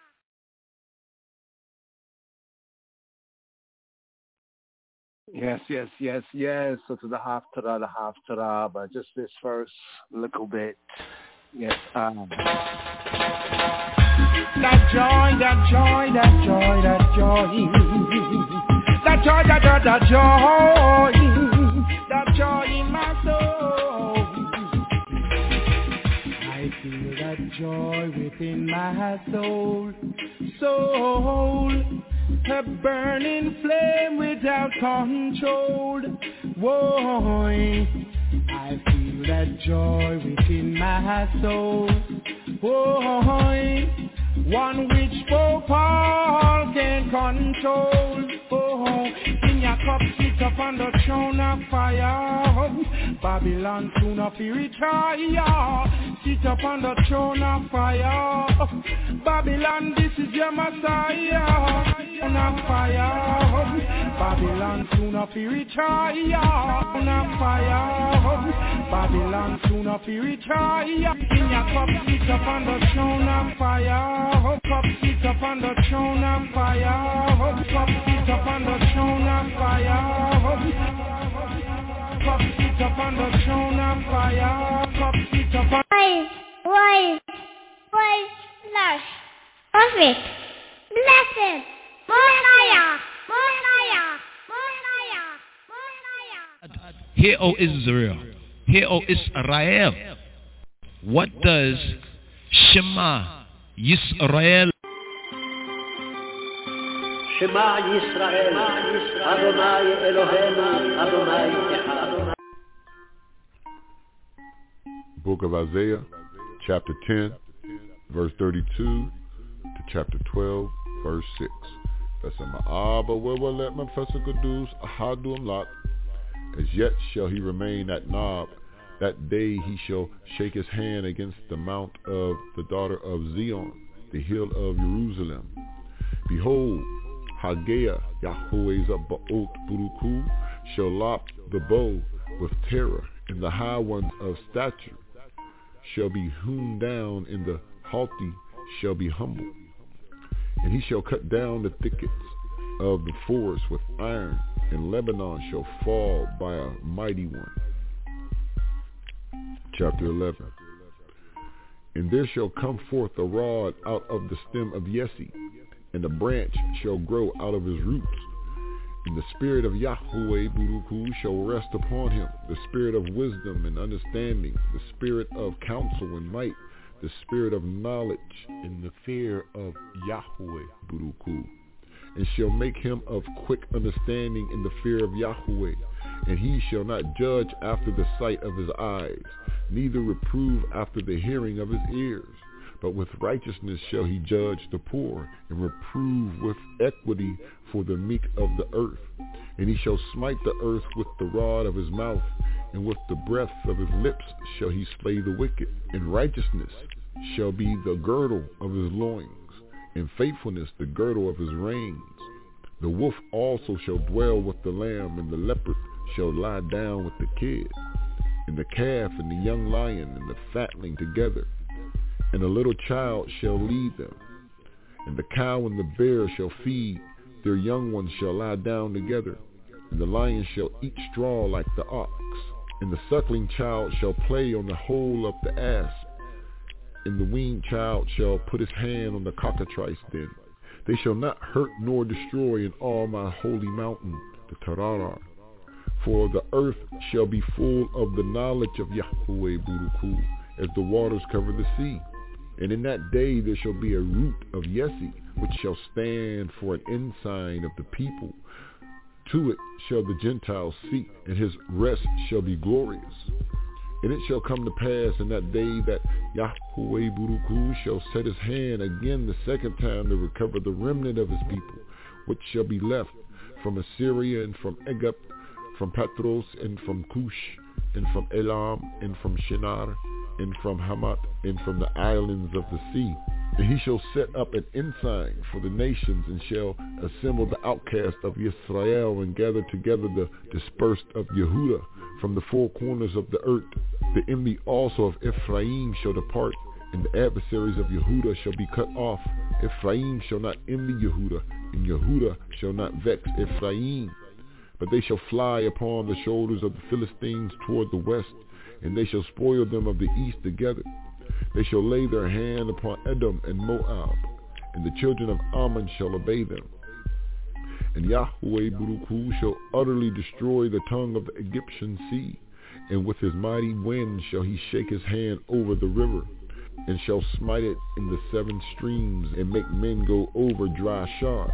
Yes, yes, yes, yes. So to the Haftarah, the Haftarah, but just this first little bit. Yes. Um. That joy, that joy, that joy, that joy. That joy, that joy, that joy. That joy in my soul. I feel that joy within my soul. Soul. A burning flame without control. Whoa, I feel that joy within my soul. Whoa, one which Pope Paul can control. Oh, in your cup, sit up on the throne of fire. Babylon soon up you retire. Sit up on the throne of fire. Babylon, this is your Messiah. Throne of fire. Babylon soon up you retire. Throne of fire. Babylon soon up you retire. In your cup, sit up on the throne of fire. Cup, sit up on the throne of fire. Cup, sit up on the throne of fire. Cup, sit up on the throne of fire. Cup, sit up on. Why, why, why, slash, perfect, blessed, Messiah, Messiah, Messiah, Messiah. Hear, O Israel, hear, O Israel. What does Shema Yisrael? Shema Yisrael, Adonai Eloheinu, Adonai Echad. Book of Isaiah, chapter ten, verse thirty-two to chapter twelve, verse six. That's in my Abba, where will let my Professor Kudus, Ahadum Lot. As yet shall he remain at Nob. That day he shall shake his hand against the mount of the daughter of Zion, the hill of Jerusalem. Behold, Hagea, Yahweh's Ba'ot Buruku, shall lop the bow with terror, and the high ones of stature shall be hewn down, and the haughty shall be humbled. And he shall cut down the thickets of the forest with iron, and Lebanon shall fall by a mighty one. Chapter eleven. And there shall come forth a rod out of the stem of Yesse, and a branch shall grow out of his roots. And the spirit of Yahweh Buruku shall rest upon him, the spirit of wisdom and understanding, the spirit of counsel and might, the spirit of knowledge and the fear of Yahweh Buruku. And shall make him of quick understanding in the fear of Yahweh. And he shall not judge after the sight of his eyes, neither reprove after the hearing of his ears. But with righteousness shall he judge the poor, and reprove with equity for the meek of the earth. And he shall smite the earth with the rod of his mouth, and with the breath of his lips shall he slay the wicked. And righteousness shall be the girdle of his loins, and faithfulness the girdle of his reins. The wolf also shall dwell with the lamb, and the leopard shall lie down with the kid, and the calf and the young lion and the fatling together. And a little child shall lead them. And the cow and the bear shall feed, their young ones shall lie down together. And the lion shall eat straw like the ox. And the suckling child shall play on the hole of the asp. And the weaned child shall put his hand on the cockatrice den. They shall not hurt nor destroy in all my holy mountain, the Tararar. For the earth shall be full of the knowledge of Yahweh Buruku, as the waters cover the sea. And in that day there shall be a root of Yesse, which shall stand for an ensign of the people. To it shall the Gentiles seek, and his rest shall be glorious. And it shall come to pass in that day that Yahweh Buruku shall set his hand again the second time to recover the remnant of his people, which shall be left from Assyria and from Egypt, from Patros and from Cush, and from Elam and from Shinar, and from Hamat, and from the islands of the sea. And he shall set up an ensign for the nations, and shall assemble the outcast of Israel, and gather together the dispersed of Yehudah from the four corners of the earth. The enemy also of Ephraim shall depart, and the adversaries of Yehudah shall be cut off. Ephraim shall not envy Yehudah, and Yehudah shall not vex Ephraim. But they shall fly upon the shoulders of the Philistines toward the west, and they shall spoil them of the east together. They shall lay their hand upon Edom and Moab, and the children of Ammon shall obey them. And Yahweh Buruku shall utterly destroy the tongue of the Egyptian sea, and with his mighty wind shall he shake his hand over the river, and shall smite it in the seven streams, and make men go over dry shod.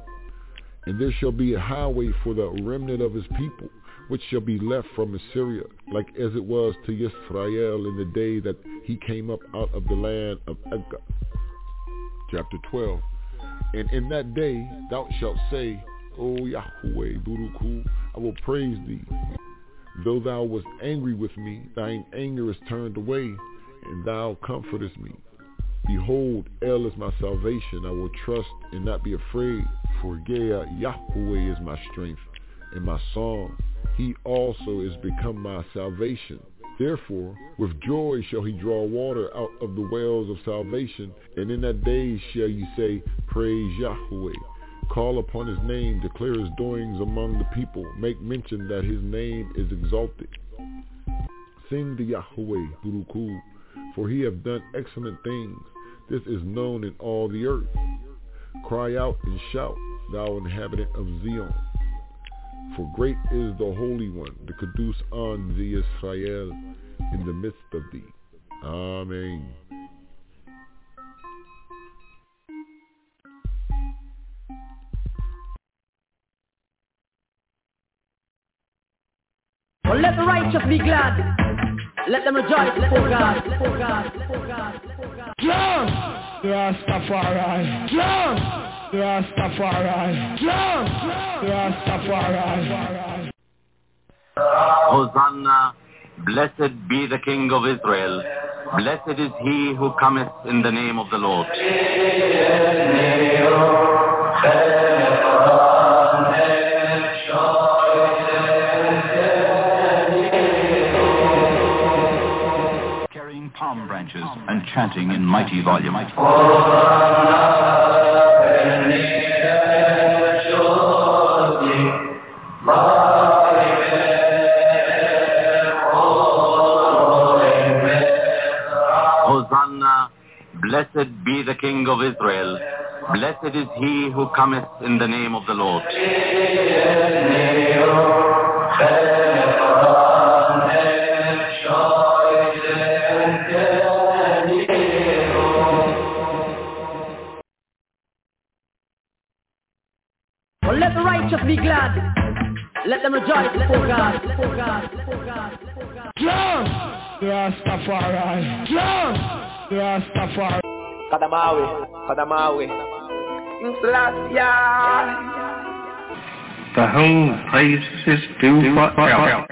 And there shall be a highway for the remnant of his people, which shall be left from Assyria, like as it was to Yisrael in the day that he came up out of the land of Edgar. Chapter twelve. And in that day thou shalt say, O Yahweh, Buruku, I will praise thee. Though thou wast angry with me, thine anger is turned away, and thou comfortest me. Behold, El is my salvation. I will trust and not be afraid, for Gea Yahweh is my strength and my song. He also is become my salvation. Therefore, with joy shall he draw water out of the wells of salvation, and in that day shall ye say, praise Yahweh. Call upon his name, declare his doings among the people, make mention that his name is exalted. Sing to Yahweh, Buruku, for he hath done excellent things. This is known in all the earth. Cry out and shout, thou inhabitant of Zion. For great is the Holy One, the Kadus an the Israel, in the midst of thee. Amen. Well, let the righteous be glad. Let them rejoice before God. Before God. Before God. Before God. Just Rastafari. Just Rastafari. Just Rastafari. Hosanna, blessed be the King of Israel. Blessed is he who cometh in the name of the Lord. Palm branches and chanting in mighty volume. Hosanna, blessed be the King of Israel. Blessed is he who cometh in the name of the Lord. Let the righteous be glad. Let them rejoice before God. Before God. Before God. Before God. Just Rastafari. Just Rastafari. Kadamawi. Kadamawi. Selassie. To whom praise is due forever.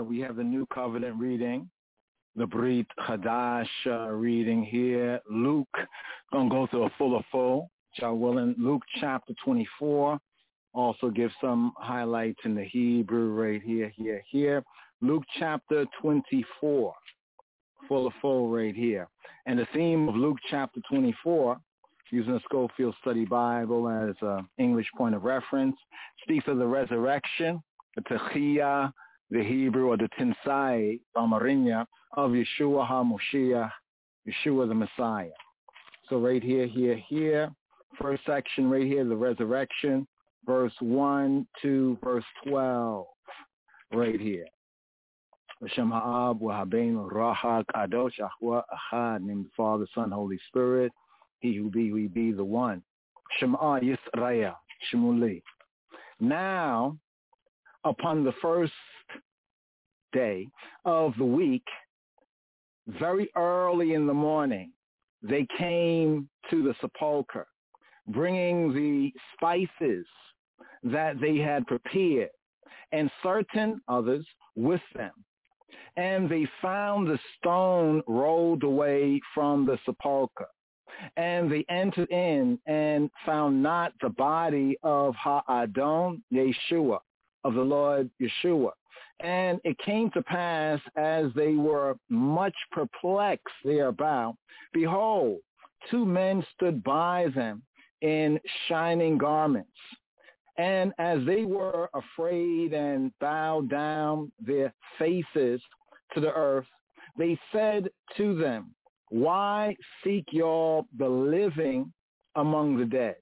we have the New Covenant reading, the Brit Chadash uh, reading here. Luke, going to go through a full of full, y'all willing. Luke chapter twenty-four, also give some highlights in the Hebrew right here, here, here. Luke chapter twenty-four, full of full right here. And the theme of Luke chapter twenty-four, using the Schofield Study Bible as an English point of reference, speaks of the resurrection, the Techiyah, the Hebrew, or the Tinsai, Amarinya, of Yeshua HaMoshiach, Yeshua the Messiah. So right here, here, here, first section right here, the resurrection, verse one to verse twelve, right here. Hashem Ha'ab, Wahabein, Rahak, Adosh, Ahwa, Ahad, name the Father, Son, Holy Spirit, He who be, we be the one. Shema Yisrael, Shemuli. Now, upon the first day of the week, very early in the morning, they came to the sepulcher, bringing the spices that they had prepared, and certain others with them. And they found the stone rolled away from the sepulcher. And they entered in and found not the body of Ha'adon Yeshua, of the Lord Yeshua. And it came to pass, as they were much perplexed thereabout, behold, two men stood by them in shining garments. And as they were afraid and bowed down their faces to the earth, they said to them, why seek y'all the living among the dead?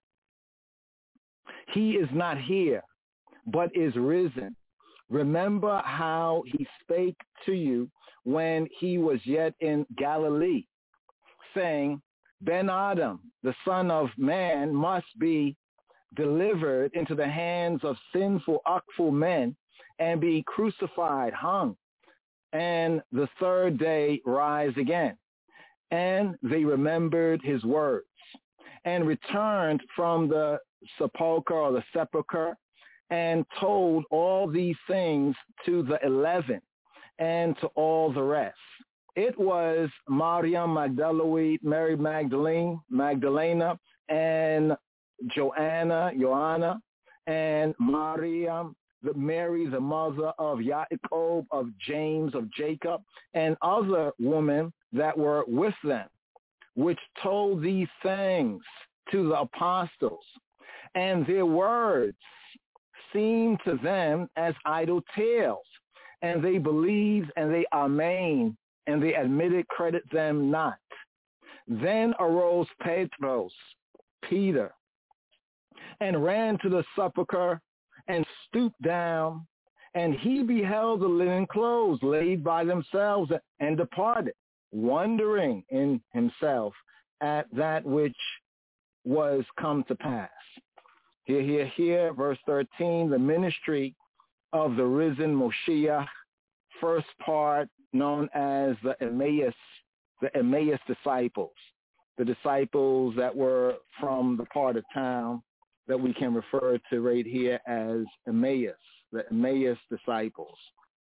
He is not here, but is risen. Remember how he spake to you when he was yet in Galilee, saying, Ben Adam, the Son of Man, must be delivered into the hands of sinful, uckful men and be crucified, hung, and the third day rise again. And they remembered his words and returned from the sepulchre or the sepulchre and told all these things to the eleven and to all the rest. It was Maryam Magdalene, Mary Magdalene, Magdalena, and Joanna, Joanna, and Maryam, the Mary, the mother of Jacob, of James, of Jacob, and other women that were with them, which told these things to the apostles. And their words seemed to them as idle tales, and they believed and they amen, and they admitted credit them not. Then arose Petros, Peter, and ran to the sepulchre and stooped down, and he beheld the linen clothes laid by themselves and departed, wondering in himself at that which was come to pass. Here, here, here, verse thirteen, the ministry of the risen Moshiach, first part known as the Emmaus, the Emmaus disciples, the disciples that were from the part of town that we can refer to right here as Emmaus, the Emmaus disciples.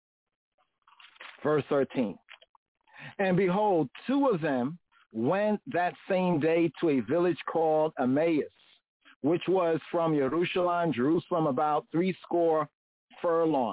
Verse thirteen, and behold, two of them went that same day to a village called Emmaus, which was from Jerusalem, Jerusalem, about three score furlongs.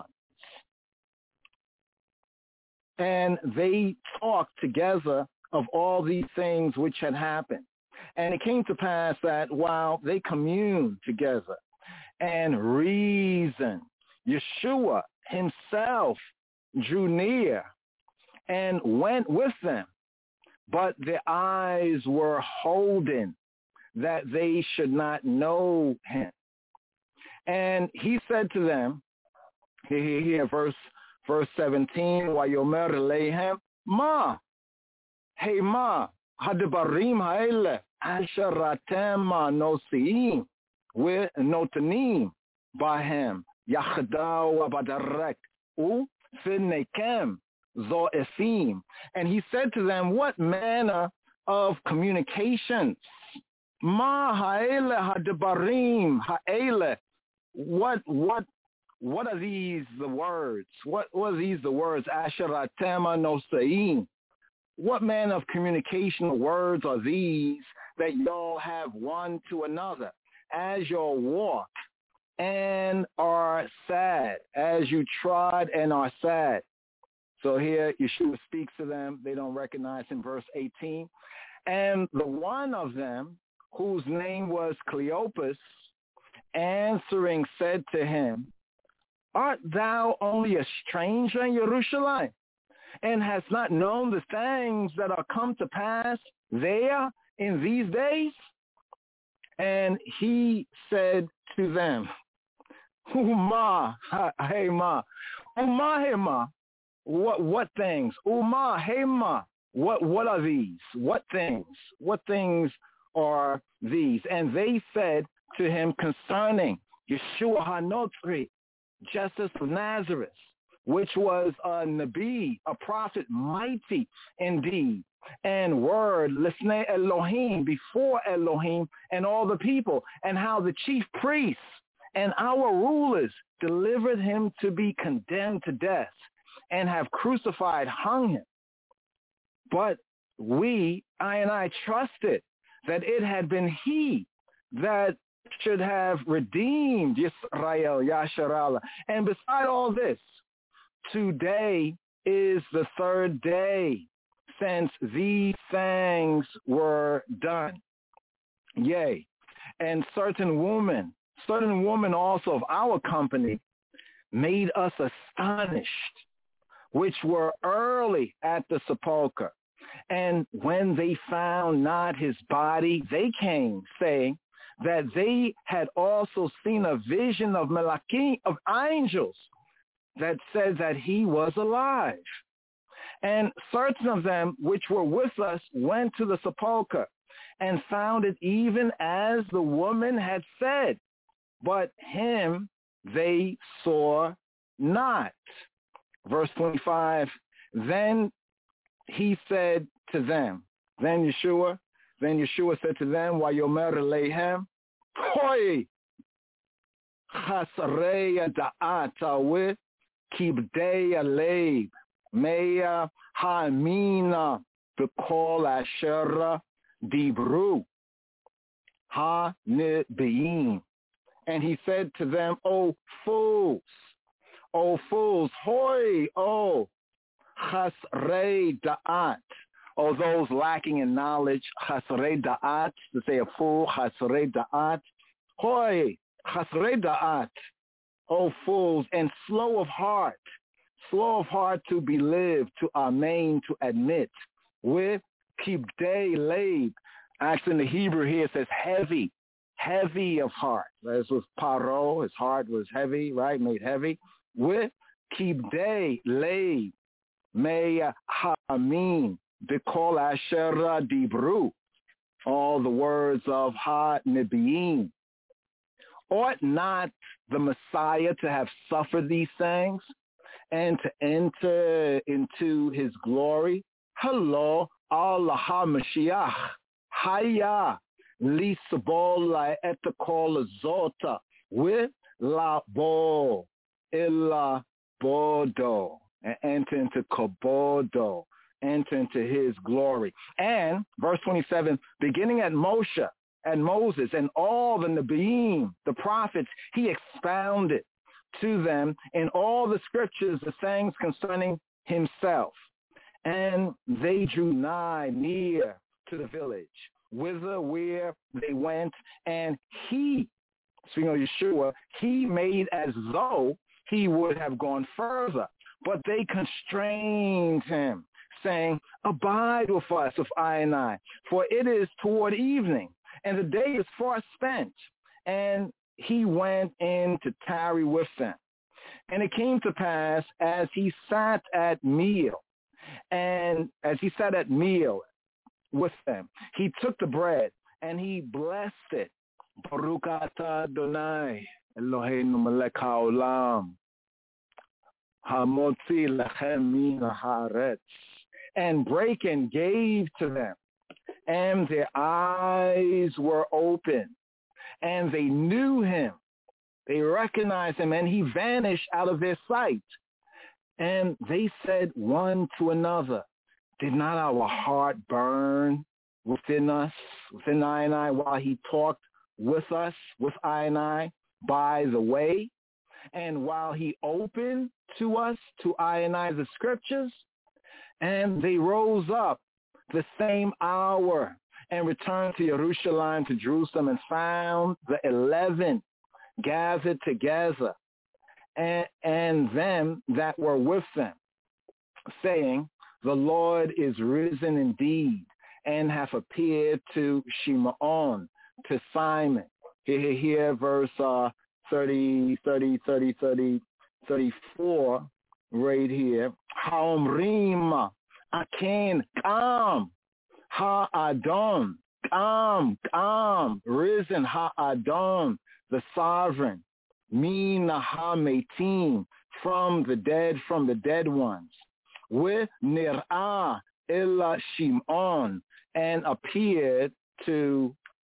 And they talked together of all these things which had happened. And it came to pass that while they communed together and reasoned, Yeshua himself drew near and went with them, but their eyes were holden that they should not know him. And he said to them, here, here, here, verse, verse seventeen, Wayomer Lehem, Ma, hey ma, hadabarim haele, asharatem ma nosiim, we notanim, bahem, yachdaw abadarek, u finnekem, zo'esim. And he said to them, what manner of communications? Ma haele hadabarim haele, what, what what are these the words? What, what are these the words? Asheratema noseim. What manner of communicational words are these that y'all have one to another as y'all walk and are sad, as you trod and are sad? So here Yeshua speaks to them. They don't recognize him. Verse eighteen. And the one of them, whose name was Cleopas, answering said to him, art thou only a stranger in Jerusalem, and hast not known the things that are come to pass there in these days? And he said to them, Uma hema, Uma hema. What what things? Uma hema. What what are these? What things? What things are these? And they said to him concerning Yeshua HaNotzri, Jesus of Nazareth, which was a Nabi, a prophet, mighty indeed, and word, Lisnei Elohim, before Elohim and all the people, and how the chief priests and our rulers delivered him to be condemned to death, and have crucified, hung him. But we, I and I, trusted that it had been he that should have redeemed Yisrael, Yasharallah. And beside all this, today is the third day since these things were done. Yea, and certain women, certain women also of our company made us astonished, which were early at the sepulchre. And when they found not his body, they came, saying that they had also seen a vision of Malachim, of angels, that said that he was alive. And certain of them which were with us went to the sepulchre and found it even as the woman had said, but him they saw not. Verse twenty-five, then he said to them, then Yeshua, then Yeshua said to them, Wayomer Leihem, Hoi, Chasreya da'ata kibdeya leib, meya ha'amina b'kol asher dibru, ha-nibi'im. And he said to them, O fools, O fools, hoi, O chasrei da'at, O those lacking in knowledge, chasrei da'at, to say a fool, chasrei da'at, hoi, chasrei da'at, O fools, and slow of heart, slow of heart to believe, to amen, to admit, with kibdei leib. Actually in the Hebrew here it says heavy, heavy of heart. As with Paro, his heart was heavy, right, made heavy. With kibdei leib, may ha'amin, b'kol asher dibru, all the words of ha-nibi'im. Ought not the Messiah to have suffered these things and to enter into his glory? Hello, Allah HaMashiach, Haya, Lisabol la etakol zota, with la bo, illa bodo, and enter into kobodo, enter into his glory. And verse twenty-seven, beginning at Moshe and Moses and all the Nebi'im, the prophets, he expounded to them in all the scriptures the things concerning himself. And they drew nigh near to the village, whither where they went, and he, speaking of Yeshua, he made as though he would have gone further, but they constrained him, saying, abide with us, with I and I, for it is toward evening, and the day is far spent. And he went in to tarry with them. And it came to pass, as he sat at meal, and as he sat at meal with them, he took the bread, and he blessed it. Baruch atah Adonai, Eloheinu melech haolam, hamotzi lechem min haaretz, and brake and gave to them. And their eyes were open, and they knew him, They recognized him, and he vanished out of their sight. And they said one to another, did not our heart burn within us, within I and I, while he talked with us, with I and I, by the way, and while he opened to us, to I and I, the scriptures? And they rose up the same hour and returned to Jerusalem, to Jerusalem, and found the eleven gathered together, and, and them that were with them, saying, the Lord is risen indeed, and hath appeared to Shimon, to Simon. Here, here, here verse uh, thirty, thirty, thirty, thirty, thirty-four, right here. Haomrim aken kam ha-adon, kam, kam, risen ha-adon, the sovereign, mina ha-metim, from the dead, from the dead ones, with nir'ah illa Shimon, and appeared to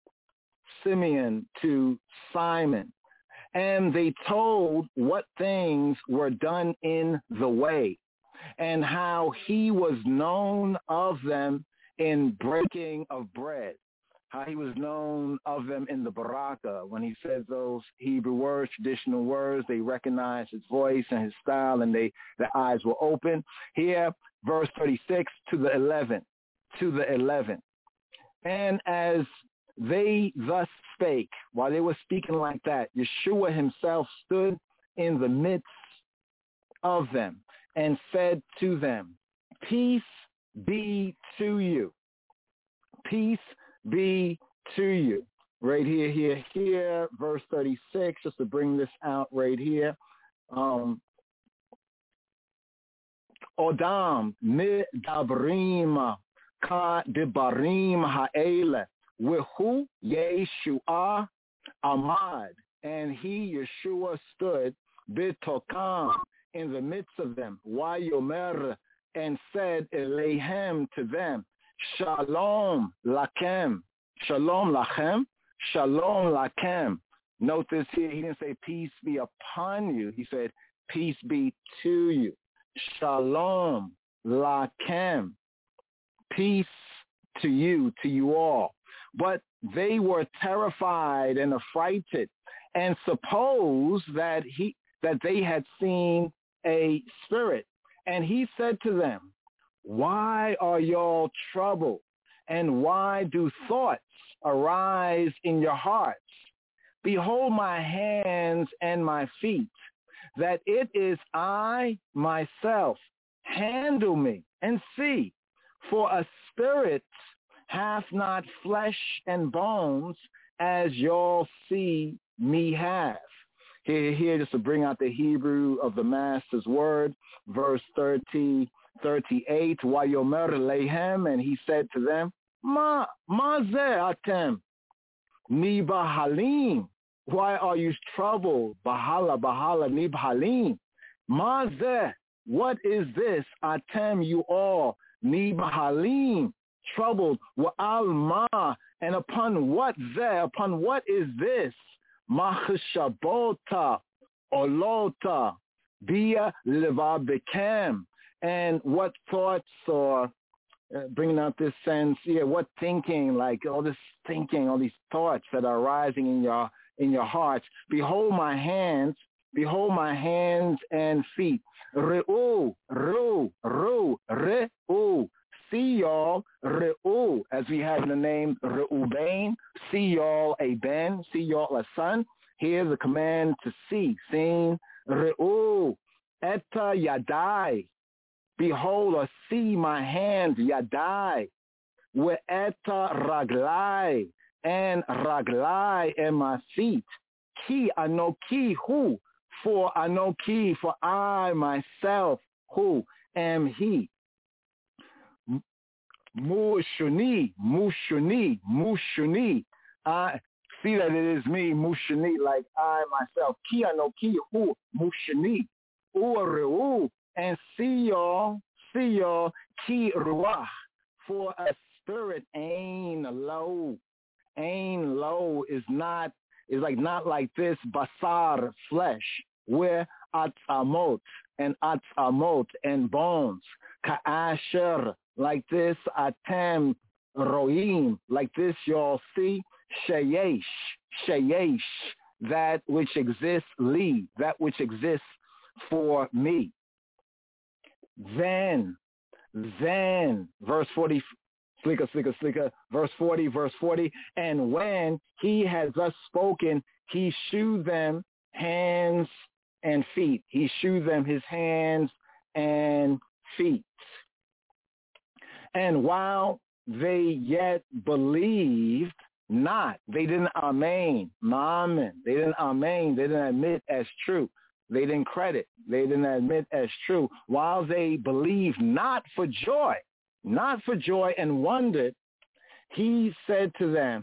Simeon, to Simon. And they told what things were done in the way, and how he was known of them in breaking of bread, how he was known of them in the Baraka. When he says those Hebrew words, traditional words, they recognized his voice and his style, and they their eyes were open. Here, verse thirty-six, to the eleven, to the eleven. And as they thus spake, while they were speaking like that, Yeshua himself stood in the midst of them and said to them, peace be to you. Peace be to you. Right here, here, here, verse thirty-six, just to bring this out right here. Um, Odam midabrim ka debarim ha'ele Wihu Yeshua Ahmad, and he, Yeshua, stood bitokam, in the midst of them, Wayomer, and said Eleihem, to them, Shalom Lakem, Shalom Lachem, Shalom Lakem. Note this here, he didn't say peace be upon you, he said peace be to you. Shalom Lakem, peace to you, to you all. But they were terrified and affrighted, and supposed that he that they had seen a spirit. And he said to them, why are y'all troubled, and why do thoughts arise in your hearts? Behold my hands and my feet, that it is I myself. Handle me and see, for a spirit hath not flesh and bones, as y'all see me have. Here, here, just to bring out the Hebrew of the Master's word, verse thirty, thirty-eight, Wayomer lehem, and he said to them, Ma, ma ze atem, nibahalim, why are you troubled? Bahala, bahala, nibhalim. Ma ze, what is this? Atem, you all, nibahalim, troubled, wa'al ma, and upon what there, upon what is this? Machshabota, olota, bia levabekem, and what thoughts, or uh, bringing out this sense, yeah, what thinking, like all this thinking, all these thoughts that are rising in your in your hearts. Behold my hands, behold my hands and feet. Re'u, ru, ru, re'u. See y'all, Re'u, as we have in the name Reuben. See y'all a ben, see y'all a son. Here's the command to see, seeing Re'u, eta yadai. Behold or see my hands, yadai. We'eta raglai, and raglai and my feet. Ki anoki who, for anoki, for I myself, who am he. Mushuni, Mushuni, Mushuni. I see that it is me, Mushuni, like I myself. Ki anoki hu, Mushuni. Ureu, and see y'all, see y'all, ki ruach, for a spirit ain low. Ain low is not It's like not like this, basar, flesh, where atzamot and atzamot and bones, ka'asher, like this, atem, roim, like this y'all see, sheyesh, sheyesh, that which exists, li, that which exists for me. Then, then, verse forty, slicker, slicker, slicker, verse forty, verse forty, and when he had thus spoken, he shewed them hands and feet. He shewed them his hands and feet. And while they yet believed not, they didn't amen, amen, they didn't amen, they didn't admit as true. They didn't credit, they didn't admit as true. While they believed not for joy, not for joy and wondered, he said to them,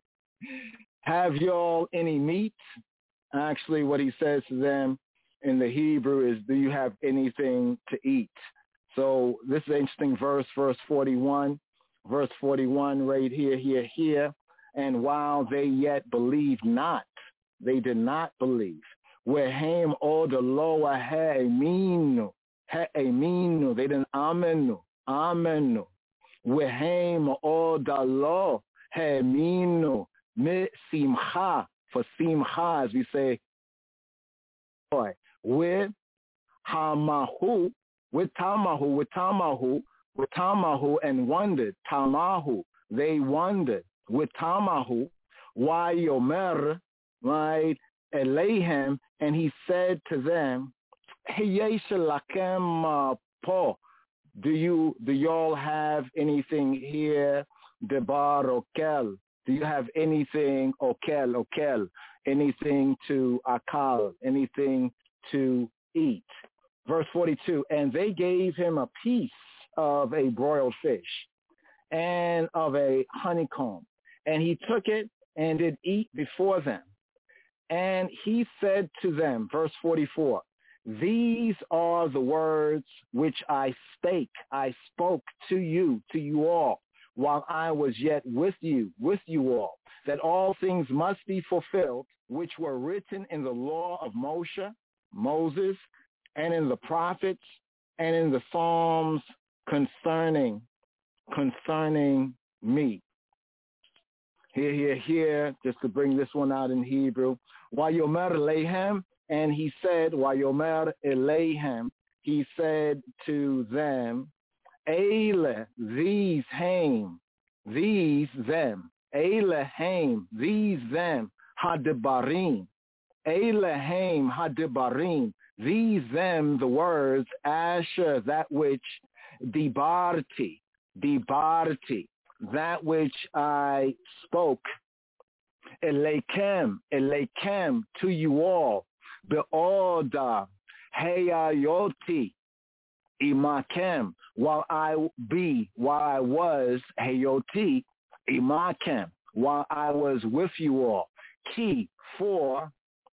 have y'all any meat? Actually, what he says to them in the Hebrew is, do you have anything to eat? So this is an interesting verse, verse forty-one. Verse forty-one right here, here, here. And while they yet believed not, they did not believe. Wehem oda loa he'eminu, he'eminu. They didn't amenu, amenu. Wehem oda lo he'eminu, mi simcha, for simcha, as we say, boy, with hamahu, with tamahu, with tamahu, with tamahu, and wondered, tamahu, they wondered, with tamahu, why yomer, right, Elayhem, and he said to them, hey, lakem po, do you, do y'all have anything here, debar okel? Do you have anything, okel, okel, anything to akal, anything to eat? Verse forty-two, and they gave him a piece of a broiled fish and of a honeycomb, and he took it and did eat before them. And he said to them, verse forty-four, these are the words which I spake, I spoke to you, to you all, while I was yet with you, with you all, that all things must be fulfilled, which were written in the law of Moshe, Moses, and in the prophets, and in the Psalms concerning, concerning me. Here, here, here, just to bring this one out in Hebrew. Wayomer Elayhem, and he said, Wayomer Elayhem, he said to them, Eile, these haim, these them, Eile haim, these them, hadibarim, Eile haim, hadibarim, these them, the words, Asher, that which, dibarti, dibarti, that which I spoke, Eleikem, Eleikem, to you all, be'oda, heyayoti, imakem, while I be, while I was, heyoti, imakem, while I was with you all, ki, for,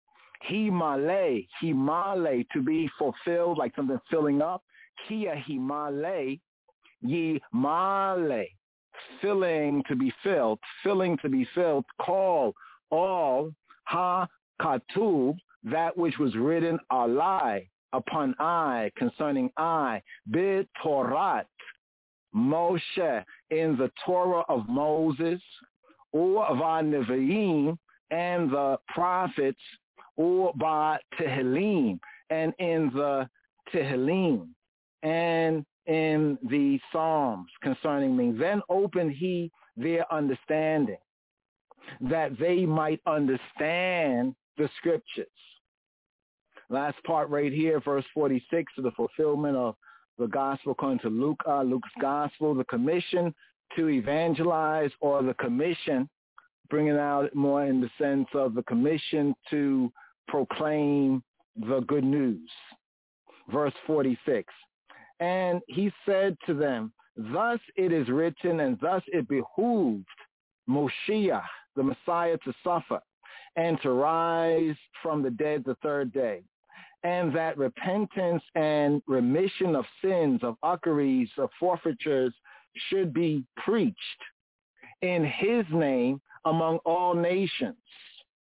himale, himale, to be fulfilled, like something filling up, kia himale, ye male, filling to be filled, filling to be filled, call all ha katub, that which was written alai, upon I, concerning I, bit Torat, Moshe, in the Torah of Moses, or va Nevi'im, and the prophets, or by Tehillim, and in the Tehillim, and in the Psalms concerning me. Then opened he their understanding, that they might understand the scriptures. Last part right here, verse forty-six, to the fulfillment of the gospel according to Luke, uh, Luke's gospel, the commission to evangelize, or the commission, bringing out more in the sense of the commission to proclaim the good news. Verse forty-six, and he said to them, thus it is written, and thus it behooved Moshiach, the Messiah, to suffer and to rise from the dead the third day, and that repentance and remission of sins, of uckeries, of forfeitures should be preached in his name among all nations,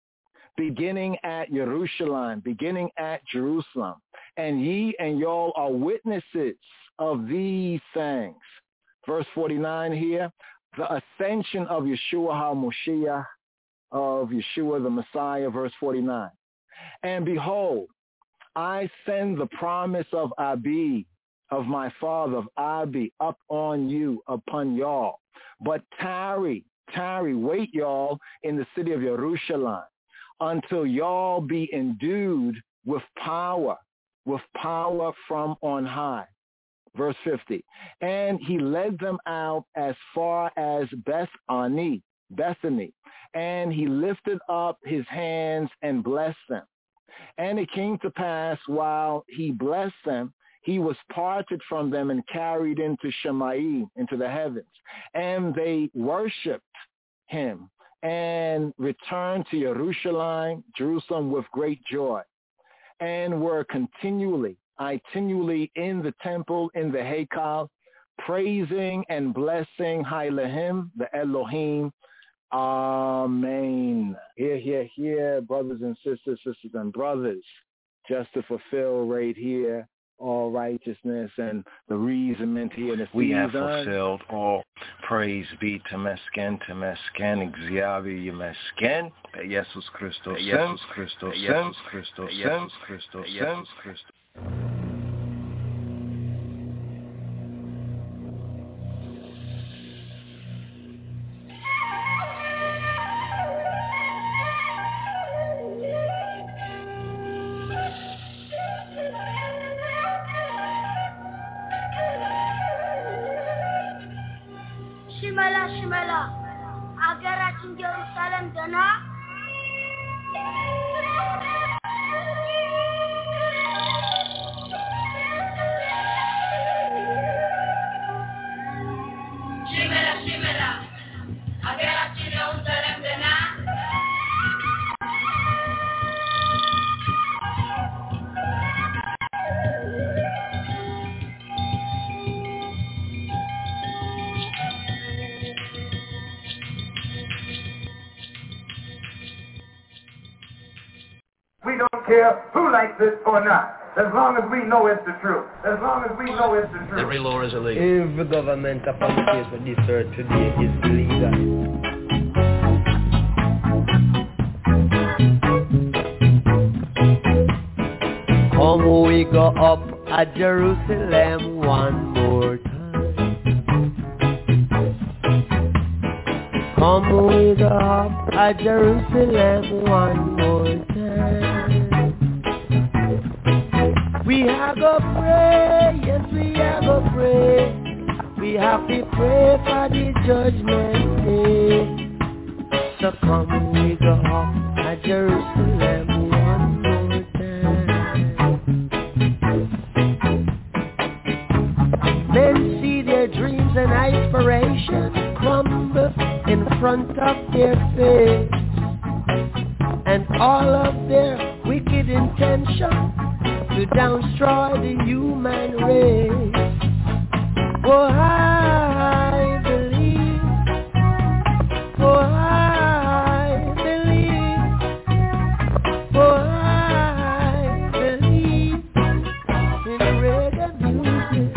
beginning at Jerusalem, beginning at Jerusalem. And ye and y'all are witnesses of these things. Verse forty-nine here, the ascension of Yeshua HaMoshiach, of Yeshua the Messiah, verse forty-nine. And behold, I send the promise of Abi, of my father, of Abi, up on you, upon y'all. But tarry, tarry, wait y'all in the city of Jerusalem until y'all be endued with power, with power from on high. Verse fifty, and he led them out as far as Bethany, Bethany, and he lifted up his hands and blessed them. And it came to pass while he blessed them, he was parted from them and carried into Shamayim, into the heavens. And they worshipped him and returned to Jerusalem, Jerusalem with great joy, and were continually, continually in the temple, in the Hekal, praising and blessing Hailahim, the Elohim. Amen. Here, here, here, brothers and sisters, sisters and brothers, just to fulfill right here all righteousness and the reasonment here in the we have season. fulfilled all. Praise be to Mesken, to Mesken, Xiavi, Mesken, Jesus Christos, Jesus Christos, Jesus Christos, Jesus Christos, Jesus Christos. ሽመላ ሽመላ አገራችን ኢየሩሳሌም ገና ሽመላ ሽመላ አገራችን ኢየሩሳሌም ገና We don't care who likes it or not, as long as we know it's the truth. As long as we know it's the truth. Every law is illegal. Every government upon the face of this earth today is illegal. Come we go up at Jerusalem one more time. Come we go up at Jerusalem one more time. We have to pray, yes we have to pray. We have to pray for the judgment day. So come we go up at Jerusalem one more time. Men see their dreams and aspirations crumble in front of their face, and all of their wicked intentions to destroy the human race. Oh, I believe, oh, I believe, oh, I believe in reggae music,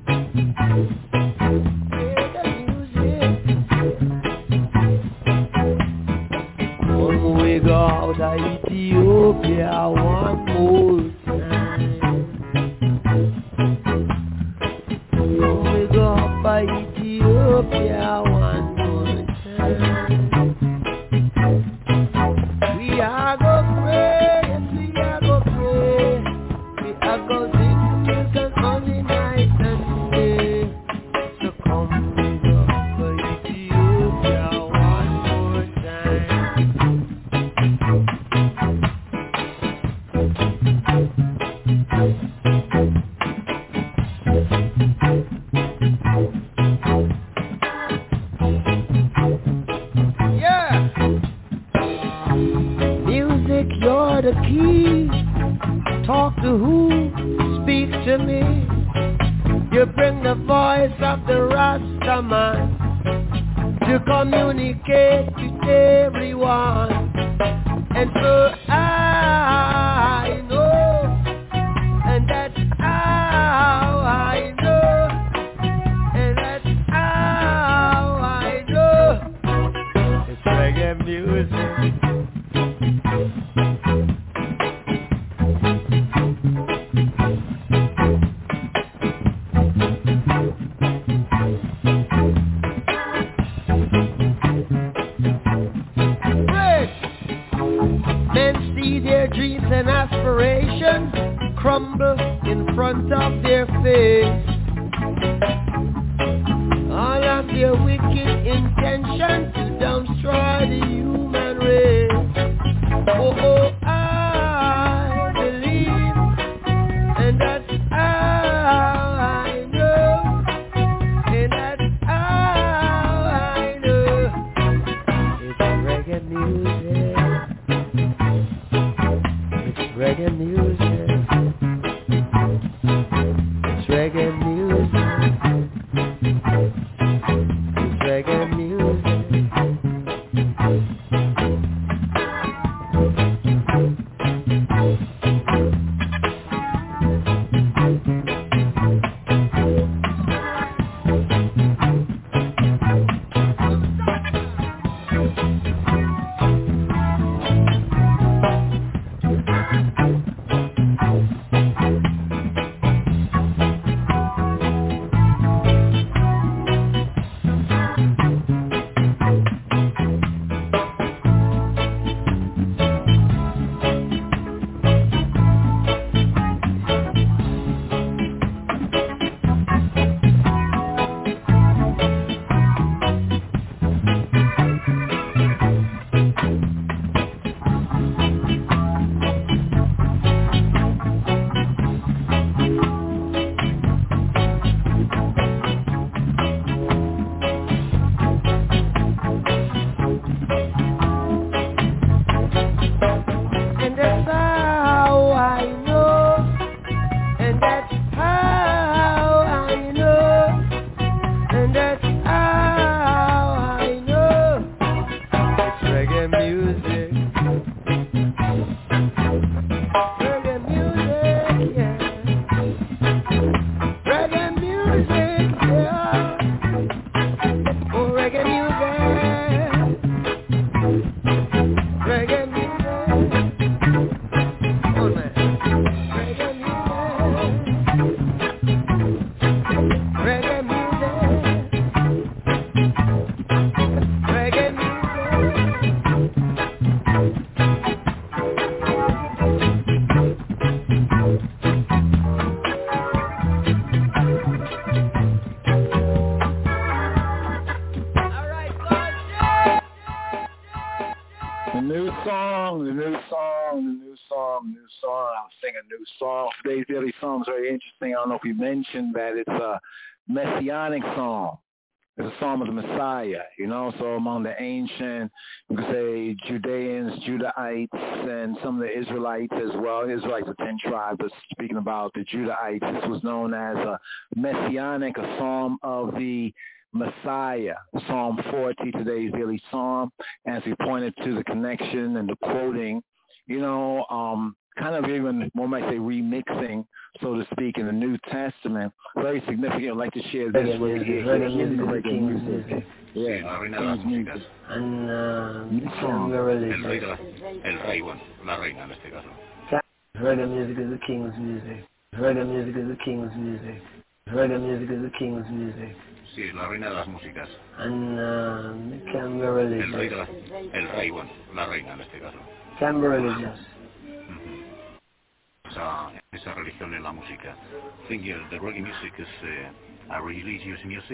reggae music. Come we go out of Ethiopia one more by Ethiopia one more time. We are go pray, yes we are go pray. We are go sing music only night and day. So come we go by Ethiopia one more You're the key. Talk to who? Speak to me. You bring the voice of the Rasta man to communicate with everyone. And so I know, and that's how I know, and that's how I know. It's reggae music. Men see their dreams and aspirations crumble in front of their face. All of their wicked intentions to destroy the human race. Oh, oh, I believe, and that's how I know, and that's how I know. It's reggae music. Reggae music. It's reggae music. It's reggae music. Today's daily song is very interesting. I don't know if we mentioned that it's a messianic song. It's a psalm of the Messiah, you know. So among the ancient, you could say Judeans, Judahites, and some of the Israelites as well. Israelites are ten tribes, but speaking about the Judahites, this was known as a messianic, a psalm of the Messiah. Psalm forty, today's daily psalm, as we pointed to the connection and the quoting, you know, um, kind of even, one might say, remixing, so to speak, in the New Testament. Very significant. I'd like to share this Reggae with music, you. reggae music, reggae King's music. Yeah, King's music. And uh, song. El rey, el rey, bueno, la reina en este caso. Reggae music is the King's music. Reggae music is the King's music. Reggae music is the King's music. Sí, la reina de las músicas. And uh, it can be religious. El rey, de la, el rey, bueno, la reina en este caso. Can be religious. Esa, esa religión en la música. I think yeah, the reggae music is uh, a religious music.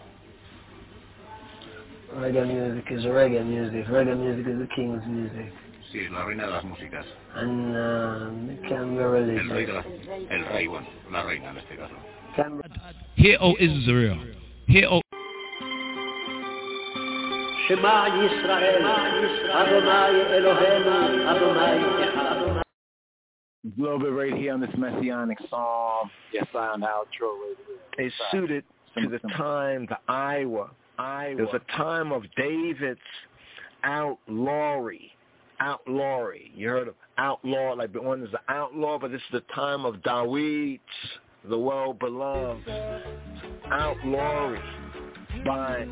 Reggae music is reggae music. Reggae music is the King's music. Sí, la reina de las músicas. And uh, it can be religious. El rey, de la, el rey, bueno, la reina en este caso. Can be... Hear, O Israel. Hear, O Shema Yisrael, Adonai Eloheinu, Adonai Echad. A little bit right here on this messianic psalm. Yes, I on the outro. It's suited to the time, the Iowa. Iowa. There's a time of David's outlawry, outlawry. You heard of outlaw, like the one is the outlaw, but this is the time of Dawid, the well-beloved. Outlawry by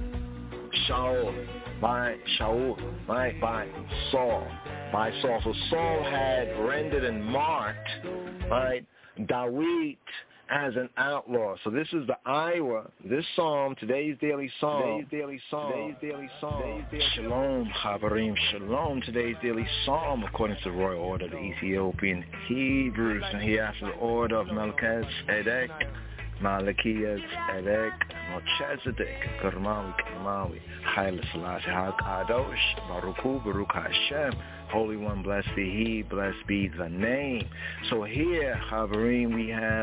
Shaul, by Shaul, right, by Saul, by Saul. So Saul had rendered and marked, right, Dawid as an outlaw. So this is the Iowa, this psalm, today's daily psalm, today's daily psalm, today's daily psalm. Today's daily Shalom, Chaverim, Shalom, today's daily psalm, according to the royal order of the Ethiopian Hebrews, and he after the order of Melchizedek, Malachias, Edek, Melchizedek, Karmawi, Karmawi, Haile Selassie, HaKadosh, Baruch Baruch Hashem, Holy One, blessed be He, blessed be the name. So here, Haverim, we have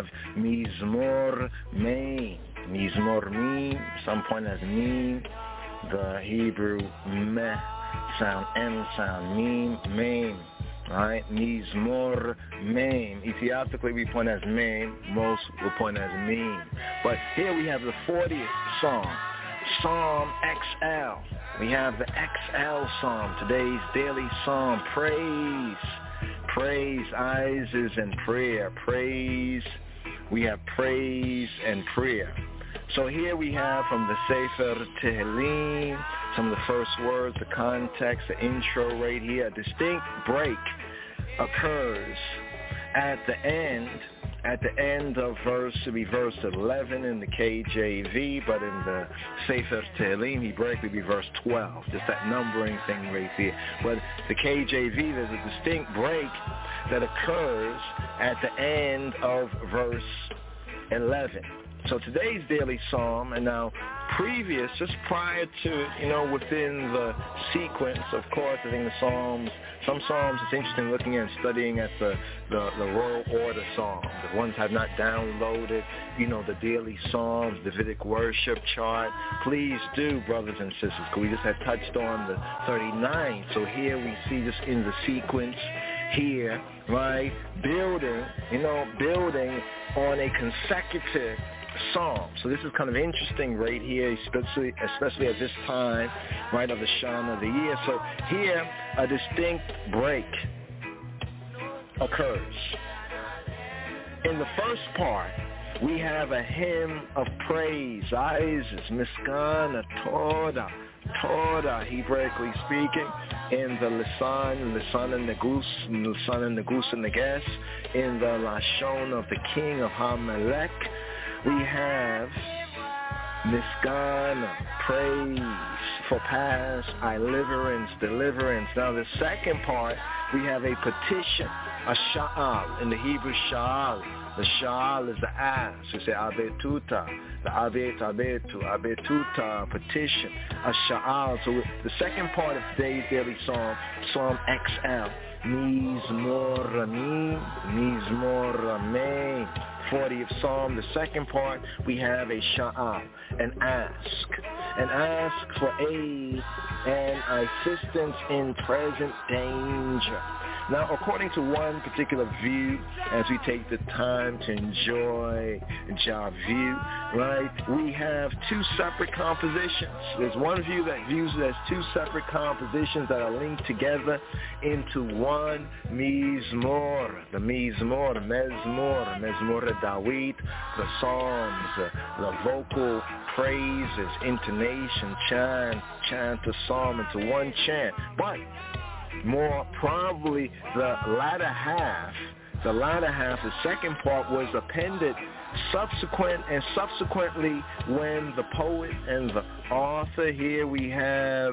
Mizmor Main. Mizmor Mim, some point as Mim, the Hebrew Meh sound, M sound, Mim, Main. Right, Mizmor Maim. Ethiopically we point as Maim, most will point as Meme. But here we have the fortieth Psalm, Psalm X L. We have the X L Psalm, today's daily Psalm. Praise, praise, Isis and prayer, praise. We have praise and prayer. So here we have from the Sefer Tehillim, some of the first words, the context, the intro right here. A distinct break occurs at the end, at the end of verse, to be verse eleven in the K J V, but in the Sefer Tehillim, he break would be verse twelve, just that numbering thing right there. But the K J V, there's a distinct break that occurs at the end of verse eleven. So today's daily psalm, and now previous, just prior to it, you know, within the sequence, of course, I think the psalms, some psalms, it's interesting looking and studying at the, the, the royal order psalms. If ones have not downloaded, you know, the daily psalms, Davidic worship chart, please do, brothers and sisters, because we just had touched on the thirty-nine. So here we see this in the sequence here, right, building, you know, building on a consecutive psalm. So this is kind of interesting right here, especially especially at this time, right, of the Shana of the year. So here, a distinct break occurs. In the first part, we have a hymn of praise, Isis, Miskana, Toda, Toda, Hebraically speaking, in the Lisan, Lisan and Negus, Lisan and Negus and Neges, in the Lashon of the king of Hamelech, we have Miskana, praise for past, deliverance, deliverance. Now the second part, we have a petition, a sha'al, in the Hebrew sha'al. The sha'al is the ask. We say abetuta, the abet, abetu, abetuta, petition, a sha'al. So the second part of today's daily psalm, Psalm X L, Mizmor Ramim, Mizmor Ramein. fortieth Psalm, the second part, we have a sha'al, an ask, an ask for aid and assistance in present danger. Now, according to one particular view, as we take the time to enjoy our view, right, we have two separate compositions. There's one view that views it as two separate compositions that are linked together into one Mizmor, the Mizmor, the Mezmor, Mezmor Dawid, the Psalms, the vocal praises, intonation, chant, chant the psalm into one chant. But more probably the latter half, the latter half, the second part was appended subsequent and subsequently when the poet and the author, here we have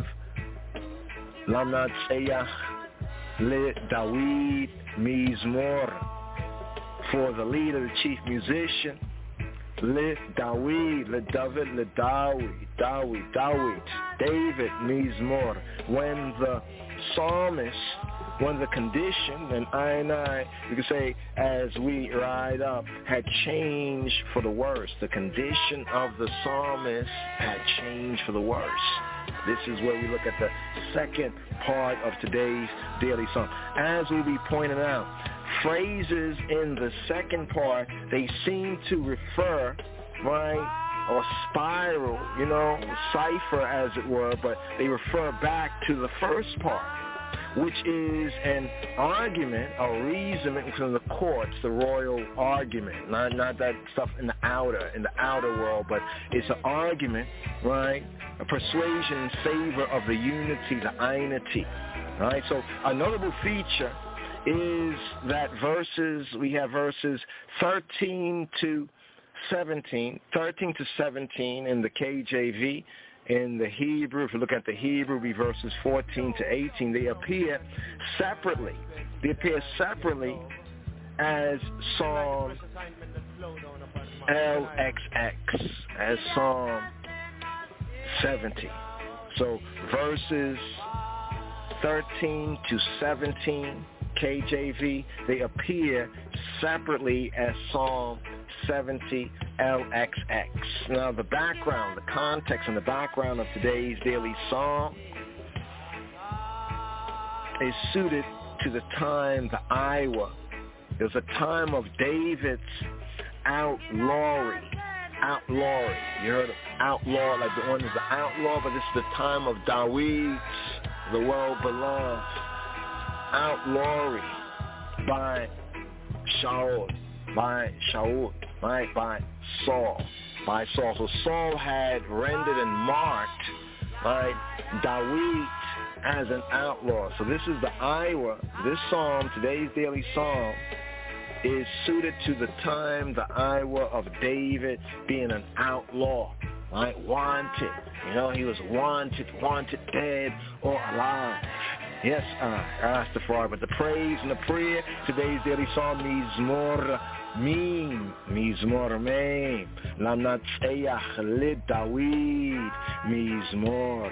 Lamnat Seyach Le Dawid Mizmor, for the leader, the chief musician, Le Dawid, Le David, Le Dawid, Dawid, Dawid, David Mizmor, when the psalmist, when the condition, and I and I, you could say, as we ride up, had changed for the worse. The condition of the psalmist had changed for the worse. This is where we look at the second part of today's daily psalm. As we'll be pointing out, phrases in the second part, they seem to refer, right, or spiral, you know, cipher as it were, but they refer back to the first part. which is an argument, a reasoning from the courts, the royal argument, not not that stuff in the outer, in the outer world, but it's an argument, right? A persuasion in favor of the unity, the einity, right? So a notable feature is that verses, we have verses thirteen to seventeen, thirteen to seventeen in the K J V. In the Hebrew, if you look at the Hebrew, be verses fourteen to eighteen, they appear separately. They appear separately as Psalm L X X, as Psalm seventy. So verses thirteen to seventeen, K J V, they appear separately as Psalm seventy L X X. Now the background, the context and the background of today's daily psalm is suited to the time, the Iowa. There's a time of David's outlawry. Outlawry. You heard of outlaw, like the one is the outlaw, but this is the time of David's, the well-beloved, outlawry by Shaul, by Shaul. Right, by Saul, by Saul. So Saul had rendered and marked, right, David as an outlaw. So this is the Iowa. This psalm, today's daily psalm, is suited to the time, the Iowa of David being an outlaw, right, wanted. You know, he was wanted, wanted dead or alive. Yes, uh, Rastafari. But the praise and the prayer, today's daily psalm, Mizmor Mim, Mizmor Mim, Lamnat Eyach Lid David, Mizmor.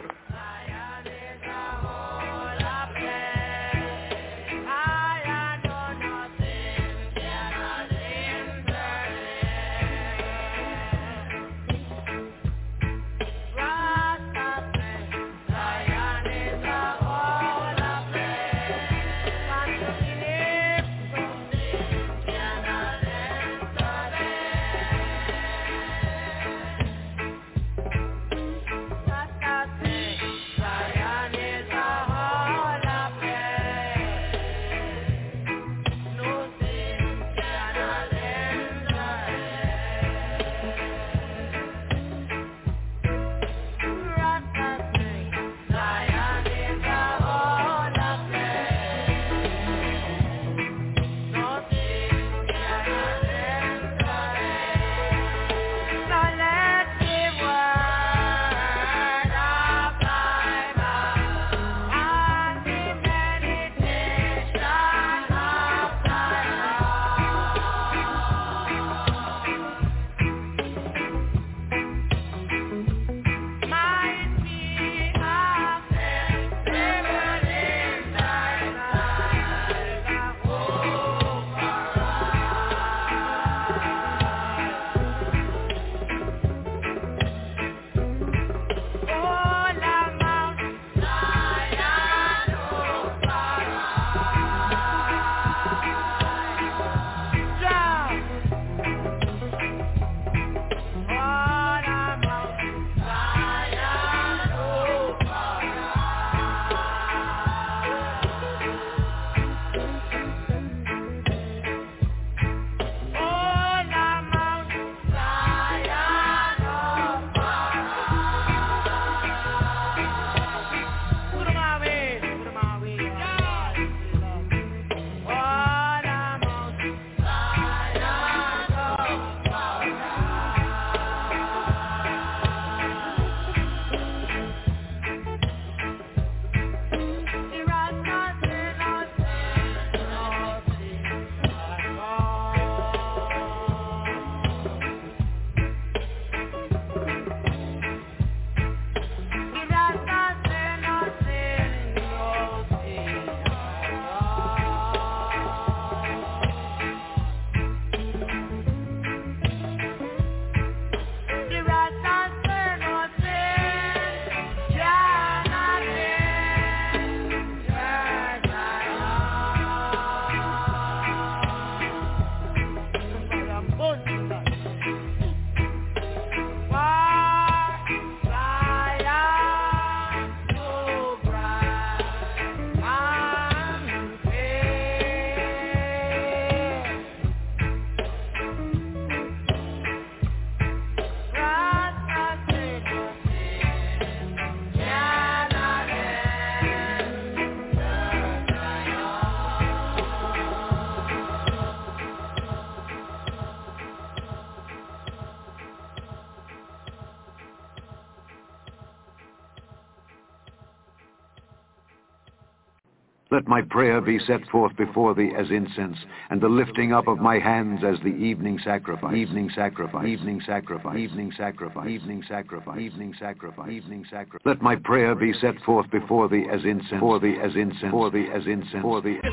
Let my prayer be set forth before thee as incense, and the lifting up of my hands as the evening sacrifice, evening sacrifice, evening sacrifice, evening sacrifice, evening sacrifice, evening sacrifice, evening sacrifice. Let my prayer be set forth before thee as incense, for thee as incense, for thee as incense, for thee.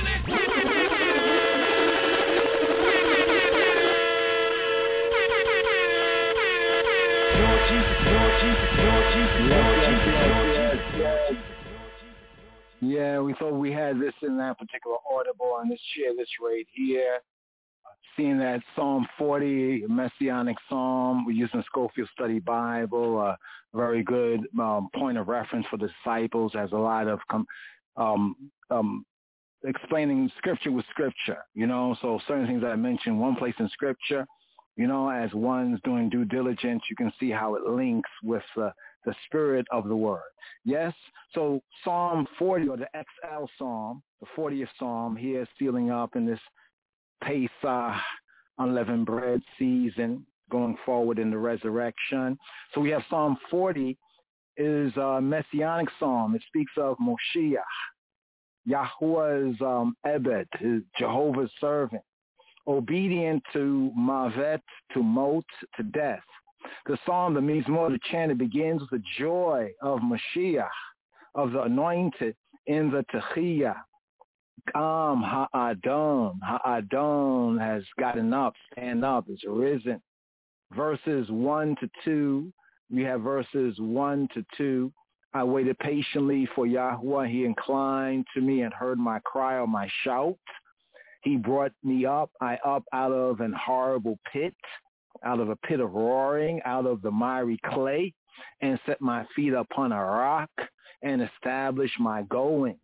Yeah, we thought we had this in that particular audible, and let's share this right here. Seeing that Psalm forty, Messianic Psalm, we're using Schofield Study Bible, a very good um, point of reference for the disciples, has a lot of com- um, um, explaining Scripture with Scripture, you know, so certain things that I mentioned, one place in Scripture, you know, as one's doing due diligence, you can see how it links with uh, the spirit of the word. Yes, so Psalm forty, or the X L Psalm, the fortieth Psalm, here sealing up in this Pesach, unleavened bread season, going forward in the resurrection. So we have Psalm forty is a Messianic Psalm. It speaks of Moshiach, Yahuwah's um, Ebed, his Jehovah's servant, obedient to Mavet, to Mot, to death. The psalm, the Mizmor, the chant, it begins with the joy of Mashiach, of the anointed in the Techiyah. Qam ha'adon, ha'adon has gotten up, stand up, is risen. Verses one to two, we have verses one to two. I waited patiently for Yahuwah. He inclined to me and heard my cry or my shout. He brought me up, I up out of an horrible pit, out of a pit of roaring, out of the miry clay, and set my feet upon a rock and established my goings.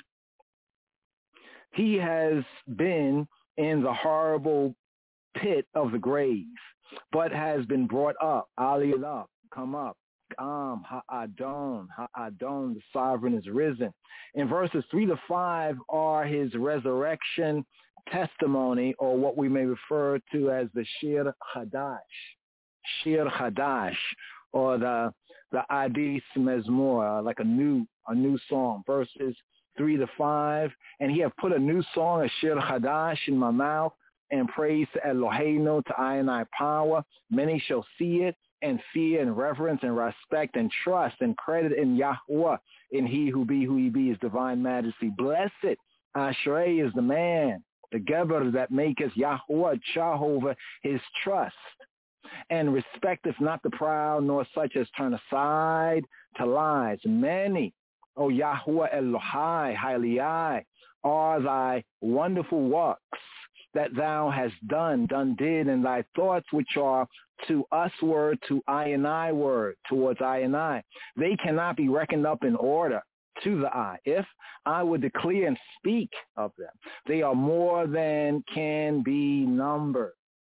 He has been in the horrible pit of the grave, but has been brought up, aliyah, come up. Qam ha'adon, ha'adon, the sovereign is risen. In verses three to five are his resurrection testimony, or what we may refer to as the Shir Chadash, Shir Chadash, or the the Adis Mezmor, like a new a new song. Verses three to five, and he have put a new song, a Shir Chadash, in my mouth, and praise to Eloheinu, to I and I power. Many shall see it and fear and reverence and respect and trust and credit in Yahuwah, in he who be who he be, his divine majesty. Blessed Ashrei is the man, the Geber that maketh Yahuwah Jehovah his trust, and respecteth not the proud, nor such as turn aside to lies. Many, O Yahuwah Elohai, Hailai, are thy wonderful works that thou hast done, done did, and thy thoughts which are to us word, to I and I word, towards I and I. They cannot be reckoned up in order to the eye. If I would declare and speak of them, they are more than can be numbered.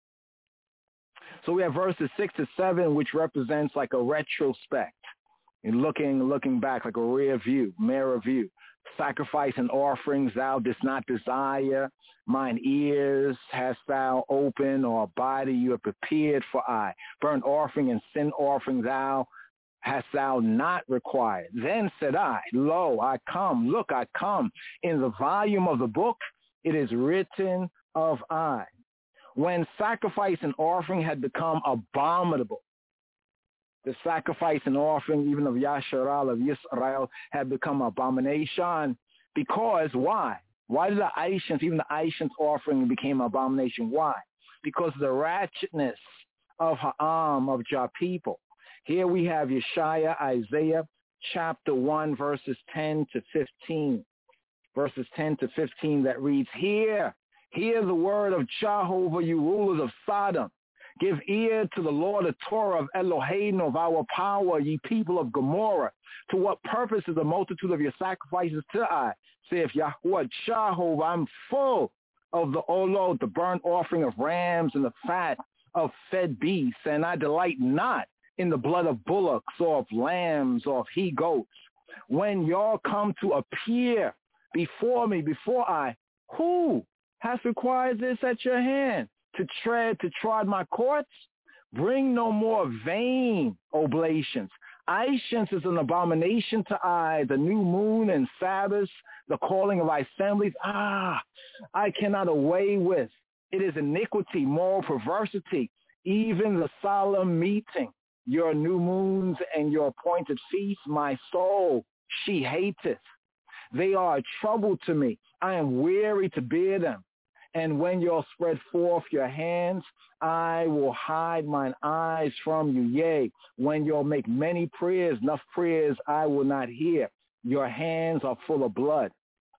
So we have verses six to seven, which represents like a retrospect, and looking, looking back, like a rear view, mirror view. Sacrifice and offerings thou didst not desire. Mine ears hast thou opened, or a body you have prepared for I. Burnt offering and sin offering thou hast thou not required. Then said I, lo, I come. Look, I come. In the volume of the book it is written of I. When sacrifice and offering had become abominable, the sacrifice and offering even of Yasharal, of Yisrael, had become abomination. Because why? Why did the Aishans, even the Aishans offering became abomination? Why? Because of the ratchetness of Ha'am, of Jah people. Here we have Yeshaya, Isaiah, chapter one, verses ten to fifteen. Verses ten to fifteen that reads, Hear, hear the word of Jehovah, you rulers of Sodom. Give ear to the Lord, the Torah of Eloheinu, of our power, ye people of Gomorrah. To what purpose is the multitude of your sacrifices to I? Saith Yahuwah Jehovah, I'm full of the olot, the burnt offering of rams and the fat of fed beasts, and I delight not in the blood of bullocks or of lambs or of he-goats. When y'all come to appear before me, before I, who has required this at your hand? To tread, to trod my courts? Bring no more vain oblations. Ishens is an abomination to I, the new moon and Sabbath, the calling of assemblies. Ah, I cannot away with. It is iniquity, moral perversity, even the solemn meeting, your new moons and your appointed feasts, my soul, she hateth. They are a trouble to me. I am weary to bear them. And when you'll spread forth your hands, I will hide mine eyes from you. Yea, when you'll make many prayers, enough prayers I will not hear. Your hands are full of blood.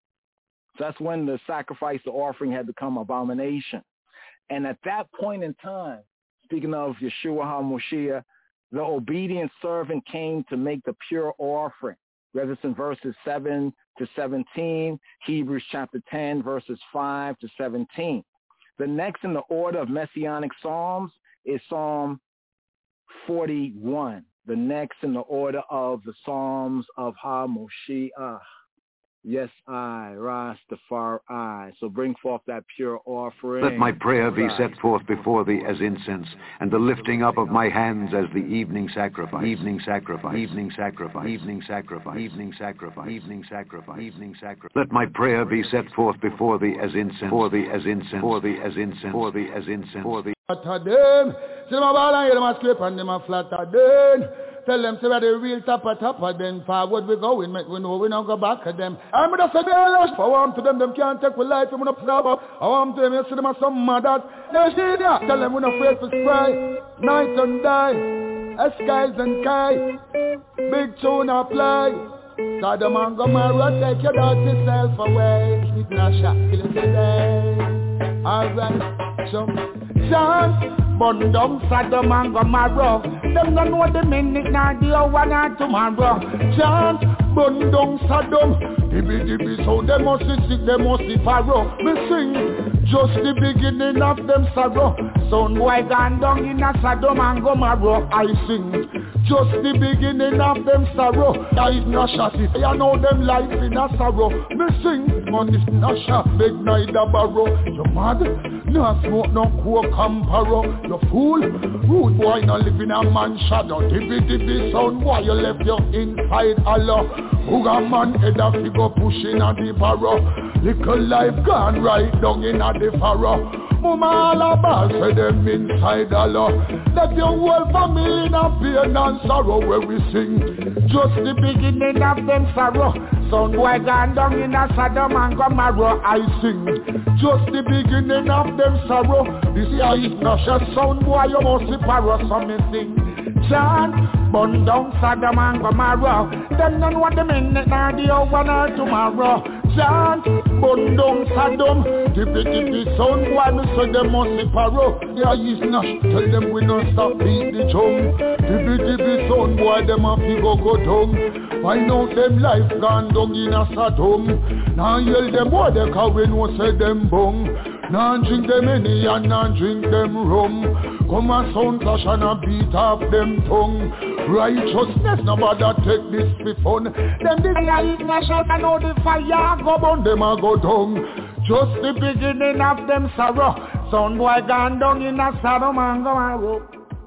So that's when the sacrifice, the offering had become abomination. And at that point in time, speaking of Yeshua HaMoshiach, the obedient servant came to make the pure offering. Whether it's in verses seven to seventeen, Hebrews chapter ten, verses five to seventeen. The next in the order of Messianic Psalms is Psalm forty-one. The next in the order of the Psalms of HaMoshiach. Yes, I, Rastafari. So bring forth that pure offering. Let my prayer be set forth before thee as incense, and the lifting up of my hands as the evening sacrifice. Evening sacrifice. Evening sacrifice. Evening sacrifice. Evening sacrifice. Evening sacrifice. Evening sacrifice. Let my prayer be set forth before thee as incense. For thee as incense. For thee as incense. For thee as incense. For thee. Flatter them. See them a ball and hear them a scrape and them a flatter them. Tell them, say, we're the real top of top of them. Forward we go, we make we know we don't go back at them. I'm going to say, they're lost. I want to them, them can't take with life. I'm going to snap up. I want to them, you see them as some mothers. They see that. Tell them we're not afraid to spray. Night and day. Skies and kai. Big tune apply. Sodom and Gomorrah, take your dirty self away. It's not shot till today. Alright, so, chant. Burn down Sodom and Gomorrah. Them don't know the minute now, the hour now tomorrow. Chant, burn down Sodom. Dibby dibby, so they must be sick, they must be pharaoh. Me sing, just the beginning of them sorrow. Son boy gone down in a Sodom and Gomorrah. I sing, just the beginning of them sorrow. I is not shot if I know them life in a sorrow. Me sing, man is not shot, big neither borrow. You mad? No smoke, no coke and parrow. You fool, rude boy not live in a man shadow. Dibby dibby sound boy, you left your inside hollow. Who got man head a figure pushing at the barrow. Little life gone right down in a the furrow. Mama all about say them inside hollow. Let your whole family in a pain and sorrow where we sing. Just the beginning of them sorrow. Son boy gone down in a Sodom and Gomorrah. I sing, just the beginning of them sorrow. This year is not just sound boy, you must see parrot, so me sing. Chant, burn down Sodom and Gomorrah. Them none what the minute now, the hour now tomorrow. Chant, burn down Sodom. Tippy tippy sound boy, me say them must see parrot. There is not, tell them we don't stop beat the drum. Tippy tippy sound boy, them a figure go down. Find out them life gone down in a Sodom. Now yell them boy, they can we know say them bung. Now drink them any and now drink them rum. Come and sound clash and a beat off them tongue. Righteousness, nobody take this for fun. Them this life national and all the fire go burn them a go down. Just the beginning of them sorrow. Sound boy gone down in a Sodom and Gomorrah.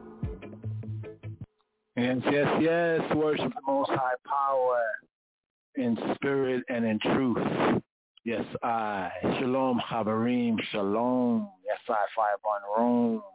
Yes, yes, yes. Worship the Most High Power in spirit and in truth. Yes, I. Shalom, Chaverim. Shalom. Yes, I. Fireborn Rome.